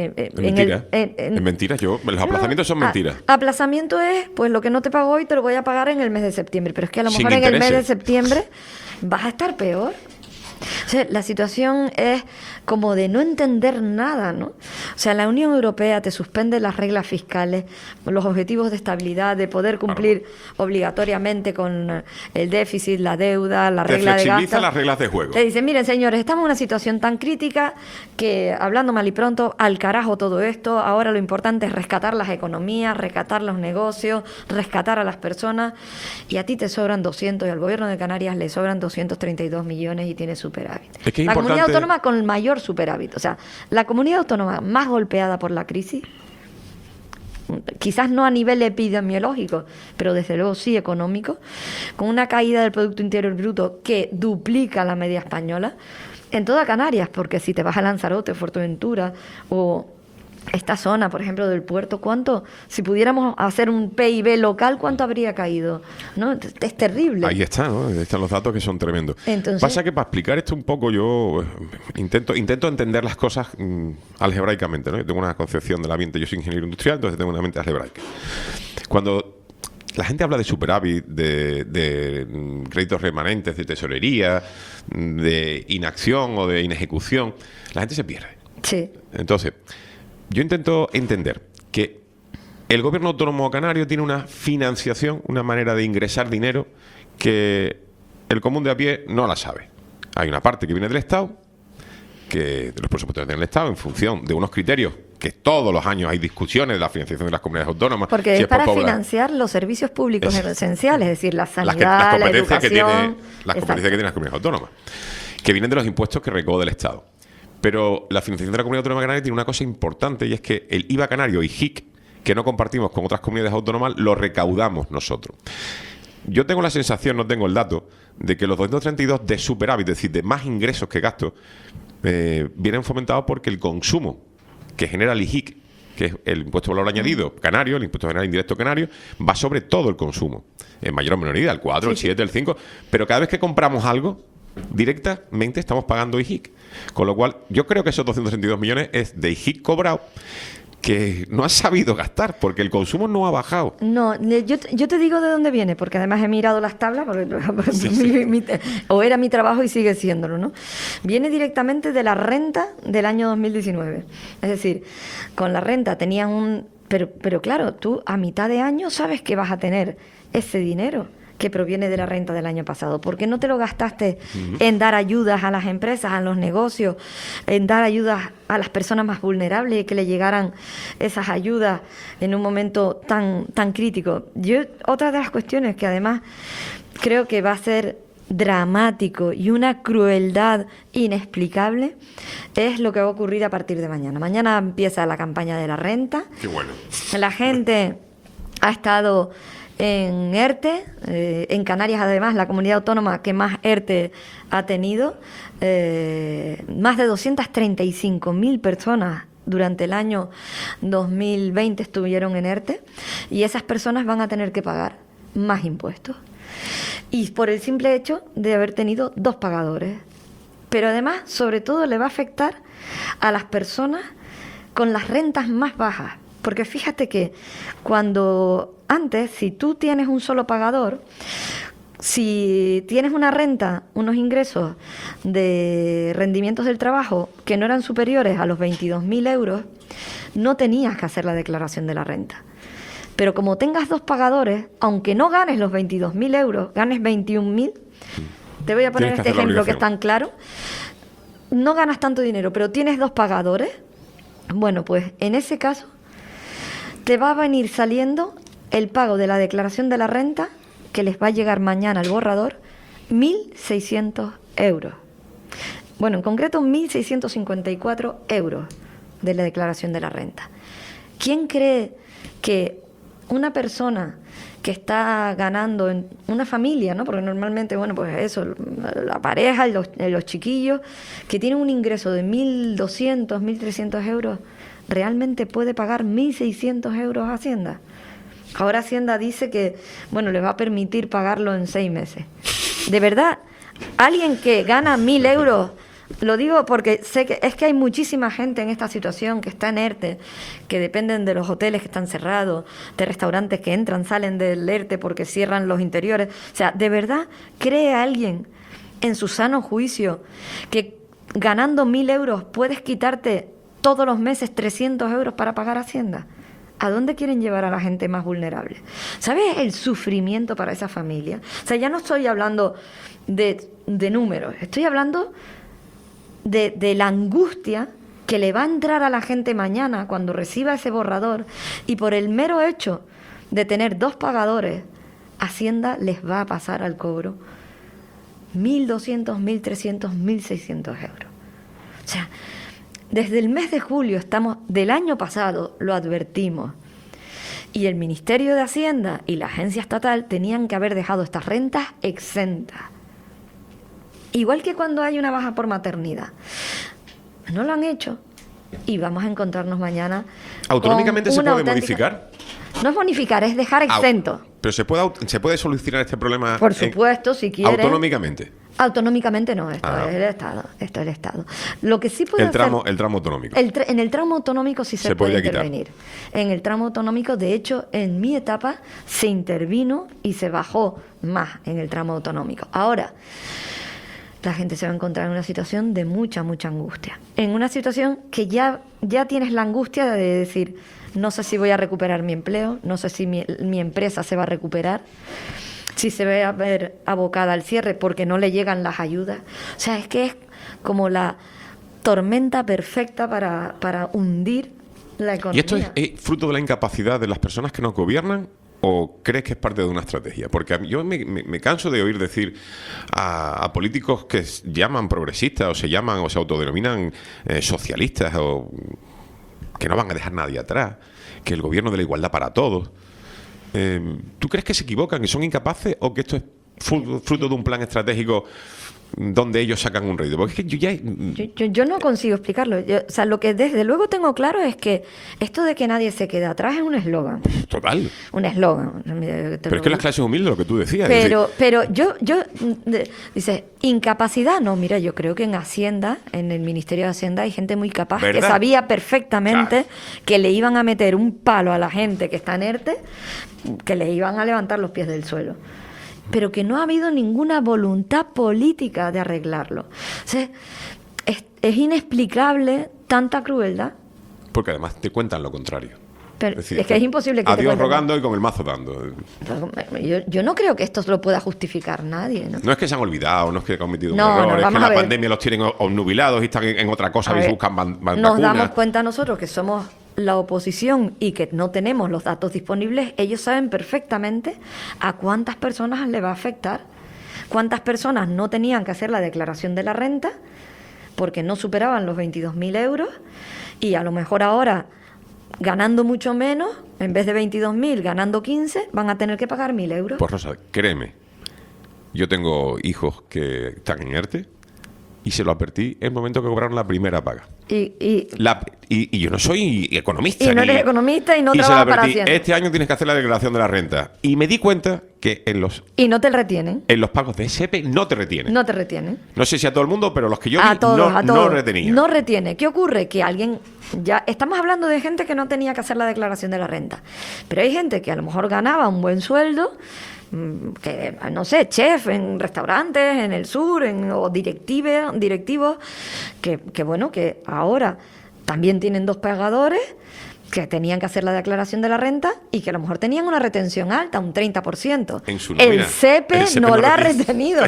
mentiras. Los aplazamientos son mentiras. Aplazamiento es pues lo que no te pago hoy te lo voy a pagar en el mes de septiembre, pero es que a lo mejor en el mes de septiembre vas a estar peor. O sea, la situación es como de no entender nada, ¿no? O sea, la Unión Europea te suspende las reglas fiscales, los objetivos de estabilidad, de poder cumplir obligatoriamente con el déficit, la deuda, la regla de gasto. Te flexibiliza las reglas de juego. Te dicen, miren, señores, estamos en una situación tan crítica que, hablando mal y pronto, al carajo todo esto, ahora lo importante es rescatar las economías, rescatar los negocios, rescatar a las personas, y a ti te sobran 200 y al Gobierno de Canarias le sobran 232 millones y tiene superávit. Es que es la importante... comunidad autónoma con el mayor superávit, o sea, la comunidad autónoma más golpeada por la crisis, quizás no a nivel epidemiológico, pero desde luego sí económico, con una caída del Producto Interior Bruto que duplica la media española en toda Canarias, porque si te vas a Lanzarote, Fuerteventura o esta zona, por ejemplo, del puerto, ¿cuánto? Si pudiéramos hacer un PIB local, ¿cuánto habría caído? ¿No? Es terrible. Ahí está, ¿no? Ahí están los datos que son tremendos. Entonces, pasa que para explicar esto un poco yo intento entender las cosas algebraicamente, ¿no? Yo tengo una concepción del ambiente, yo soy ingeniero industrial, entonces tengo una mente algebraica. Cuando la gente habla de superávit, de créditos remanentes, de tesorería, de inacción o de inejecución, la gente se pierde. Sí. Entonces, yo intento entender que el Gobierno Autónomo Canario tiene una financiación, una manera de ingresar dinero que el común de a pie no la sabe. Hay una parte que viene del Estado, que de los presupuestos del Estado, en función de unos criterios que todos los años hay discusiones de la financiación de las comunidades autónomas. Porque es para financiar los servicios públicos esenciales, es decir, la sanidad, la educación. Las competencias que tienen las comunidades autónomas, que vienen de los impuestos que recauda el Estado. Pero la financiación de la Comunidad Autónoma Canaria tiene una cosa importante, y es que el IVA canario y HIC, que no compartimos con otras comunidades autónomas, lo recaudamos nosotros. Yo tengo la sensación, no tengo el dato, de que los 232 de superávit, es decir, de más ingresos que gastos, vienen fomentados porque el consumo que genera el IHIC, que es el impuesto de valor añadido canario, el impuesto general indirecto canario, va sobre todo el consumo. en mayor o menor medida, el 4, el 7, el 5, pero cada vez que compramos algo, directamente estamos pagando IGIC. Con lo cual, yo creo que esos 232 millones es de IGIC cobrado que no has sabido gastar, porque el consumo no ha bajado. No, yo te digo de dónde viene, porque además he mirado las tablas, porque o era mi trabajo y sigue siéndolo, ¿no? Viene directamente de la renta del año 2019. Es decir, con la renta tenían un... Pero claro, tú a mitad de año sabes que vas a tener ese dinero que proviene de la renta del año pasado. ¿Por qué no te lo gastaste en dar ayudas a las empresas, a los negocios, en dar ayudas a las personas más vulnerables y que le llegaran esas ayudas en un momento tan crítico? Otra de las cuestiones que además creo que va a ser dramático y una crueldad inexplicable es lo que va a ocurrir a partir de mañana. Mañana empieza la campaña de la renta. Qué bueno. La gente ha estado en ERTE, en Canarias además la comunidad autónoma que más ERTE ha tenido, más de 235.000 personas durante el año 2020 estuvieron en ERTE, y esas personas van a tener que pagar más impuestos, y por el simple hecho de haber tenido 2 pagadores. Pero además, sobre todo, le va a afectar a las personas con las rentas más bajas. Porque fíjate que cuando antes, si tú tienes un solo pagador, si tienes una renta, unos ingresos de rendimientos del trabajo que no eran superiores a los 22.000 euros, no tenías que hacer la declaración de la renta. Pero como tengas 2 pagadores, aunque no ganes los 22.000 euros, ganes 21.000, te voy a poner este ejemplo que es tan claro, no ganas tanto dinero, pero tienes 2 pagadores, bueno, pues en ese caso te va a venir saliendo el pago de la declaración de la renta, que les va a llegar mañana al borrador, 1.600 euros. Bueno, en concreto 1.654 euros de la declaración de la renta. ¿Quién cree que una persona que está ganando en una familia, ¿no? Porque normalmente, bueno, pues eso, la pareja y los chiquillos, que tienen un ingreso de 1.200, 1.300 euros, realmente puede pagar 1.600 euros a Hacienda? Ahora Hacienda dice que, bueno, les va a permitir pagarlo en 6 meses. De verdad, alguien que gana 1.000 euros, lo digo porque sé que es que hay muchísima gente en esta situación que está en ERTE, que dependen de los hoteles que están cerrados, de restaurantes que entran, salen del ERTE porque cierran los interiores. O sea, ¿de verdad cree alguien en su sano juicio que ganando 1.000 euros puedes quitarte todos los meses 300 euros para pagar Hacienda? ¿A dónde quieren llevar a la gente más vulnerable? ¿Sabes el sufrimiento para esa familia? O sea, ya no estoy hablando de números, estoy hablando de la angustia que le va a entrar a la gente mañana cuando reciba ese borrador, y por el mero hecho de tener 2 pagadores, Hacienda les va a pasar al cobro 1.200, 1.300, 1.600 euros. O sea, desde el mes de julio del año pasado lo advertimos, y el Ministerio de Hacienda y la agencia estatal tenían que haber dejado estas rentas exentas. Igual que cuando hay una baja por maternidad. No lo han hecho, y vamos a encontrarnos mañana. ¿Autonómicamente se puede modificar? No es bonificar, es dejar exento. ¿Pero se puede solucionar este problema? Por supuesto, si quiere. ¿Autonómicamente? Autonómicamente no, esto es el Estado. Esto es el Estado. Lo que sí puede el tramo autonómico. En el tramo autonómico sí se puede intervenir. En el tramo autonómico, de hecho, en mi etapa se intervino y se bajó más en el tramo autonómico. Ahora, la gente se va a encontrar en una situación de mucha angustia. En una situación que ya tienes la angustia de decir, no sé si voy a recuperar mi empleo, no sé si mi empresa se va a recuperar, si se va a ver abocada al cierre porque no le llegan las ayudas. O sea, es que es como la tormenta perfecta para hundir la economía. ¿Y esto es fruto de la incapacidad de las personas que nos gobiernan, o crees que es parte de una estrategia? Porque yo me canso de oír decir a políticos que llaman progresistas o se autodenominan socialistas, o que no van a dejar nadie atrás, que el gobierno de la igualdad para todos. ¿Tú crees que se equivocan y son incapaces, o que esto es fruto de un plan estratégico donde ellos sacan un rédito. Porque es que Yo no consigo explicarlo. O sea, lo que desde luego tengo claro es que esto de que nadie se quede atrás es un eslogan. Total. Un eslogan. Pero es que las clases humildes, lo que tú decías. Pero dice, incapacidad. No, mira, yo creo que en Hacienda, en el Ministerio de Hacienda, hay gente muy capaz ¿verdad? que sabía perfectamente que le iban a meter un palo a la gente que está en ERTE, que le iban a levantar los pies del suelo. Pero que no ha habido ninguna voluntad política de arreglarlo. O sea, es inexplicable tanta crueldad. Porque además te cuentan lo contrario. Pero es que es imposible que a te Dios cuenten. rogando y con el mazo dando. Yo no creo que esto lo pueda justificar nadie, ¿no? No es que se han olvidado, no es que han cometido un No, error, no, es que vamos a la ver. pandemia los tienen obnubilados y están en otra cosa A y ver, buscan Nos vacunas. damos cuenta nosotros que somos la oposición y que no tenemos los datos disponibles. Ellos saben perfectamente a cuántas personas le va a afectar, cuántas personas no tenían que hacer la declaración de la renta porque no superaban los 22.000 euros y a lo mejor ahora, ganando mucho menos, en vez de 22.000, ganando 15, van a tener que pagar 1.000 euros. Pues Rosa, créeme, yo tengo hijos que están en ERTE y se lo advertí en el momento que cobraron la primera paga. Y yo no soy economista. Y no eres economista y no se lo trabajas para advertí, Hacienda. este año tienes que hacer la declaración de la renta. Y me di cuenta que Y no te retienen. en los pagos de SEPE no te retienen. No te retienen. No sé si a todo el mundo, pero los que yo vi A todos. no retenían. No retiene. ¿Qué ocurre? Que alguien... Ya estamos hablando de gente que no tenía que hacer la declaración de la renta. Pero hay gente que a lo mejor ganaba un buen sueldo, que, no sé, chef en restaurantes, en el sur, o directivos, que bueno, que ahora también tienen 2 pagadores, que tenían que hacer la declaración de la renta y que a lo mejor tenían una retención alta, un 30%. En su nómina. El SEPE no la ha retenido.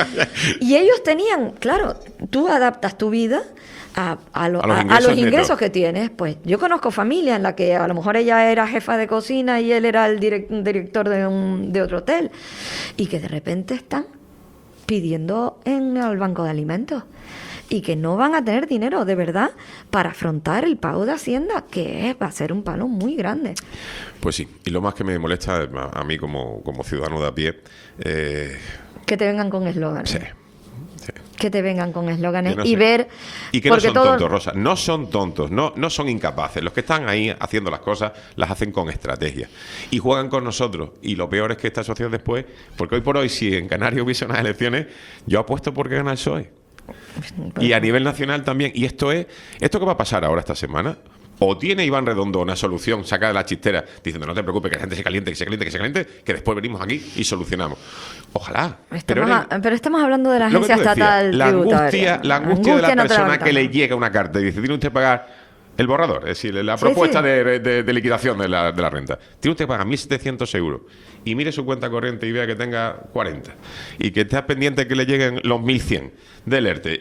Y ellos tenían, claro, tú adaptas tu vida a los ingresos que tienes. Pues yo conozco familias en la que a lo mejor ella era jefa de cocina y él era el director de otro hotel y que de repente están pidiendo en el banco de alimentos y que no van a tener dinero de verdad para afrontar el pago de Hacienda, que va a ser un palo muy grande. Pues sí, y lo más que me molesta a mí como ciudadano de a pie... que te vengan con eslóganes. Sí. Que te vengan con eslóganes no y sé. ver... Y que no son tontos, Rosa, no son tontos, no son incapaces. Los que están ahí haciendo las cosas, las hacen con estrategia. Y juegan con nosotros. Y lo peor es que esta sociedad después, porque hoy por hoy, si en Canarias hubiese unas elecciones, yo apuesto por que gana el PSOE. Y a nivel nacional también. Y esto que va a pasar ahora esta semana, o tiene Iván Redondo una solución sacada de la chistera diciendo no te preocupes, que la gente se caliente, que después venimos aquí y solucionamos. Ojalá. Pero estamos hablando de la agencia estatal tributaria. La angustia de la persona que le llega una carta y dice tiene usted que pagar el borrador, es decir, la propuesta de liquidación de la renta. Tiene usted que pagar 1.700 euros y mire su cuenta corriente y vea que tenga 40 y que esté pendiente que le lleguen los 1.100 del ERTE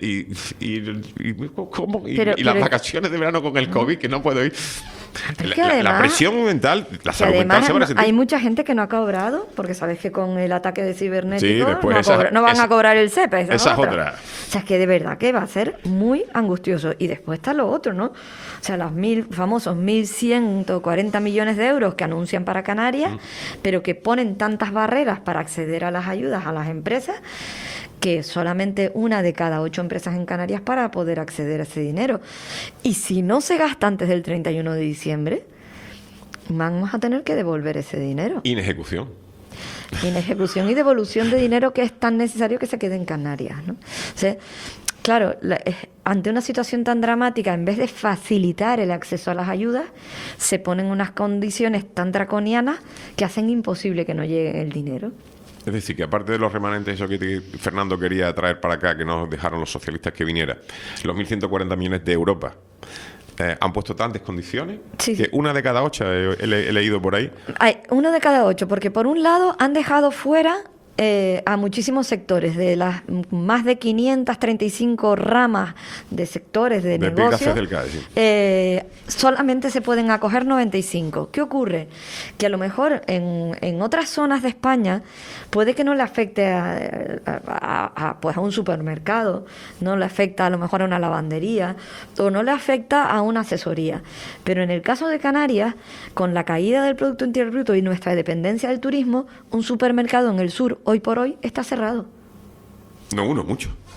y las vacaciones de verano con el COVID, que no puedo ir. La presión mental, la salud mental se va a sentir. Hay mucha gente que no ha cobrado, porque sabes que con el ataque de cibernético sí, después no van a cobrar el SEPE. Esa es otra. O sea, es que de verdad que va a ser muy angustioso. Y después está lo otro, ¿no? O sea, los famosos 1.140 millones de euros que anuncian para Canarias, pero que ponen tantas barreras para acceder a las ayudas a las empresas, que solamente 1 de cada 8 empresas en Canarias para poder acceder a ese dinero. Y si no se gasta antes del 31 de diciembre, vamos a tener que devolver ese dinero. Inejecución Y devolución de dinero que es tan necesario que se quede en Canarias, ¿no? O sea, claro, ante una situación tan dramática, en vez de facilitar el acceso a las ayudas, se ponen unas condiciones tan draconianas que hacen imposible que no llegue el dinero. Es decir, que aparte de los remanentes, eso que Fernando quería traer para acá, que nos dejaron los socialistas que viniera, los 1.140 millones de Europa han puesto tantas condiciones que 1 de cada 8 he leído por ahí. Hay 1 de cada 8, porque por un lado han dejado fuera a muchísimos sectores, de las más de 535 ramas de sectores de negocio, solamente se pueden acoger 95. ¿Qué ocurre? Que a lo mejor en otras zonas de España puede que no le afecte pues a un supermercado, no le afecta a lo mejor a una lavandería o no le afecta a una asesoría. Pero en el caso de Canarias, con la caída del Producto Interior Bruto y nuestra dependencia del turismo, un supermercado en el sur hoy por hoy está cerrado. No uno, mucho.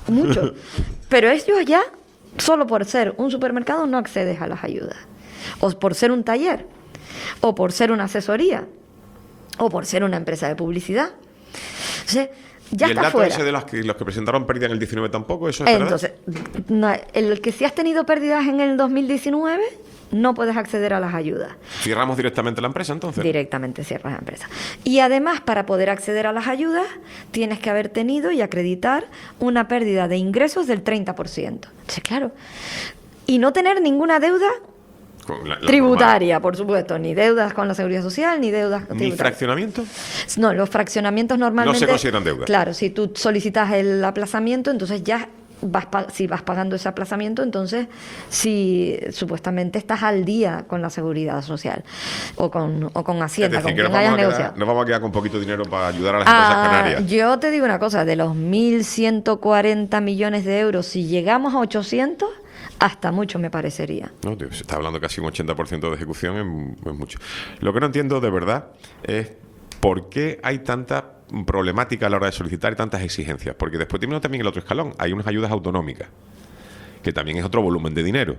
mucho. Pero ellos ya, solo por ser un supermercado, no accedes a las ayudas. O por ser un taller, o por ser una asesoría, o por ser una empresa de publicidad. Entonces, ya ¿Y el está dato fuera. ese de los que presentaron pérdida en el 19 tampoco? ¿Eso es verdad? Entonces, el que si has tenido pérdidas en el 2019, no puedes acceder a las ayudas. ¿Cerramos directamente la empresa entonces? Directamente cierras la empresa. Y además, para poder acceder a las ayudas, tienes que haber tenido y acreditar una pérdida de ingresos del 30%. Entonces, claro. Y no tener ninguna deuda Con la tributaria, por supuesto. Ni deudas con la Seguridad Social, ni deudas normal. ¿Ni tributarias. fraccionamiento? No, los fraccionamientos normalmente... No se consideran deuda. Claro, si tú solicitas el aplazamiento, entonces ya si vas pagando ese aplazamiento, entonces si supuestamente estás al día con la Seguridad Social o con Hacienda, Es decir, con que quien hayas negociado. nos vamos a quedar con poquito dinero para ayudar a las empresas canarias. Yo te digo una cosa, de los 1.140 millones de euros, si llegamos a 800, hasta mucho me parecería. No, tío, se está hablando casi un 80% de ejecución, es mucho. Lo que no entiendo de verdad es por qué hay tanta problemática a la hora de solicitar y tantas exigencias. Porque después termina también el otro escalón. Hay unas ayudas autonómicas, que también es otro volumen de dinero.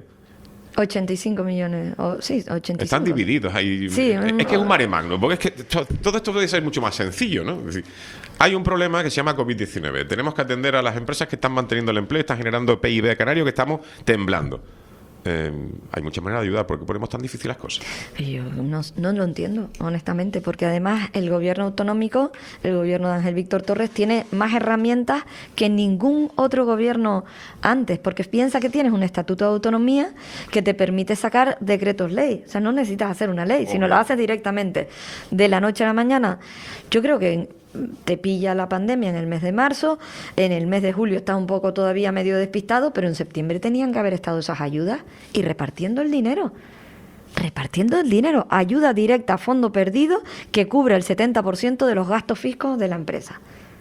85 millones, sí, 85. Están divididos. Sí, es que es un mare magnum, porque es que todo esto puede ser mucho más sencillo, ¿no? Es decir, hay un problema que se llama COVID-19. Tenemos que atender a las empresas que están manteniendo el empleo, están generando PIB de canario, que estamos temblando. Hay muchas maneras de ayudar. ¿Por qué ponemos tan difíciles las cosas? Yo no lo entiendo, honestamente, porque además el gobierno autonómico, el gobierno de Ángel Víctor Torres, tiene más herramientas que ningún otro gobierno antes, porque piensa que tienes un estatuto de autonomía que te permite sacar decretos ley. O sea, no necesitas hacer una ley, sino lo haces directamente de la noche a la mañana. Yo creo que te pilla la pandemia en el mes de marzo, en el mes de julio está un poco todavía medio despistado, pero en septiembre tenían que haber estado esas ayudas y repartiendo el dinero, ayuda directa a fondo perdido que cubra el 70% de los gastos fiscos de la empresa.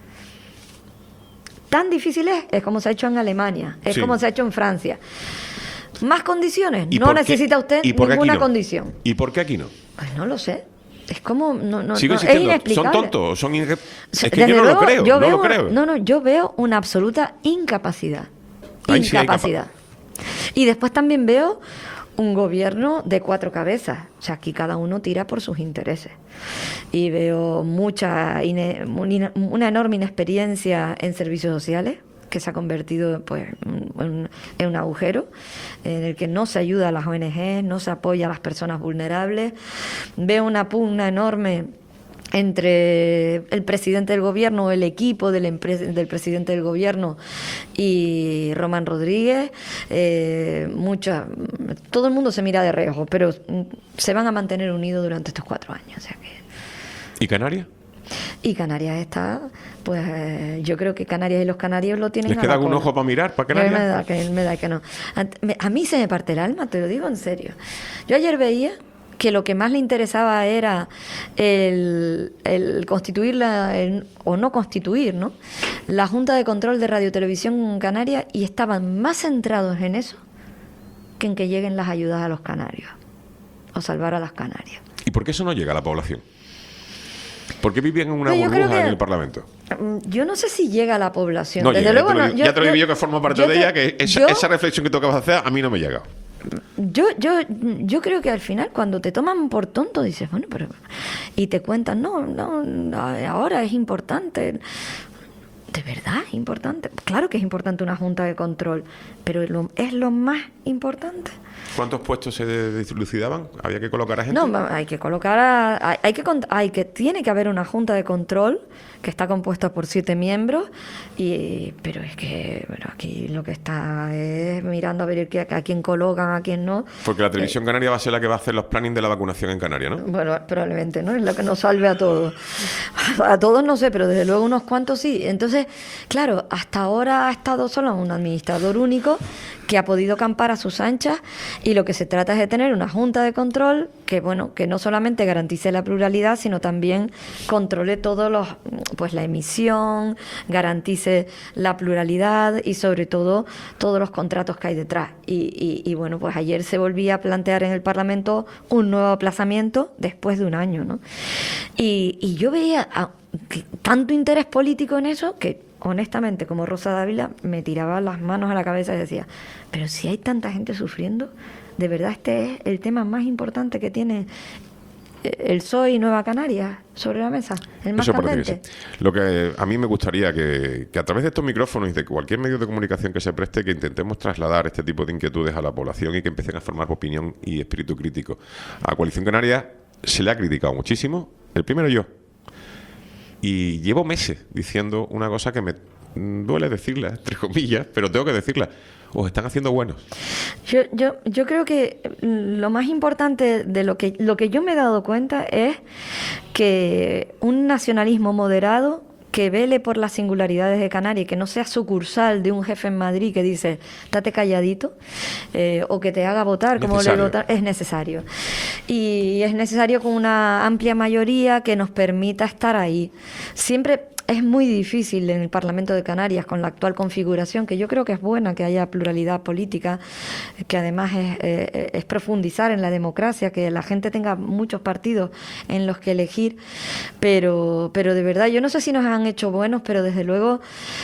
Tan difícil es como se ha hecho en Alemania, es como se ha hecho en Francia. ¿Más condiciones? No necesita usted ninguna condición. ¿Y por qué aquí no? Pues no lo sé. Es como Sigo es insistiendo, inexplicable. ¿son tontos? Es que Desde yo no luego, lo creo, yo no veo lo creo. yo veo una absoluta incapacidad. Ahí sí hay Incapacidad. Y después también veo un gobierno de 4 cabezas. O sea, aquí cada uno tira por sus intereses. Y veo una enorme inexperiencia en servicios sociales, que se ha convertido pues en un agujero en el que no se ayuda a las ONG, no se apoya a las personas vulnerables. Veo una pugna enorme entre el presidente del gobierno, el equipo del presidente del gobierno y Román Rodríguez. Todo el mundo se mira de reojo, pero se van a mantener unidos durante estos 4 años. O sea que... ¿Y Canarias? Y Canarias está, pues yo creo que Canarias y los canarios lo tienen. ¿Les queda algún ojo para mirar para Canarias? Me da que no. A mí se me parte el alma, te lo digo en serio. Yo ayer veía que lo que más le interesaba era el constituir o no constituir, ¿no?, la Junta de Control de Radiotelevisión Canaria, y estaban más centrados en eso que en que lleguen las ayudas a los canarios o salvar a las Canarias. ¿Y por qué eso no llega a la población? ¿Por qué vivían en una Pero yo creo burbuja que- en el Parlamento? Yo no sé si llega a la población. No Desde llega, luego, ya te lo digo yo que formo parte de ella, que yo- esa reflexión que tú acabas de hacer a mí no me llega. Yo creo que al final, cuando te toman por tonto, dices, bueno, pero... Y te cuentan, no, ahora es importante. ¿De verdad es importante? Claro que es importante una junta de control, pero ¿es lo más importante? ¿Cuántos puestos se dilucidaban? ¿Había que colocar a gente? No, hay que colocar tiene que haber una junta de control que está compuesta por 7 miembros, pero aquí lo que está es mirando a ver a quién colocan, a quién no. Porque la televisión canaria va a ser la que va a hacer los plannings de la vacunación en Canarias, ¿no? Bueno, probablemente, ¿no? Es lo que nos salve a todos. A todos no sé, pero desde luego unos cuantos sí. Entonces, claro, hasta ahora ha estado solo un administrador único que ha podido campar a sus anchas, y lo que se trata es de tener una junta de control que no solamente garantice la pluralidad, sino también controle la emisión, garantice la pluralidad y sobre todo todos los contratos que hay detrás. Y bueno, pues ayer se volvía a plantear en el Parlamento un nuevo aplazamiento después de un año, ¿no? Y yo veía tanto interés político en eso que honestamente, como Rosa Dávila, me tiraba las manos a la cabeza y decía, pero si hay tanta gente sufriendo, de verdad este es el tema más importante que tiene el PSOE y Nueva Canarias sobre la mesa, el más Eso parece que candente. sí. Lo que a mí me gustaría que a través de estos micrófonos y de cualquier medio de comunicación que se preste, que intentemos trasladar este tipo de inquietudes a la población y que empiecen a formar opinión y espíritu crítico. A Coalición Canaria se le ha criticado muchísimo, el primero yo. Y llevo meses diciendo una cosa que me duele decirla, entre comillas, pero tengo que decirla. Os están haciendo buenos. Yo creo que lo más importante de lo que yo me he dado cuenta es que un nacionalismo moderado que vele por las singularidades de Canarias y que no sea sucursal de un jefe en Madrid que dice, date calladito, o que te haga votar como le votar, es necesario. Y es necesario con una amplia mayoría que nos permita estar ahí. Siempre es muy difícil en el Parlamento de Canarias, con la actual configuración, que yo creo que es buena que haya pluralidad política, que además es profundizar en la democracia, que la gente tenga muchos partidos en los que elegir, pero de verdad, yo no sé si nos han hecho buenos, pero desde luego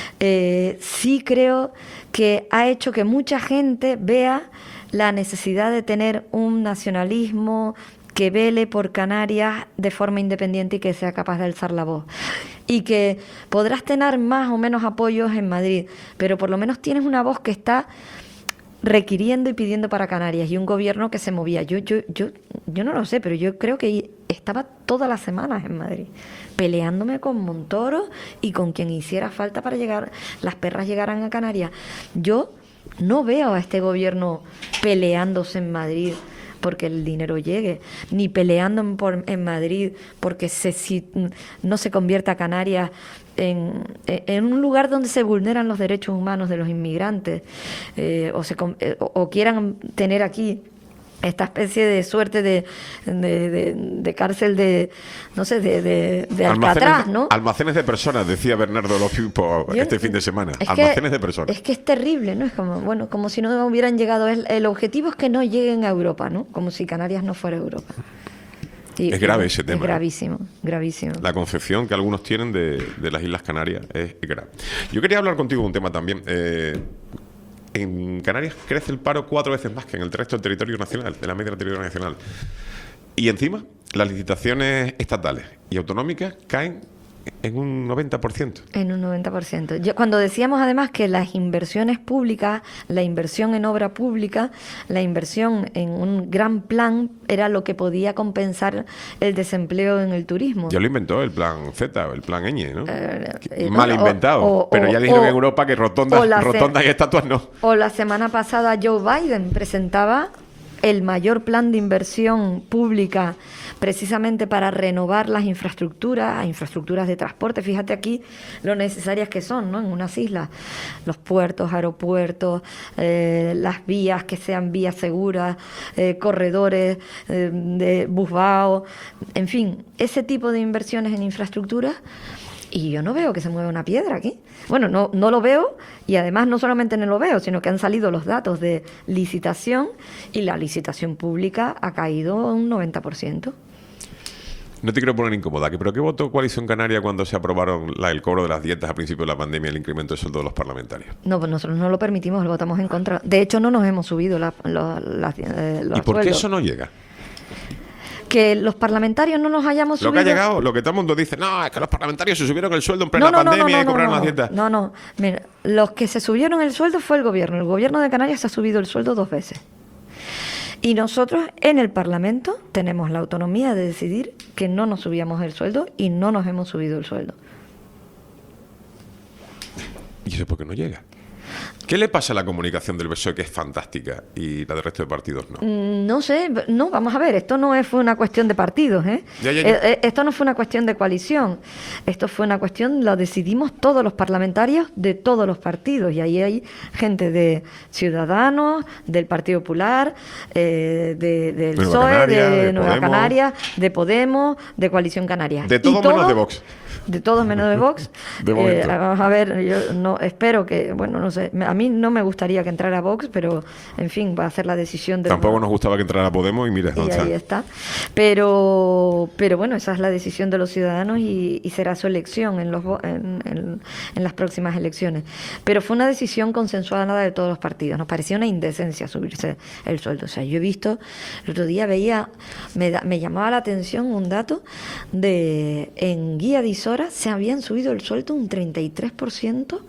sí creo que ha hecho que mucha gente vea la necesidad de tener un nacionalismo que vele por Canarias de forma independiente y que sea capaz de alzar la voz. Y que podrás tener más o menos apoyos en Madrid, pero por lo menos tienes una voz que está requiriendo y pidiendo para Canarias, y un gobierno que se movía. Yo no lo sé, pero yo creo que estaba todas las semanas en Madrid, peleándome con Montoro y con quien hiciera falta para llegar, las perras llegaran a Canarias. Yo no veo a este gobierno peleándose en Madrid porque el dinero llegue, ni peleando en Madrid porque no se convierta Canarias en un lugar donde se vulneran los derechos humanos de los inmigrantes, o quieran tener aquí esta especie de suerte de cárcel de, no sé, de Alcatraz, ¿no? Almacenes de personas, decía Bernardo López este fin de semana. Almacenes de personas. Es que es terrible, ¿no? Es como, bueno, como si no hubieran llegado. El objetivo es que no lleguen a Europa, ¿no? Como si Canarias no fuera Europa. Es grave ese tema. Es gravísimo, gravísimo. La concepción que algunos tienen de las Islas Canarias es grave. Yo quería hablar contigo de un tema también. En Canarias crece el paro 4 veces más que en el resto del territorio nacional, de la media del territorio nacional. Y encima, las licitaciones estatales y autonómicas caen en un 90%. En un 90%. Cuando decíamos además que las inversiones públicas, la inversión en obra pública, la inversión en un gran plan era lo que podía compensar el desempleo en el turismo. Ya lo inventó el plan Z, el plan Ñ, ¿no? Mal inventado. Pero ya dijeron en Europa que rotondas y estatuas no. O la semana pasada Joe Biden presentaba el mayor plan de inversión pública precisamente para renovar las infraestructuras de transporte. Fíjate aquí lo necesarias que son, ¿no? En unas islas, los puertos, aeropuertos, las vías que sean vías seguras, corredores de busbao, en fin, ese tipo de inversiones en infraestructuras. Y yo no veo que se mueva una piedra aquí. Bueno, no lo veo, y además no solamente no lo veo, sino que han salido los datos de licitación y la licitación pública ha caído un 90%. No te quiero poner incómoda, pero ¿qué votó Coalición Canaria cuando se aprobaron el cobro de las dietas a principio de la pandemia y el incremento de sueldo de los parlamentarios? No, pues nosotros no lo permitimos, lo votamos en contra. De hecho, no nos hemos subido los ¿Y por qué eso no llega? Que los parlamentarios no nos hayamos subido. Lo que ha llegado, lo que todo el mundo dice, no, es que los parlamentarios se subieron el sueldo en plena pandemia y cobraron las dietas. No, mira, los que se subieron el sueldo fue el gobierno de Canarias se ha subido el sueldo 2 veces. Y nosotros en el Parlamento tenemos la autonomía de decidir que no nos subíamos el sueldo y no nos hemos subido el sueldo. ¿Y eso por qué no llega? ¿Qué le pasa a la comunicación del PSOE, que es fantástica, y la del resto de partidos no? No sé, no, vamos a ver, esto no fue una cuestión de partidos, ¿eh? Ya. Esto no fue una cuestión de coalición, esto fue una cuestión, lo decidimos todos los parlamentarios de todos los partidos, y ahí hay gente de Ciudadanos, del Partido Popular, del PSOE, de Nueva Canarias, de Podemos, de Coalición Canaria. De todo menos de Vox. de todos menos de Vox. De momento. Vamos a ver, yo no espero que, bueno, no sé, a mí no me gustaría que entrara Vox, pero en fin, va a ser la decisión de... Tampoco nos gustaba que entrara Podemos y mira, Y ¿dónde ahí está? está. Pero bueno, esa es la decisión de los ciudadanos y será su elección en las próximas elecciones. Pero fue una decisión consensuada de todos los partidos. Nos parecía una indecencia subirse el sueldo. O sea, yo he visto, el otro día veía, me llamaba la atención un dato de en Guía de Isora se habían subido el sueldo un 33%.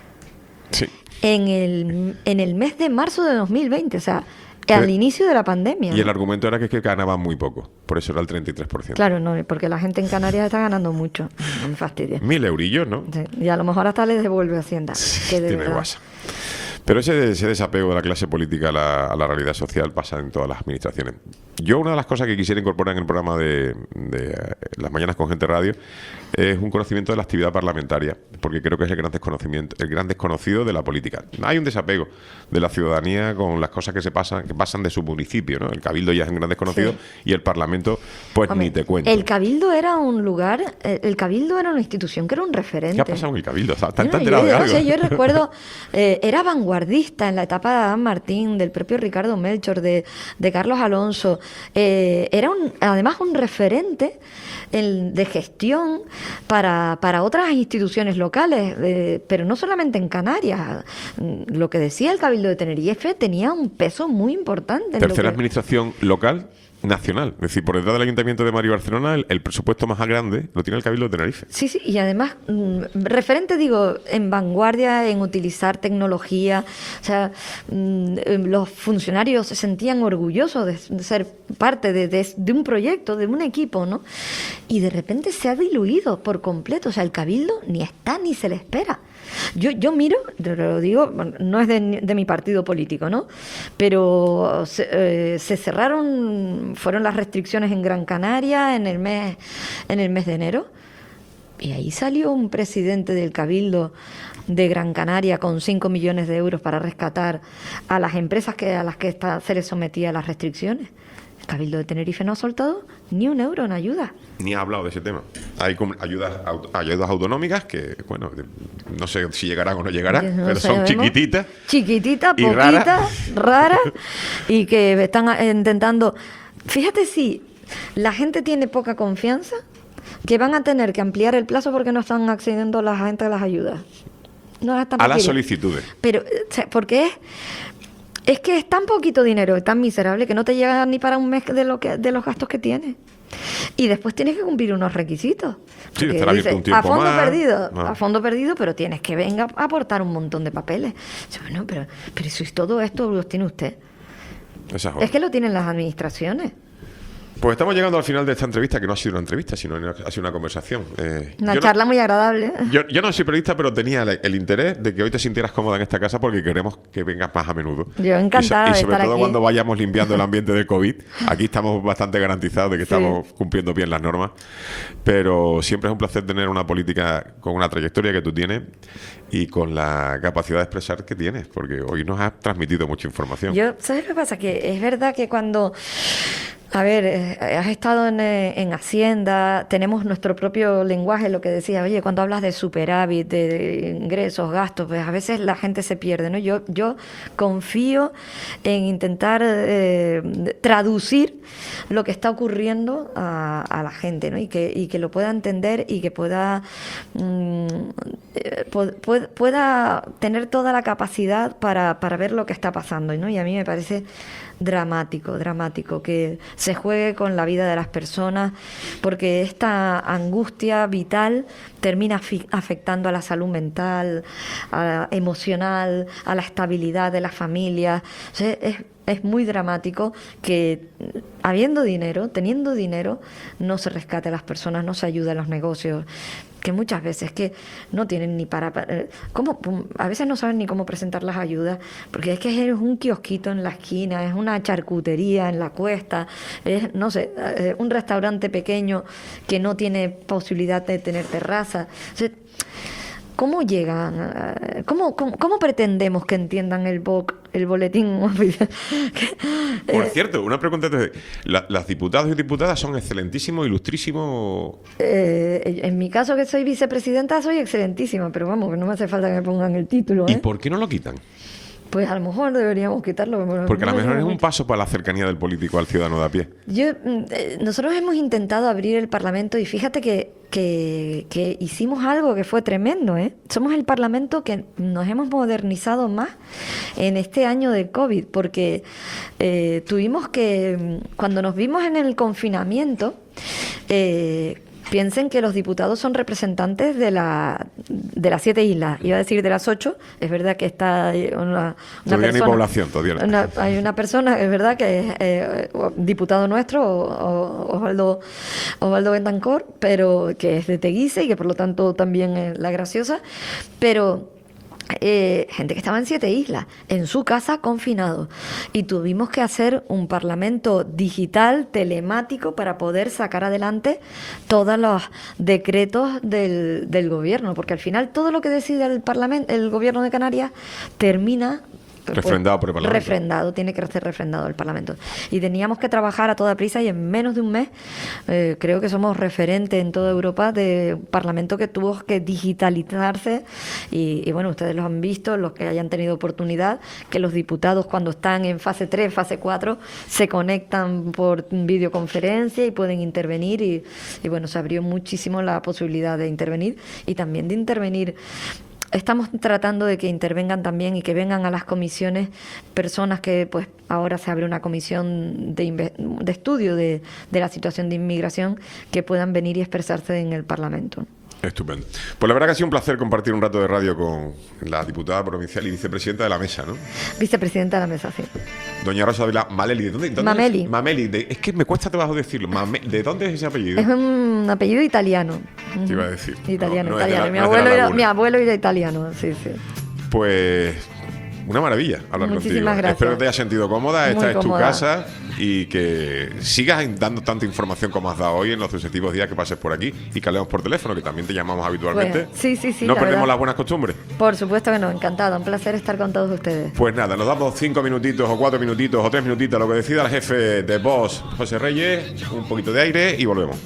Sí. En el mes de marzo de 2020, o sea, al inicio de la pandemia. Y el argumento era que ganaban muy poco, por eso era el 33%. Claro, no, porque la gente en Canarias está ganando mucho. No me fastidia. 1.000 eurillos, ¿no? Sí, y a lo mejor hasta les devuelve Hacienda. Que de Tiene verdad. guasa. Pero ese desapego de la clase política a la realidad social pasa en todas las administraciones. Yo una de las cosas que quisiera incorporar en el programa de Las Mañanas con Gente Radio es un conocimiento de la actividad parlamentaria, porque creo que es el gran desconocido de la política. Hay un desapego de la ciudadanía con las cosas que pasan de su municipio, ¿no? El Cabildo ya es un gran desconocido, sí, y el Parlamento, pues Hombre, ni te cuento. El Cabildo era un lugar, el Cabildo era una institución que era un referente. ¿Qué ha pasado en el Cabildo? ¿Está Yo enterado de algo? O sea, yo recuerdo, era vanguardista en la etapa de Adán Martín, del propio Ricardo Melchor, de Carlos Alonso. Era además un referente de gestión para otras instituciones locales, pero no solamente en Canarias. Lo que decía el Cabildo de Tenerife tenía un peso muy importante. Tercera administración local nacional, es decir, por detrás del Ayuntamiento de Madrid y Barcelona, el presupuesto más grande lo tiene el Cabildo de Tenerife. Sí, sí, y además, referente, digo, en vanguardia, en utilizar tecnología, o sea, los funcionarios se sentían orgullosos de ser parte de un proyecto, de un equipo, ¿no? Y de repente se ha diluido por completo, o sea, el Cabildo ni está ni se le espera. Yo miro, te lo digo, no es de mi partido político, ¿no? Pero se cerraron, fueron las restricciones en Gran Canaria en el mes de enero, y ahí salió un presidente del Cabildo de Gran Canaria con 5 millones de euros para rescatar a las empresas a las que se les sometía a las restricciones. El Cabildo de Tenerife no ha soltado ni un euro en ayuda. Ni ha hablado de ese tema. Hay ayudas autonómicas que, bueno, no sé si llegarán o no llegarán, No pero sabemos. son chiquititas. Chiquititas, y poquitas, raras, y que están intentando... Fíjate si la gente tiene poca confianza, que van a tener que ampliar el plazo porque no están accediendo la gente a las ayudas. No las están A las pidiendo. solicitudes. Pero, porque es que es tan poquito dinero, tan miserable, que no te llega ni para un mes de los gastos que tienes. Y después tienes que cumplir unos requisitos. Sí, Porque estar abierto dices, un tiempo a fondo más. perdido, Ah. a fondo perdido, pero tienes que venga a aportar un montón de papeles. Bueno, pero si todo esto lo tiene usted. Esa Es que lo tienen las administraciones. Pues estamos llegando al final de esta entrevista, que no ha sido una entrevista, sino ha sido una conversación. Una charla muy agradable. Yo no soy periodista, pero tenía el interés de que hoy te sintieras cómoda en esta casa porque queremos que vengas más a menudo. Yo encantada Y de sobre estar todo aquí. cuando vayamos limpiando el ambiente del COVID. Aquí estamos bastante garantizados de que Sí. estamos cumpliendo bien las normas. Pero siempre es un placer tener una política con una trayectoria que tú tienes y con la capacidad de expresar que tienes, porque hoy nos has transmitido mucha información. ¿Sabes lo que pasa? Que es verdad que cuando... A ver, has estado en Hacienda, tenemos nuestro propio lenguaje, lo que decía, oye, cuando hablas de superávit, de ingresos, gastos, pues a veces la gente se pierde, ¿no? Yo confío en intentar traducir lo que está ocurriendo a la gente, ¿no? Y que lo pueda entender y que pueda tener toda la capacidad para ver lo que está pasando, ¿no? Y a mí me parece dramático que se juegue con la vida de las personas, porque esta angustia vital termina afectando a la salud mental, emocional, a la estabilidad de las familias. O sea, es muy dramático que habiendo dinero, teniendo dinero, no se rescate a las personas, no se ayude a los negocios, que muchas veces que no tienen ni para cómo, a veces no saben ni cómo presentar las ayudas, porque es que es un kiosquito en la esquina, es una charcutería en la cuesta, es, no sé, un restaurante pequeño que no tiene posibilidad de tener terraza. O sea, ¿cómo llegan? ¿Cómo pretendemos que entiendan el BOC, el boletín oficial? Por cierto, una pregunta. Las diputadas y diputadas son excelentísimos, ilustrísimos. En mi caso, que soy vicepresidenta, soy excelentísima, pero vamos, que no me hace falta que me pongan el título. ¿Y por qué no lo quitan? Pues a lo mejor deberíamos quitarlo. Porque a lo mejor es un paso para la cercanía del político al ciudadano de a pie. Nosotros hemos intentado abrir el Parlamento y fíjate que hicimos algo que fue tremendo, ¿eh? Somos el Parlamento que nos hemos modernizado más en este año de COVID, porque tuvimos que, cuando nos vimos en el confinamiento, piensen que los diputados son representantes de las 7 islas. Iba a decir de las 8. Es verdad que está una todavía persona... ni población, todavía. Hay una persona, es verdad, que es diputado nuestro, Osvaldo Bentancor, pero que es de Teguise y que por lo tanto también es la graciosa. Pero... gente que estaba en 7 islas, en su casa, confinado. Y tuvimos que hacer un parlamento digital, telemático, para poder sacar adelante todos los decretos del gobierno. Porque al final todo lo que decide el gobierno de Canarias termina... refrendado por el Parlamento. Refrendado, tiene que ser refrendado el Parlamento. Y teníamos que trabajar a toda prisa y en menos de un mes, creo que somos referentes en toda Europa de Parlamento que tuvo que digitalizarse. Y bueno, ustedes los han visto, los que hayan tenido oportunidad, que los diputados cuando están en fase 3, fase 4, se conectan por videoconferencia y pueden intervenir. Y bueno, se abrió muchísimo la posibilidad de intervenir y también de intervenir. Estamos tratando de que intervengan también y que vengan a las comisiones personas que, pues, ahora se abre una comisión de estudio de la situación de inmigración, que puedan venir y expresarse en el Parlamento. Estupendo. Pues la verdad que ha sido un placer compartir un rato de radio con la diputada provincial y vicepresidenta de la mesa, ¿no? Vicepresidenta de la mesa, sí. Doña Rosa Ávila Mameli. ¿De dónde Mameli. Es? Mameli. Es que me cuesta trabajo decirlo. ¿De dónde es ese apellido? Es un apellido italiano. Te iba a decir. Italiano. No Mi abuelo era italiano, sí. Pues... una maravilla hablar Muchísimas contigo. Gracias. Espero que te hayas sentido cómoda. Esta es tu cómoda. casa y que sigas dando tanta información como has dado hoy en los sucesivos días que pases por aquí y que hablemos por teléfono, que también te llamamos habitualmente. Pues, sí. No la perdemos verdad. las buenas costumbres. Por supuesto que no, encantada. Un placer estar con todos ustedes. Pues nada, nos damos 5 minutitos o 4 minutitos o 3 minutitos, lo que decida el jefe de Vox, José Reyes, un poquito de aire y volvemos.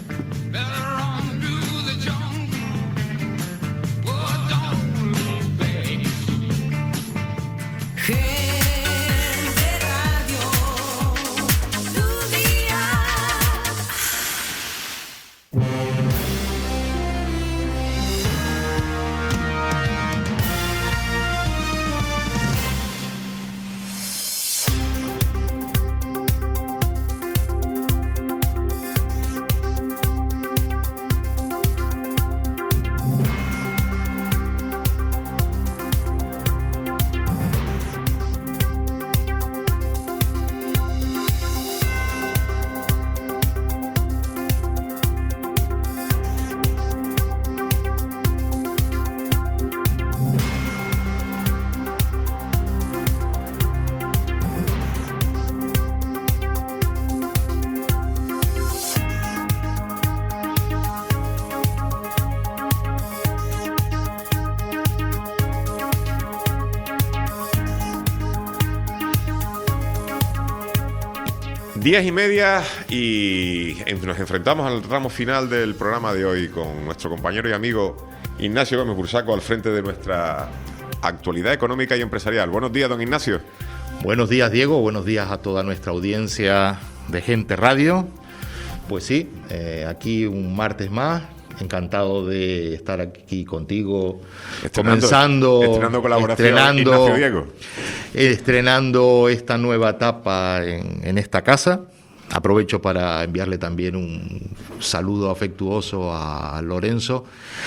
Días y media y nos enfrentamos al tramo final del programa de hoy con nuestro compañero y amigo Ignacio Gómez Bursaco al frente de nuestra actualidad económica y empresarial. Buenos días, don Ignacio. Buenos días, Diego. Buenos días a toda nuestra audiencia de Gente Radio. Pues sí, aquí un martes más. Encantado de estar aquí contigo, estrenando colaboración, Ignacio Diego. Estrenando esta nueva etapa en esta casa. Aprovecho para enviarle también un saludo afectuoso a Lorenzo,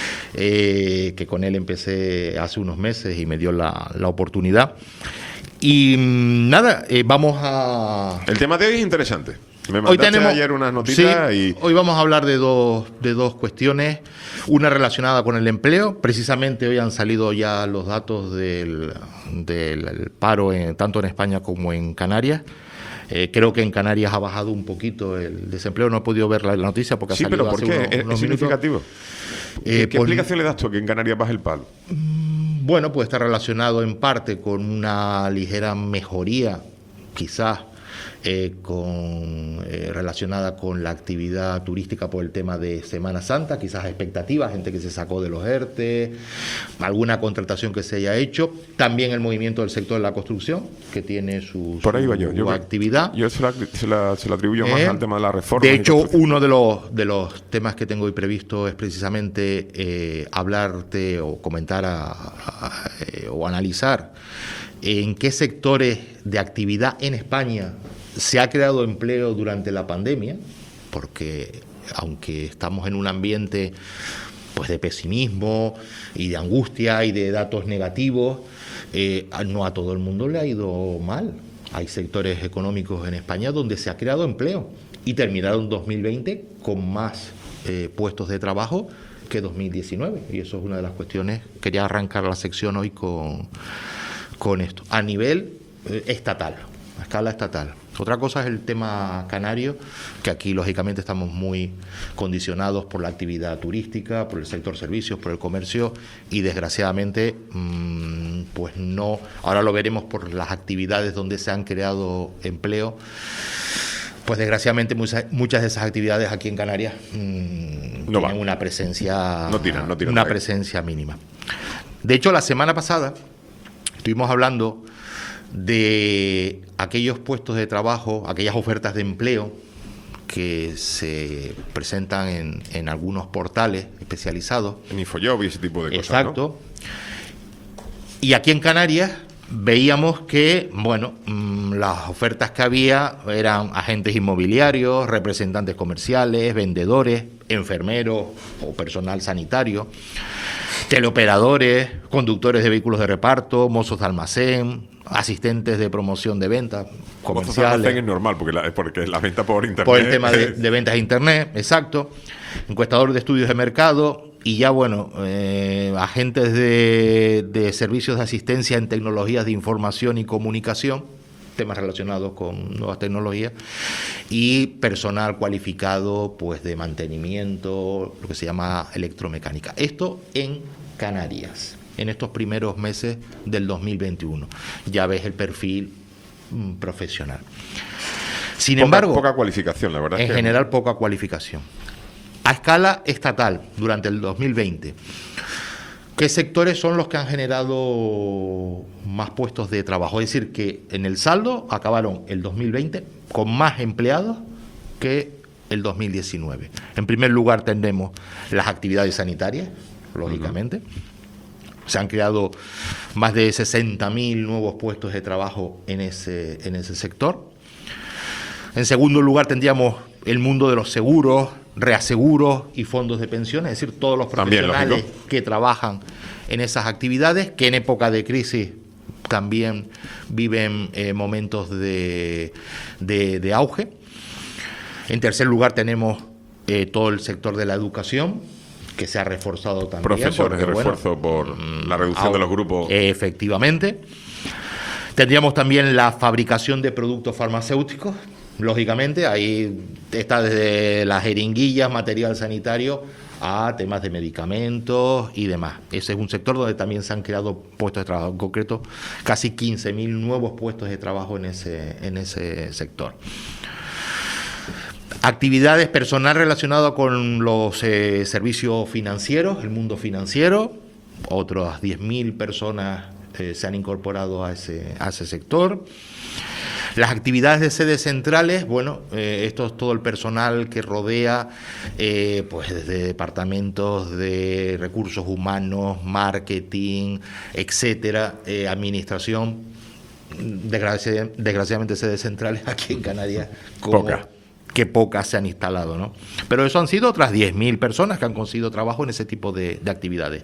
que con él empecé hace unos meses y me dio la oportunidad. Y nada, vamos a... El tema de hoy es interesante. Me mandaste ayer unas notitas, sí, y... Hoy vamos a hablar de dos cuestiones. Una relacionada con el empleo. Precisamente hoy han salido ya los datos del paro tanto en España como en Canarias. Creo que en Canarias ha bajado un poquito el desempleo. No he podido ver la noticia porque ha Sí, salido pero ¿por hace qué? unos ¿Es minutos. significativo? ¿Qué explicación le das tú a que en Canarias baje el paro? Bueno, puede estar relacionado en parte con una ligera mejoría, quizás, relacionada con la actividad turística por el tema de Semana Santa, quizás expectativas, gente que se sacó de los ERTE, alguna contratación que se haya hecho, también el movimiento del sector de la construcción, que tiene su actividad. Yo se la atribuyo más al tema de la reforma. De hecho, uno de los temas que tengo hoy previsto es precisamente hablarte o comentar o analizar en qué sectores de actividad en España se ha creado empleo durante la pandemia, porque aunque estamos en un ambiente pues de pesimismo y de angustia y de datos negativos, no a todo el mundo le ha ido mal. Hay sectores económicos en España donde se ha creado empleo y terminaron 2020 con más puestos de trabajo que 2019, y eso es una de las cuestiones. Quería arrancar la sección hoy con esto, a nivel estatal, a escala estatal. Otra cosa es el tema canario, que aquí lógicamente estamos muy condicionados por la actividad turística, por el sector servicios, por el comercio, y desgraciadamente pues no, ahora lo veremos por las actividades donde se han creado empleo, pues desgraciadamente muchas de esas actividades aquí en Canarias tienen una presencia, una presencia mínima. De hecho, la semana pasada estuvimos hablando de aquellos puestos de trabajo, aquellas ofertas de empleo que se presentan en algunos portales especializados. En Infojob y ese tipo de cosas. Exacto. ¿No? Y aquí en Canarias veíamos que, bueno, las ofertas que había eran agentes inmobiliarios, representantes comerciales, vendedores, enfermeros o personal sanitario, teleoperadores, conductores de vehículos de reparto, mozos de almacén, asistentes de promoción de ventas comerciales. Mozos de almacén es normal porque la venta por internet. Por el tema de ventas de internet, exacto. Encuestadores de estudios de mercado y ya, bueno, agentes de servicios de asistencia en tecnologías de información y comunicación, temas relacionados con nuevas tecnologías, y personal cualificado pues de mantenimiento, lo que se llama electromecánica. Esto en Canarias, en estos primeros meses del 2021. Ya ves el perfil profesional. Sin embargo, poca cualificación, la verdad. En general, poca cualificación. A escala estatal, durante el 2020, ¿qué sectores son los que han generado más puestos de trabajo? Es decir, que en el saldo acabaron el 2020 con más empleados que el 2019. En primer lugar tenemos las actividades sanitarias, lógicamente. Se han creado más de 60.000 nuevos puestos de trabajo en ese sector. En segundo lugar tendríamos el mundo de los seguros, reaseguros y fondos de pensiones, es decir, todos los profesionales que trabajan en esas actividades, que en época de crisis también viven momentos de auge. En tercer lugar tenemos todo el sector de la educación, que se ha reforzado también. Profesores de refuerzo por la reducción de los grupos. Efectivamente. Tendríamos también la fabricación de productos farmacéuticos. Lógicamente, ahí está desde las jeringuillas, material sanitario, a temas de medicamentos y demás. Ese es un sector donde también se han creado puestos de trabajo. En concreto, casi 15.000 nuevos puestos de trabajo en ese sector. Actividades, personal relacionado con los servicios financieros, el mundo financiero. Otras 10.000 personas se han incorporado a ese sector. Las actividades de sedes centrales, bueno, esto es todo el personal que rodea, pues desde departamentos de recursos humanos, marketing, etcétera, administración. Desgraciadamente sedes centrales aquí en Canarias, que pocas se han instalado, ¿no? Pero eso han sido otras 10.000 personas que han conseguido trabajo en ese tipo de actividades.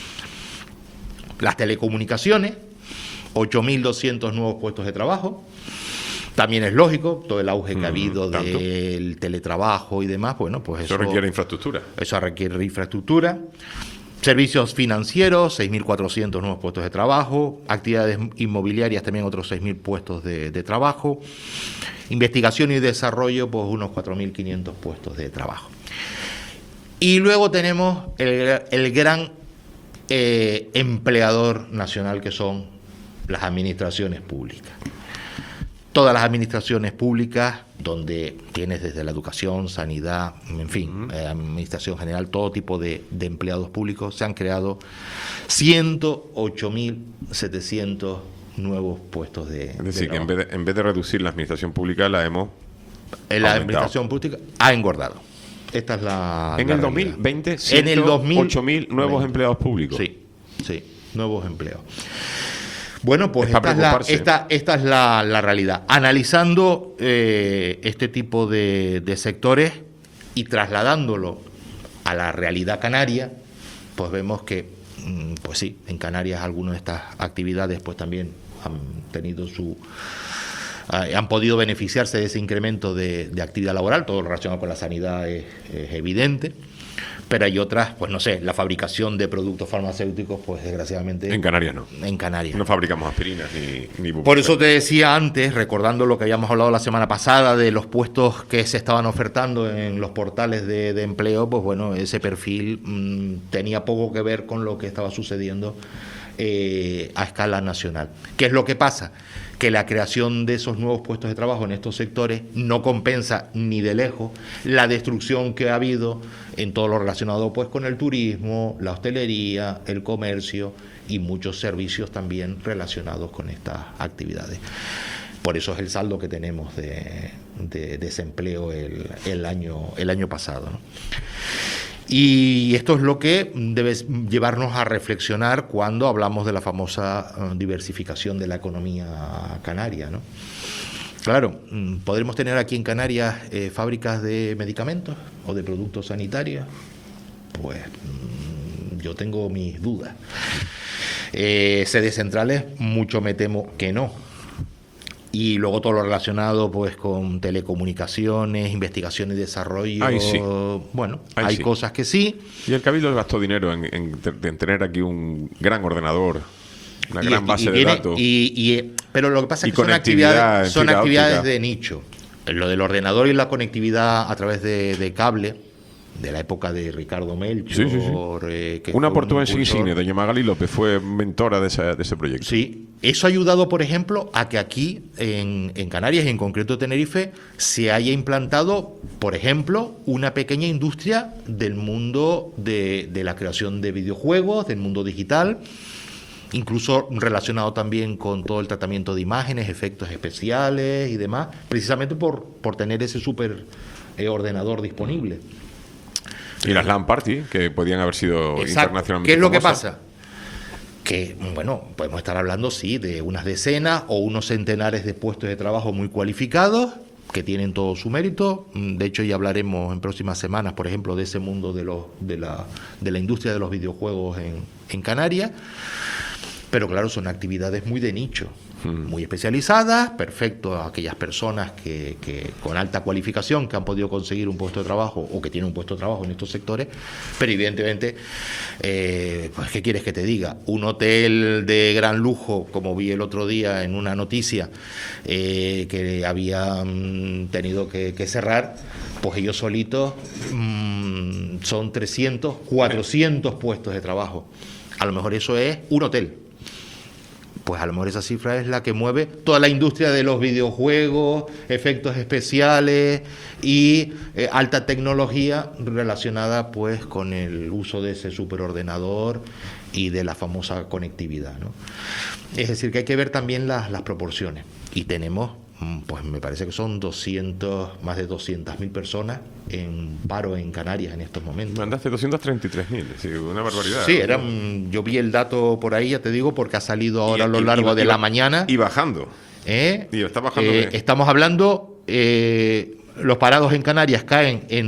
Las telecomunicaciones, 8.200 nuevos puestos de trabajo. También es lógico, todo el auge que ha habido del teletrabajo y demás, bueno, pues eso requiere infraestructura. Eso requiere infraestructura. Servicios financieros, 6.400 nuevos puestos de trabajo. Actividades inmobiliarias, también otros 6.000 puestos de trabajo. Investigación y desarrollo, pues unos 4.500 puestos de trabajo. Y luego tenemos el gran empleador nacional, que son las administraciones públicas. Todas las administraciones públicas, donde tienes desde la educación, sanidad, en fin, administración general, todo tipo de empleados públicos, se han creado 108.700 nuevos puestos de Es decir, que trabajo. en vez de reducir la administración pública, la hemos La aumentado. administración pública ha engordado. Esta es la En la el realidad. 2020, En el 8.000 nuevos empleados públicos. Sí, nuevos empleos. Bueno, pues Es para preocuparse. esta es la realidad. Analizando este tipo de sectores y trasladándolo a la realidad canaria, pues vemos que, pues sí, en Canarias algunas de estas actividades pues también han tenido han podido beneficiarse de ese incremento de actividad laboral. Todo lo relacionado con la sanidad es evidente. Pero hay otras, pues no sé, la fabricación de productos farmacéuticos, pues desgraciadamente... En Canarias no. En Canarias. No fabricamos aspirinas ni ibuprofeno. Por eso te decía antes, recordando lo que habíamos hablado la semana pasada de los puestos que se estaban ofertando en los portales de empleo, pues bueno, ese perfil tenía poco que ver con lo que estaba sucediendo a escala nacional. ¿Qué es lo que pasa? Que la creación de esos nuevos puestos de trabajo en estos sectores no compensa ni de lejos la destrucción que ha habido en todo lo relacionado pues con el turismo, la hostelería, el comercio y muchos servicios también relacionados con estas actividades. Por eso es el saldo que tenemos de desempleo el año pasado, ¿no? Y esto es lo que debe llevarnos a reflexionar cuando hablamos de la famosa diversificación de la economía canaria, ¿no? Claro, ¿podremos tener aquí en Canarias fábricas de medicamentos o de productos sanitarios? Pues yo tengo mis dudas. Sedes centrales, mucho me temo que no. Y luego todo lo relacionado pues con telecomunicaciones, investigación y desarrollo. Ahí sí. Bueno, Ahí hay sí. cosas que sí. Y el Cabildo gastó dinero en tener aquí un gran ordenador, una gran base de datos. Pero lo que pasa Y es que conectividad son en fibra actividades óptica. de nicho. Lo del ordenador y la conectividad a través de cable, de la época de Ricardo Melchor. Sí. Que Una fue un portuguesa impulsor. insigne, doña Magali López, fue mentora de ese proyecto. Sí, eso ha ayudado, por ejemplo, a que aquí en Canarias, y en concreto Tenerife, se haya implantado, por ejemplo, una pequeña industria del mundo de la creación de videojuegos, del mundo digital, incluso relacionado también con todo el tratamiento de imágenes, efectos especiales y demás, precisamente por tener ese súper ordenador disponible. Y las LAN Party, que podían haber sido Exacto. internacionalmente ¿Qué es lo que famosas. pasa? Que, bueno, podemos estar hablando, sí, de unas decenas o unos centenares de puestos de trabajo muy cualificados, que tienen todo su mérito. De hecho, ya hablaremos en próximas semanas, por ejemplo, de ese mundo de la industria de los videojuegos en Canarias. Pero claro, son actividades muy de nicho, muy especializadas, perfecto a aquellas personas que con alta cualificación que han podido conseguir un puesto de trabajo o que tienen un puesto de trabajo en estos sectores, pero evidentemente, pues ¿qué quieres que te diga? Un hotel de gran lujo, como vi el otro día en una noticia, que habían tenido que cerrar, pues ellos solitos son 300, 400 puestos de trabajo. A lo mejor eso es un hotel. Pues a lo mejor esa cifra es la que mueve toda la industria de los videojuegos, efectos especiales y alta tecnología relacionada pues con el uso de ese superordenador y de la famosa conectividad, ¿no? Es decir, que hay que ver también las proporciones. Y tenemos, pues me parece que son más de 200.000 personas en paro en Canarias en estos momentos. Mandaste 233.000, sí, una barbaridad. Sí, yo vi el dato por ahí, ya te digo, porque ha salido ahora a lo largo de la mañana. Y bajando. Y está bajando. Estamos hablando, los parados en Canarias caen en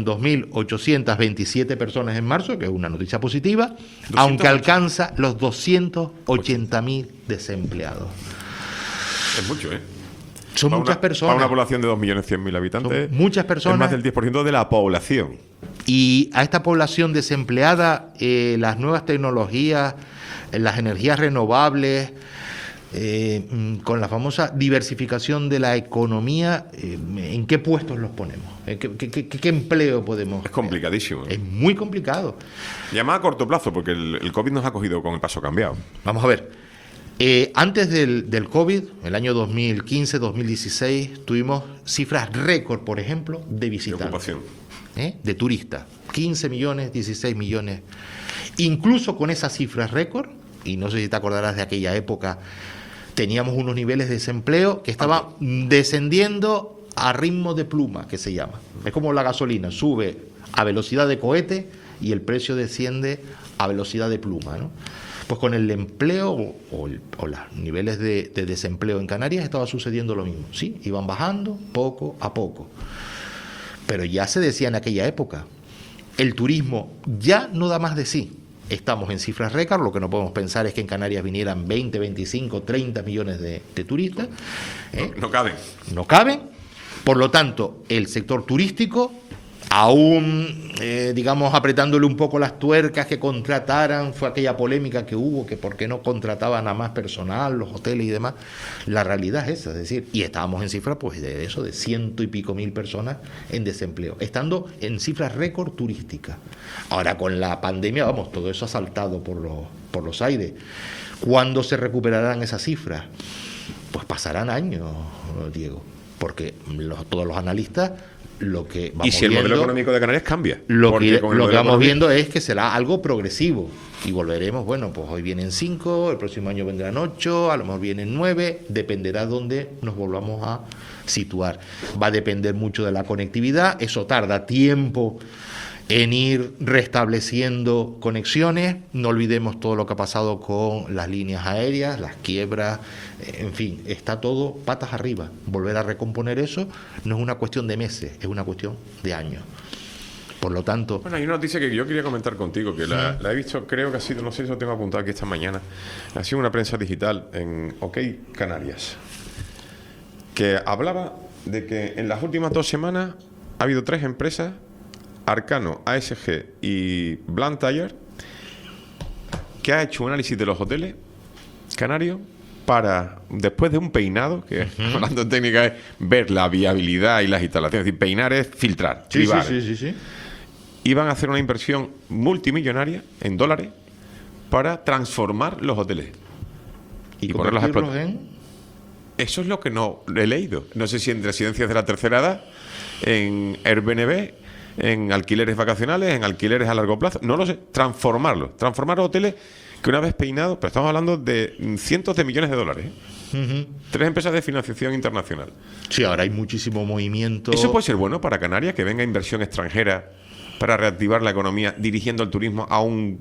2.827 personas en marzo, que es una noticia positiva, aunque alcanza los 280.000 desempleados. Es mucho, ¿eh? Son muchas personas. Para una población de 2.100.000 habitantes. Son muchas personas. Es más del 10% de la población. Y a esta población desempleada, las nuevas tecnologías, las energías renovables, con la famosa diversificación de la economía, ¿en qué puestos los ponemos? ¿Qué empleo podemos? Es complicadísimo. Es muy complicado. Y además a corto plazo, porque el COVID nos ha cogido con el paso cambiado. Vamos a ver. Antes del COVID, el año 2015-2016, tuvimos cifras récord, por ejemplo, de visitantes. De ocupación. De turistas. 15 millones, 16 millones. Incluso con esas cifras récord, y no sé si te acordarás de aquella época, teníamos unos niveles de desempleo que estaban descendiendo a ritmo de pluma, que se llama. Es como la gasolina, sube a velocidad de cohete y el precio desciende a velocidad de pluma, ¿no? Pues con el empleo o los niveles de desempleo en Canarias estaba sucediendo lo mismo. Sí, iban bajando poco a poco. Pero ya se decía en aquella época, el turismo ya no da más de sí. Estamos en cifras récord, lo que no podemos pensar es que en Canarias vinieran 20, 25, 30 millones de turistas. No caben. No caben. Por lo tanto, el sector turístico, aún, digamos, apretándole un poco las tuercas que contrataran, fue aquella polémica que hubo, que por qué no contrataban a más personal, los hoteles y demás. La realidad es esa, es decir, y estábamos en cifras pues de eso, de 100 y pico mil personas en desempleo, estando en cifras récord turísticas. Ahora con la pandemia, vamos, todo eso ha saltado por los aires. ¿Cuándo se recuperarán esas cifras? Pues pasarán años, Diego, porque todos los analistas lo que vamos y si el viendo, modelo económico de Canarias cambia. Lo que vamos viendo es que será algo progresivo y volveremos, bueno, pues hoy vienen 5, el próximo año vendrán 8, a lo mejor vienen 9, dependerá dónde nos volvamos a situar. Va a depender mucho de la conectividad, eso tarda tiempo en ir restableciendo conexiones. No olvidemos todo lo que ha pasado con las líneas aéreas, las quiebras, en fin, está todo patas arriba. Volver a recomponer eso no es una cuestión de meses, es una cuestión de años. Por lo tanto... Bueno, hay una noticia que yo quería comentar contigo, que la he visto, creo que ha sido, no sé si lo tengo apuntado aquí esta mañana, ha sido una prensa digital en OK Canarias, que hablaba de que en las últimas 2 semanas ha habido 3 empresas, Arcano, ASG y Blantyre, que ha hecho un análisis de los hoteles canarios para, después de un peinado, que hablando en técnica es ver la viabilidad y las instalaciones, es decir, peinar es filtrar, cribar. Sí. Iban a hacer una inversión multimillonaria en dólares para transformar los hoteles y ponerlos a explotar. Eso es lo que no he leído. No sé si en residencias de la tercera edad, en Airbnb, en alquileres vacacionales, en alquileres a largo plazo, no lo sé, transformar hoteles que una vez peinados, pero estamos hablando de cientos de millones de dólares, ¿eh? 3 empresas de financiación internacional. Sí, ahora hay muchísimo movimiento. ¿Eso puede ser bueno para Canarias, que venga inversión extranjera para reactivar la economía dirigiendo el turismo aún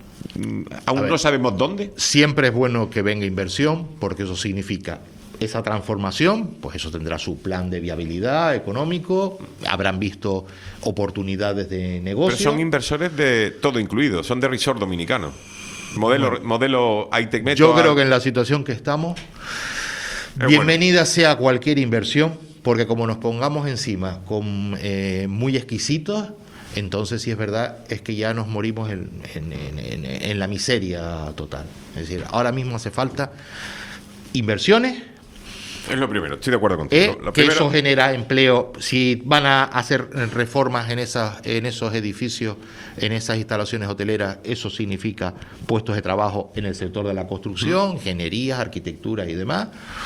no sabemos dónde? Siempre es bueno que venga inversión, porque eso significa esa transformación, pues eso tendrá su plan de viabilidad económico, habrán visto oportunidades de negocio. Pero son inversores de todo incluido, son de resort dominicano. Modelo high-tech Metro. Yo creo que en la situación que estamos, bienvenida sea cualquier inversión, porque como nos pongamos encima con muy exquisitos, entonces sí es verdad, es que ya nos morimos en la miseria total. Es decir, ahora mismo hace falta inversiones. Es lo primero, estoy de acuerdo contigo. Que eso genera empleo. Si van a hacer reformas en esos edificios, en esas instalaciones hoteleras, eso significa puestos de trabajo en el sector de la construcción, ingeniería, arquitectura y demás.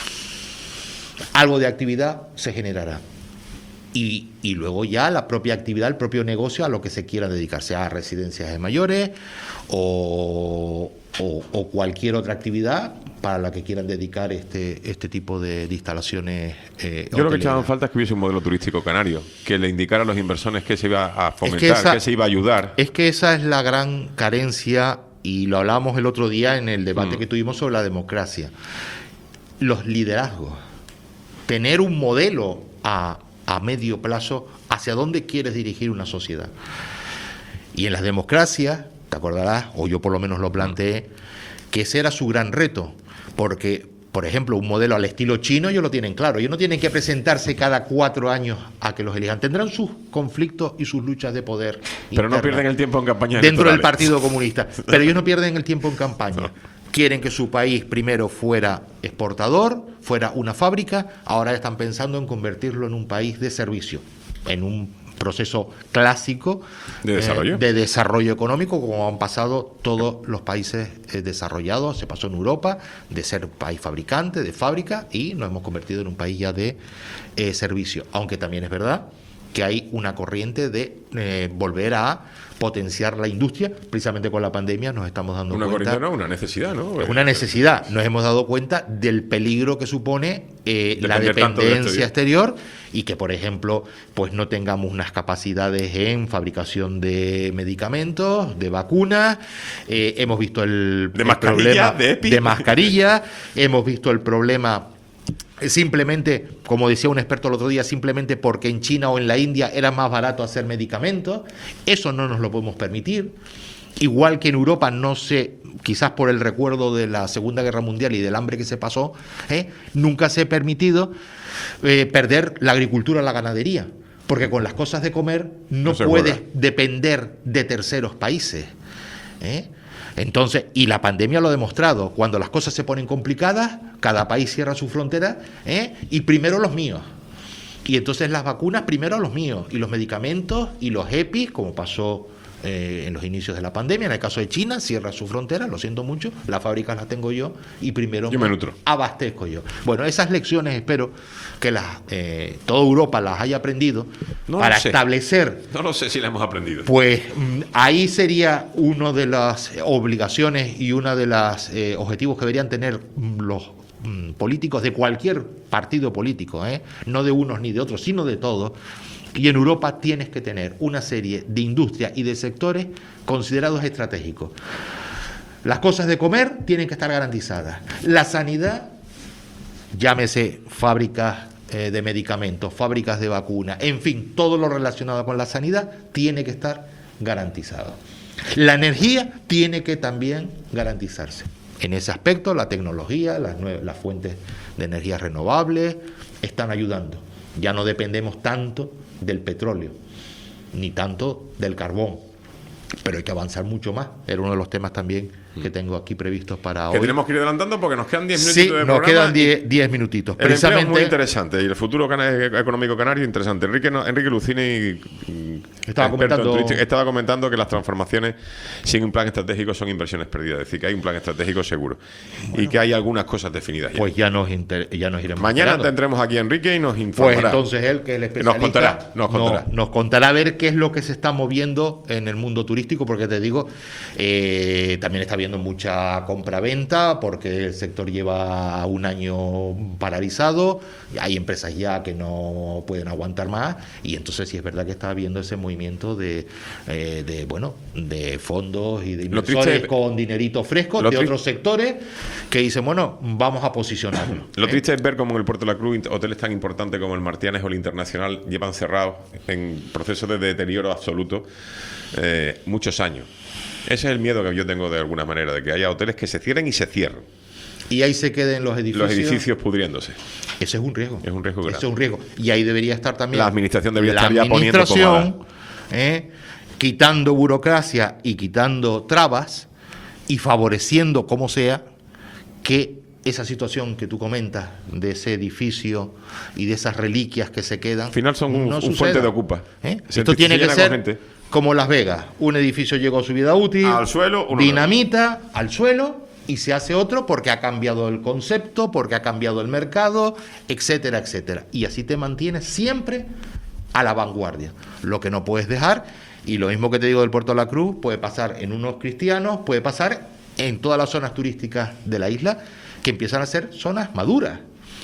Algo de actividad se generará. Y luego ya la propia actividad, el propio negocio a lo que se quiera dedicarse, a residencias de mayores o cualquier otra actividad para la que quieran dedicar este tipo de instalaciones Yo lo que echaba en falta es que hubiese un modelo turístico canario que le indicara a los inversores que se iba a fomentar, que se iba a ayudar. Es que esa es la gran carencia, y lo hablábamos el otro día en el debate que tuvimos sobre la democracia. Los liderazgos. Tener un modelo a medio plazo hacia dónde quieres dirigir una sociedad. Y en las democracias, te acordarás, o yo por lo menos lo planteé, que ese era su gran reto, porque, por ejemplo, un modelo al estilo chino ellos lo tienen claro, ellos no tienen que presentarse cada 4 años a que los elijan, tendrán sus conflictos y sus luchas de poder pero no pierden el tiempo en campaña dentro del Partido Comunista, pero ellos no pierden el tiempo en campaña. quieren que su país primero fuera exportador, fuera una fábrica, ahora están pensando en convertirlo en un país de servicio, en un proceso clásico de desarrollo económico, como han pasado todos los países desarrollados. Se pasó en Europa de ser país fabricante, de fábrica, y nos hemos convertido en un país ya de servicio, aunque también es verdad que hay una corriente de volver a potenciar la industria. Precisamente con la pandemia nos estamos dando cuenta... Una corriente no, una necesidad, ¿no? Es una necesidad. Nos hemos dado cuenta del peligro que supone la dependencia exterior, y que, por ejemplo, pues no tengamos unas capacidades en fabricación de medicamentos, de vacunas. Hemos visto el problema de mascarilla, hemos visto el problema... Simplemente, como decía un experto el otro día, simplemente porque en China o en la India era más barato hacer medicamentos. Eso no nos lo podemos permitir. Igual que en Europa, no sé, quizás por el recuerdo de la Segunda Guerra Mundial y del hambre que se pasó, nunca se ha permitido perder la agricultura, la ganadería, porque con las cosas de comer no puedes depender de terceros países. Entonces, y la pandemia lo ha demostrado, cuando las cosas se ponen complicadas, cada país cierra su frontera, y primero los míos. Y entonces las vacunas primero los míos, y los medicamentos y los EPIs, como pasó en los inicios de la pandemia. En el caso de China, cierra su frontera, lo siento mucho, las fábricas las tengo yo, y primero me abastezco yo. Bueno, esas lecciones espero que toda Europa las haya aprendido para establecer... No lo sé si las hemos aprendido. Pues ahí sería una de las obligaciones y una de los objetivos que deberían tener los políticos de cualquier partido político, no de unos ni de otros, sino de todos. Y en Europa tienes que tener una serie de industrias y de sectores considerados estratégicos. Las cosas de comer tienen que estar garantizadas. La sanidad, llámese fábricas de medicamentos, fábricas de vacunas, en fin, todo lo relacionado con la sanidad tiene que estar garantizado. La energía tiene que también garantizarse. En ese aspecto, la tecnología, las fuentes de energía renovables están ayudando. Ya no dependemos tanto del petróleo, ni tanto del carbón, pero hay que avanzar mucho más. Era uno de los temas también que tengo aquí previstos para hoy. Que tenemos que ir adelantando porque nos quedan 10 minutitos de programa. Sí, nos quedan 10 minutitos. El empleo es muy interesante y el futuro económico canario interesante. Enrique Lucini estaba comentando que las transformaciones sin un plan estratégico son inversiones perdidas. Es decir, que hay un plan estratégico seguro, y que hay algunas cosas definidas ya. Pues ya nos iremos mañana enterando. Tendremos aquí a Enrique y nos informará. Pues entonces él, que es el especialista, nos contará a ver qué es lo que se está moviendo en el mundo turístico, porque te digo, también está habiendo mucha compraventa porque el sector lleva un año paralizado, hay empresas ya que no pueden aguantar más, y entonces sí es verdad que está habiendo ese movimiento de fondos y de inversores con dinerito fresco de otros sectores que dicen, bueno, vamos a posicionarlo. Lo triste es ver cómo en el Puerto de la Cruz hoteles tan importantes como el Martianes o el Internacional llevan cerrados en procesos de deterioro absoluto muchos años. Ese es el miedo que yo tengo de alguna manera, de que haya hoteles que se cierren y se cierren. Y ahí se queden los edificios. Los edificios pudriéndose. Ese es un riesgo. Es un riesgo grande. Ese es un riesgo. Y ahí debería estar también... La administración debería estar ya poniendo pomada. Quitando burocracia y quitando trabas y favoreciendo, como sea, que esa situación que tú comentas de ese edificio y de esas reliquias que se quedan... Al final son un fuente de ocupa. Esto tiene que ser como Las Vegas. Un edificio llegó a su vida útil, al suelo, dinamita, al suelo, y se hace otro porque ha cambiado el concepto, porque ha cambiado el mercado, etcétera, etcétera. Y así te mantienes siempre a la vanguardia. Lo que no puedes dejar, y lo mismo que te digo del Puerto de la Cruz, puede pasar en unos cristianos, puede pasar en todas las zonas turísticas de la isla, que empiezan a ser zonas maduras,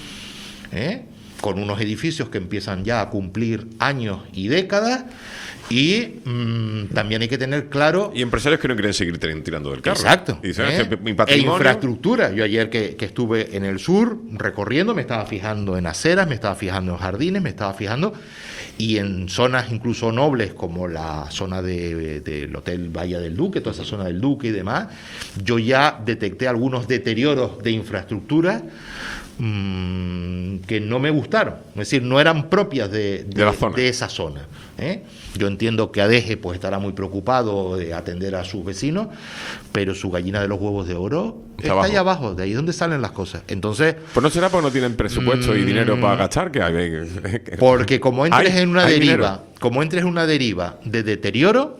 con unos edificios que empiezan ya a cumplir años y décadas. Y también hay que tener claro... Y empresarios que no quieren seguir tirando del carro. Exacto. Y dicen, mi patrimonio... E infraestructura. Yo ayer que estuve en el sur recorriendo, me estaba fijando en aceras, me estaba fijando en jardines, me estaba fijando... Y en zonas incluso nobles, como la zona del Hotel Bahía del Duque, toda esa zona del Duque y demás, yo ya detecté algunos deterioros de infraestructura que no me gustaron, es decir, no eran propias de la zona. De esa zona. Yo entiendo que ADEGE pues estará muy preocupado de atender a sus vecinos, pero su gallina de los huevos de oro está ahí abajo, de ahí donde salen las cosas. Entonces, pues no será porque no tienen presupuesto y dinero para gastar, porque como entres en una dinero. una deriva de deterioro,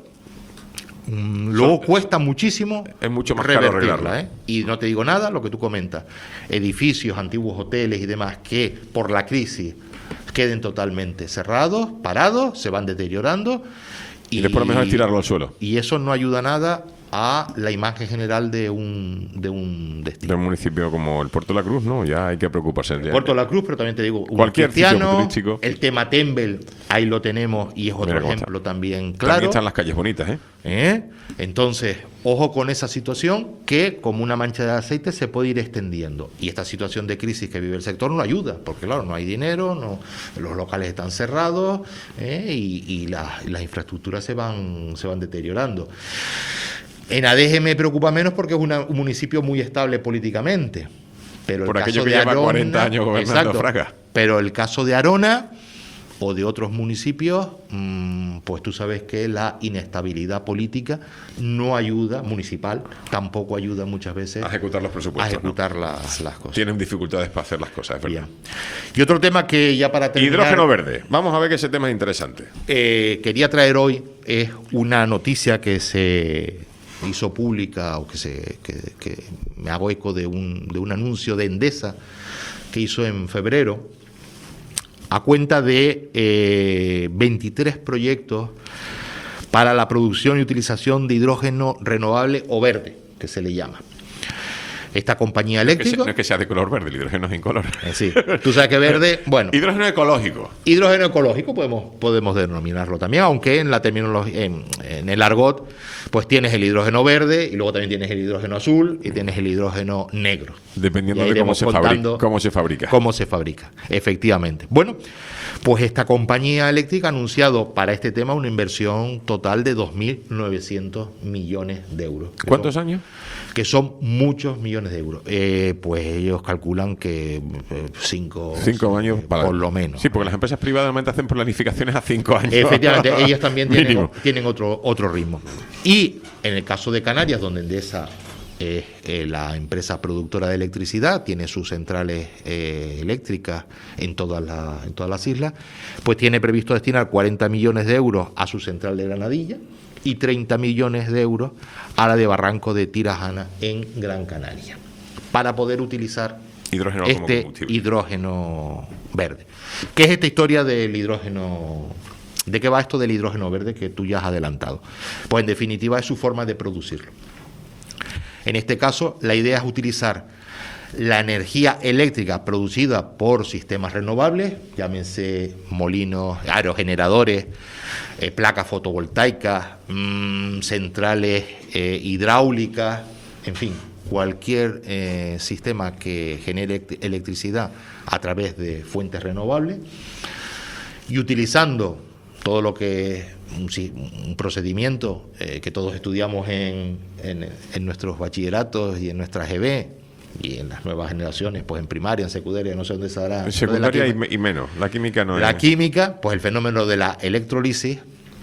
luego cuesta muchísimo, es mucho más caro arreglarla. Y no te digo nada, lo que tú comentas, edificios, antiguos hoteles y demás que por la crisis queden totalmente cerrados, parados, se van deteriorando y después lo mejor es tirarlo al suelo. Y eso no ayuda nada a la imagen general de un destino. De un municipio como el Puerto de la Cruz, ¿no? Ya hay que preocuparse. El Puerto de la Cruz, pero también te digo, cualquier sitio turístico. El tema Tembel, ahí lo tenemos y es otro ejemplo también claro. También están las calles bonitas, Entonces, ojo con esa situación que, como una mancha de aceite, se puede ir extendiendo. Y esta situación de crisis que vive el sector no ayuda, porque claro, no hay dinero, los locales están cerrados y las infraestructuras se van deteriorando. En ADEGE me preocupa menos porque es un municipio muy estable políticamente. Pero por el aquello caso que de lleva Arona, 40 años gobernando, exacto, Fraga. Pero el caso de Arona o de otros municipios, pues tú sabes que la inestabilidad política no ayuda, municipal, tampoco ayuda muchas veces a ejecutar los presupuestos. A ejecutar las cosas. Tienen dificultades para hacer las cosas, es verdad. Bien. Y otro tema que ya para terminar... Hidrógeno verde. Vamos a ver que ese tema es interesante. Quería traer hoy es una noticia que se hizo pública, o que me hago eco de un anuncio de Endesa que hizo en febrero, a cuenta de 23 proyectos para la producción y utilización de hidrógeno renovable o verde, que se le llama. Esta compañía eléctrica... No es que sea de color verde, el hidrógeno es incolor. Sí, tú sabes que verde... Bueno, hidrógeno ecológico. Hidrógeno ecológico podemos denominarlo también, aunque en la terminología, en el argot, pues tienes el hidrógeno verde y luego también tienes el hidrógeno azul y tienes el hidrógeno negro. Dependiendo de cómo se fabrica. Cómo se fabrica, efectivamente. Bueno, pues esta compañía eléctrica ha anunciado para este tema una inversión total de 2.900 millones de euros. ¿Cuántos años? Que son muchos millones de euros. Pues ellos calculan que 5 años por lo menos. Sí, porque las empresas privadas normalmente hacen planificaciones a 5 años. Efectivamente, ellas también tienen otro ritmo. Y en el caso de Canarias, donde Endesa es la empresa productora de electricidad, tiene sus centrales eléctricas en todas las islas, pues tiene previsto destinar 40 millones de euros a su central de Granadilla y 30 millones de euros a la de Barranco de Tirajana en Gran Canaria, para poder utilizar hidrógeno verde. ¿Qué es esta historia del hidrógeno? ¿De qué va esto del hidrógeno verde que tú ya has adelantado? Pues en definitiva es su forma de producirlo. En este caso, la idea es utilizar la energía eléctrica producida por sistemas renovables, llámense molinos, aerogeneradores, placas fotovoltaicas, centrales hidráulicas, en fin, cualquier sistema que genere electricidad a través de fuentes renovables, y utilizando todo lo que es un procedimiento que todos estudiamos en nuestros bachilleratos y en nuestras EB, y en las nuevas generaciones, pues en primaria, en secundaria, no sé dónde se dará. En secundaria y menos, la química no es. La química, pues el fenómeno de la electrólisis,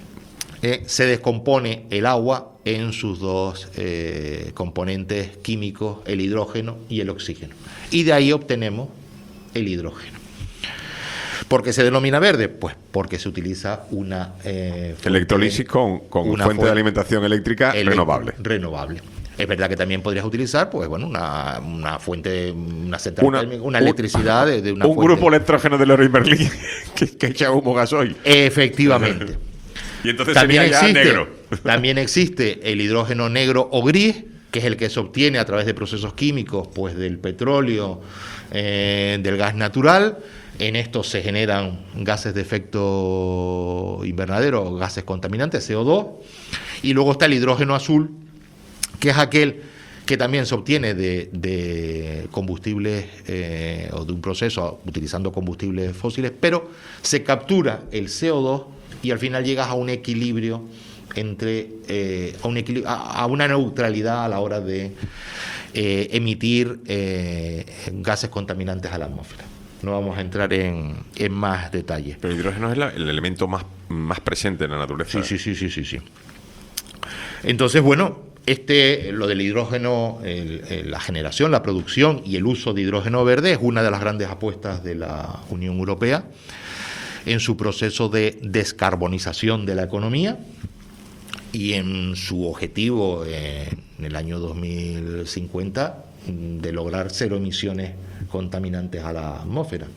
se descompone el agua en sus dos componentes químicos, el hidrógeno y el oxígeno. Y de ahí obtenemos el hidrógeno. ¿Por qué se denomina verde? Pues porque se utiliza una electrólisis con una fuente de alimentación eléctrica renovable. Es verdad que también podrías utilizar, pues bueno, una fuente, una central, una electricidad de una fuente. Un grupo electrógeno del Leroy Merlin que echa humo gasoil. Efectivamente. Y entonces también sería ya negro. También existe el hidrógeno negro o gris, que es el que se obtiene a través de procesos químicos, pues del petróleo, del gas natural. En estos se generan gases de efecto invernadero, gases contaminantes, CO2. Y luego está el hidrógeno azul, que es aquel que también se obtiene de combustibles o de un proceso utilizando combustibles fósiles, pero se captura el CO2 y al final llegas a un equilibrio a una neutralidad a la hora de emitir gases contaminantes a la atmósfera. No vamos a entrar en más detalles. Pero el hidrógeno es el elemento más presente en la naturaleza. Sí. Entonces, bueno, lo del hidrógeno, la generación, la producción y el uso de hidrógeno verde es una de las grandes apuestas de la Unión Europea en su proceso de descarbonización de la economía y en su objetivo en el año 2050 de lograr 0 emisiones contaminantes a la atmósfera.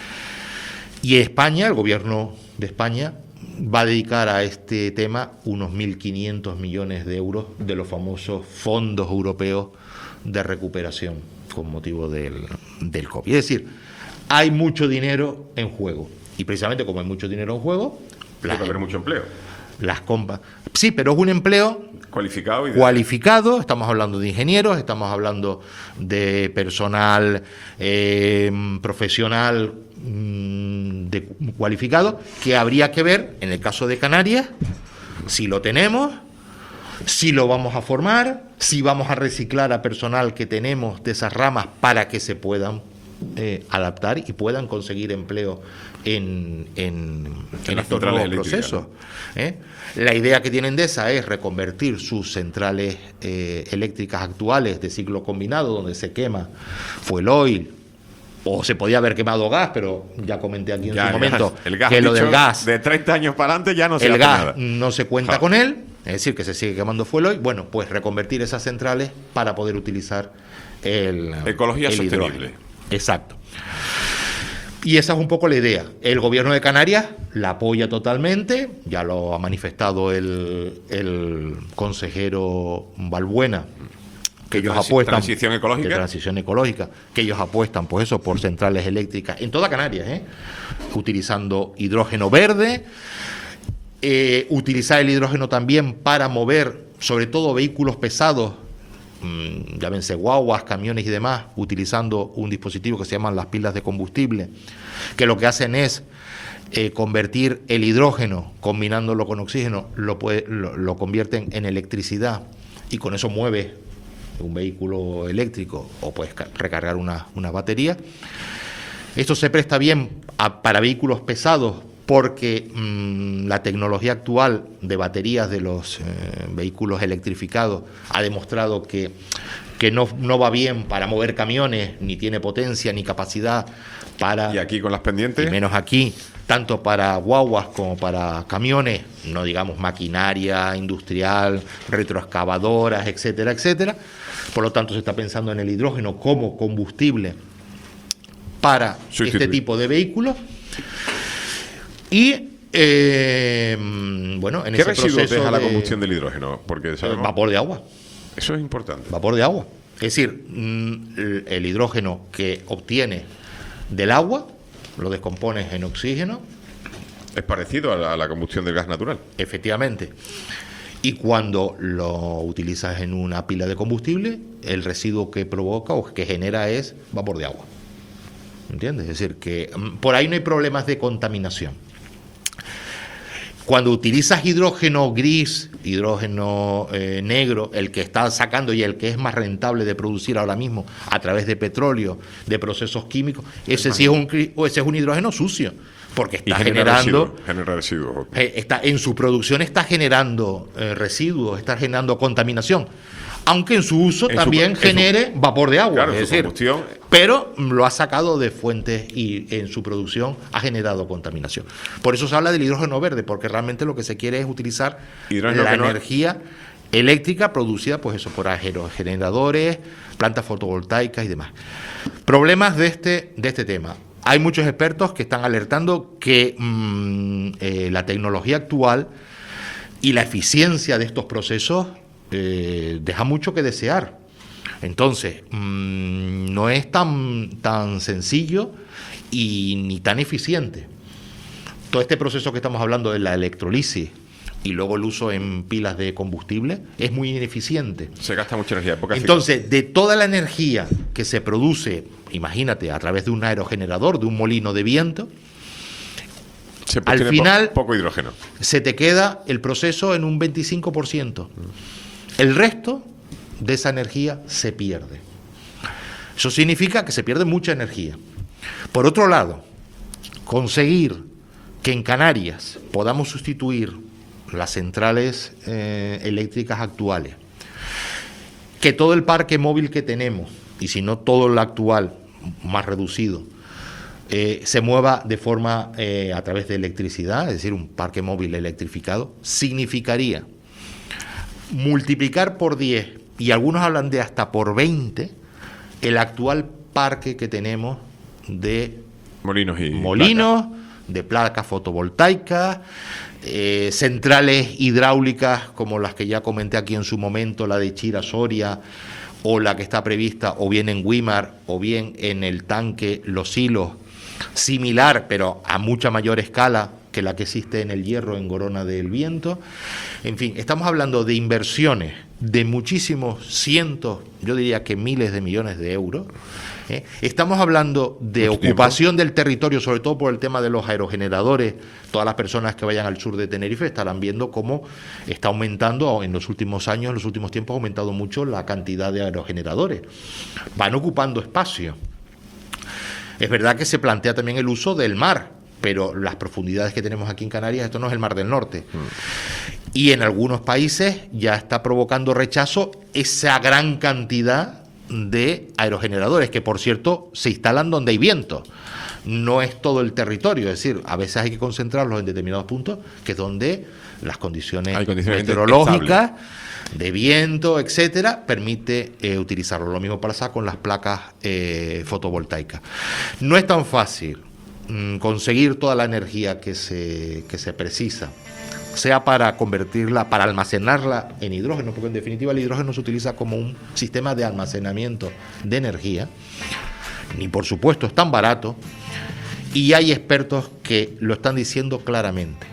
Y España, el gobierno de España, va a dedicar a este tema unos 1.500 millones de euros de los famosos fondos europeos de recuperación con motivo del COVID. Es decir, hay mucho dinero en juego. Y precisamente como hay mucho dinero en juego, puede haber mucho empleo. Las compras. Sí, pero es un empleo cualificado. Estamos hablando de ingenieros, estamos hablando de personal profesional cualificado, que habría que ver, en el caso de Canarias, si lo tenemos, si lo vamos a formar, si vamos a reciclar a personal que tenemos de esas ramas para que se puedan adaptar y puedan conseguir empleo en estos nuevos procesos. La idea que tiene Endesa es reconvertir sus centrales eléctricas actuales de ciclo combinado, donde se quema fuel oil, o se podía haber quemado gas, pero ya comenté aquí en su momento que lo del gas, de 30 años para adelante ya no se el hace gas nada. No se cuenta con él, es decir, que se sigue quemando fuel oil. Bueno, pues reconvertir esas centrales para poder utilizar ecología el sostenible. hidrógeno. Exacto. Y esa es un poco la idea. El gobierno de Canarias la apoya totalmente, ya lo ha manifestado el consejero Balbuena, que ellos apuestan transición ecológica. de transición ecológica, que ellos apuestan pues eso por centrales eléctricas en toda Canarias, utilizando hidrógeno verde, utilizar el hidrógeno también para mover sobre todo vehículos pesados, llámense guaguas, camiones y demás, utilizando un dispositivo que se llaman las pilas de combustible, que lo que hacen es convertir el hidrógeno, combinándolo con oxígeno, lo convierten en electricidad y con eso mueve un vehículo eléctrico o puedes recargar una batería. Esto se presta bien para vehículos pesados porque la tecnología actual de baterías de los vehículos electrificados ha demostrado que no va bien para mover camiones, ni tiene potencia ni capacidad para... ¿Y aquí con las pendientes? Y menos aquí, tanto para guaguas como para camiones, no digamos maquinaria industrial, retroexcavadoras, etcétera, etcétera. Por lo tanto, se está pensando en el hidrógeno como combustible para este tipo de vehículos. Y bueno, en ¿qué ese residuos proceso deja la combustión del hidrógeno? Porque sabemos... vapor de agua. Eso es importante. Vapor de agua. Es decir, el hidrógeno que obtiene del agua lo descompones en oxígeno. Es parecido a la combustión del gas natural. Efectivamente. Y cuando lo utilizas en una pila de combustible, el residuo que provoca o que genera es vapor de agua. ¿Entiendes? Es decir, que por ahí no hay problemas de contaminación. Cuando utilizas hidrógeno gris, hidrógeno negro, el que está sacando y el que es más rentable de producir ahora mismo a través de petróleo, de procesos químicos, ese es un hidrógeno sucio, porque está generando residuos. En su producción está generando residuos, está generando contaminación. Aunque en su uso también genere vapor de agua, claro, es decir, pero lo ha sacado de fuentes y en su producción ha generado contaminación. Por eso se habla del hidrógeno verde, porque realmente lo que se quiere es utilizar la energía eléctrica producida, pues eso, por aerogeneradores, plantas fotovoltaicas y demás. Problemas de este tema. Hay muchos expertos que están alertando que la tecnología actual y la eficiencia de estos procesos deja mucho que desear. Entonces, no es tan sencillo y ni tan eficiente. Todo este proceso que estamos hablando de la electrolisis y luego el uso en pilas de combustible es muy ineficiente. Se gasta mucha energía. Entonces, de toda la energía que se produce, imagínate, a través de un aerogenerador, de un molino de viento, al final poco hidrógeno. Se te queda el proceso en un 25%. El resto de esa energía se pierde. Eso significa que se pierde mucha energía. Por otro lado, conseguir que en Canarias podamos sustituir las centrales eléctricas actuales, que todo el parque móvil que tenemos, y si no todo el actual, más reducido, se mueva de forma a través de electricidad, es decir, un parque móvil electrificado, significaría multiplicar por 10, y algunos hablan de hasta por 20, el actual parque que tenemos de molinos, de placas fotovoltaicas, centrales hidráulicas como las que ya comenté aquí en su momento, la de Chira Soria, o la que está prevista o bien en Güímar o bien en el tanque Los Hilos, similar pero a mucha mayor escala que la que existe en El Hierro, en Gorona del Viento. En fin, estamos hablando de inversiones de muchísimos cientos, yo diría que miles de millones de euros. Estamos hablando de ocupación del territorio, sobre todo por el tema de los aerogeneradores. Todas las personas que vayan al sur de Tenerife estarán viendo cómo está aumentando en los últimos años, en los últimos tiempos, ha aumentado mucho la cantidad de aerogeneradores. Van ocupando espacio. Es verdad que se plantea también el uso del mar, pero las profundidades que tenemos aquí en Canarias, esto no es el Mar del Norte. Y en algunos países ya está provocando rechazo esa gran cantidad de aerogeneradores, que por cierto se instalan donde hay viento. No es todo el territorio, es decir, a veces hay que concentrarlos en determinados puntos, que es donde las condiciones meteorológicas, de viento, etcétera, permite utilizarlo. Lo mismo pasa con las placas fotovoltaicas. No es tan fácil conseguir toda la energía que se precisa, sea para convertirla, para almacenarla en hidrógeno, porque en definitiva el hidrógeno se utiliza como un sistema de almacenamiento de energía, ni por supuesto es tan barato, y hay expertos que lo están diciendo claramente,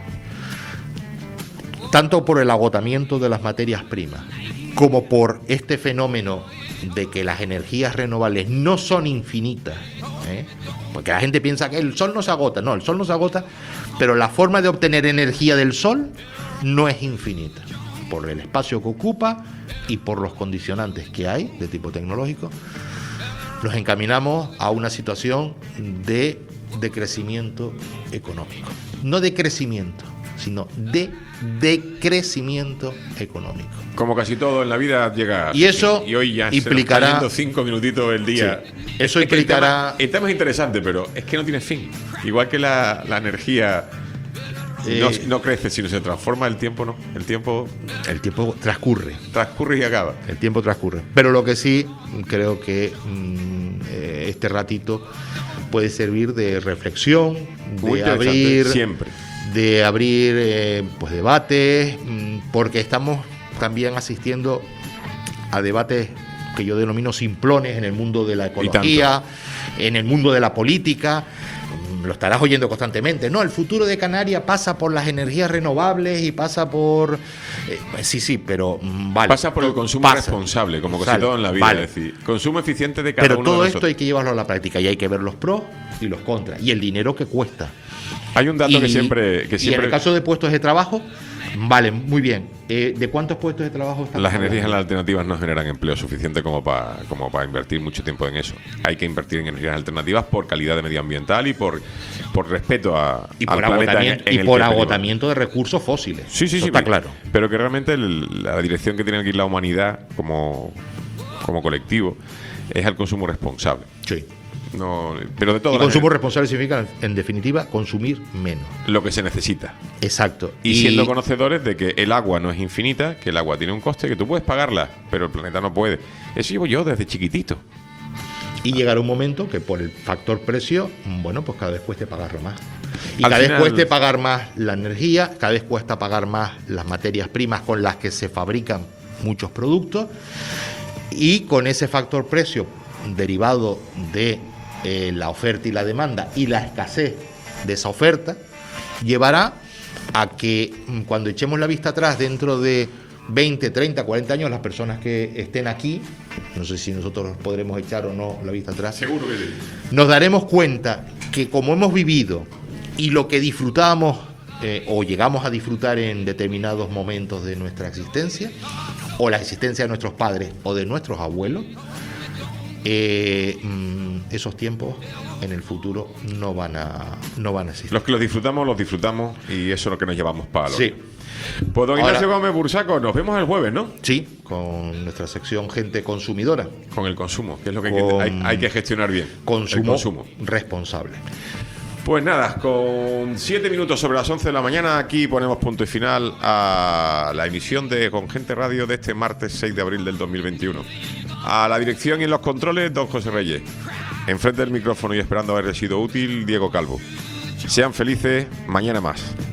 tanto por el agotamiento de las materias primas, como por este fenómeno de que las energías renovables no son infinitas, porque la gente piensa que el sol no se agota. No, el sol no se agota, pero la forma de obtener energía del sol no es infinita, por el espacio que ocupa y por los condicionantes que hay de tipo tecnológico. Nos encaminamos a una situación de decrecimiento económico, no de crecimiento, sino de decrecimiento económico. Como casi todo en la vida llega. Y eso y hoy ya implicará se nos está yendo 5 minutitos el día. Sí, eso implicará. El tema es interesante, pero es que no tiene fin. Igual que la energía no crece, sino se transforma. El tiempo no. El tiempo transcurre. Transcurre y acaba. El tiempo transcurre. Pero lo que sí creo que este ratito puede servir de reflexión, muy de abrir siempre. De abrir pues debates, porque estamos también asistiendo a debates que yo denomino simplones en el mundo de la ecología, en el mundo de la política. Lo estarás oyendo constantemente. No, el futuro de Canarias pasa por las energías renovables y pasa por... sí, pero vale. Pasa por el consumo responsable, como casi todo en la vida. Vale. Es decir, consumo eficiente de cada pero uno todo de esto nosotros. hay que llevarlo a la práctica y hay que ver los pros y los contras y el dinero que cuesta. Hay un dato que siempre... Y en el caso de puestos de trabajo, vale, muy bien. ¿De cuántos puestos de trabajo están? Las energías alternativas no generan empleo suficiente como para invertir mucho tiempo en eso. Hay que invertir en energías alternativas por calidad de medioambiental y por respeto al planeta y por agotamiento de recursos fósiles. Sí, está claro. Pero que realmente la dirección que tiene que ir la humanidad como colectivo es al consumo responsable. Sí. No, pero de todo. Y consumo responsable significa, en definitiva, consumir menos. Lo que se necesita. Exacto. Y siendo conocedores de que el agua no es infinita, que el agua tiene un coste, que tú puedes pagarla, pero el planeta no puede. Eso llevo yo desde chiquitito. Y llegará un momento que por el factor precio, bueno, pues cada vez cueste pagarlo más. Y Al cada final, vez cueste pagar más la energía, cada vez cuesta pagar más las materias primas con las que se fabrican muchos productos. Y con ese factor precio derivado de la oferta y la demanda y la escasez de esa oferta, llevará a que cuando echemos la vista atrás dentro de 20, 30, 40 años, las personas que estén aquí, no sé si nosotros podremos echar o no la vista atrás, seguro que sí, nos daremos cuenta que como hemos vivido y lo que disfrutábamos o llegamos a disfrutar en determinados momentos de nuestra existencia, o la existencia de nuestros padres o de nuestros abuelos, esos tiempos en el futuro no van a existir. Los que los disfrutamos y eso es lo que nos llevamos para Sí. Pues don Ahora- Ignacio Gómez Bursaco, nos vemos el jueves, ¿no? Sí, con nuestra sección Gente Consumidora. Con el consumo, que es lo que Con- hay que gestionar bien. El Consumo, consumo. responsable. Pues nada, con 7 minutos sobre las 11 de la mañana, aquí ponemos punto y final a la emisión de Con Gente Radio de este martes 6 de abril del 2021. A la dirección y en los controles, don José Reyes. Enfrente del micrófono y esperando haberle sido útil, Diego Calvo. Sean felices, mañana más.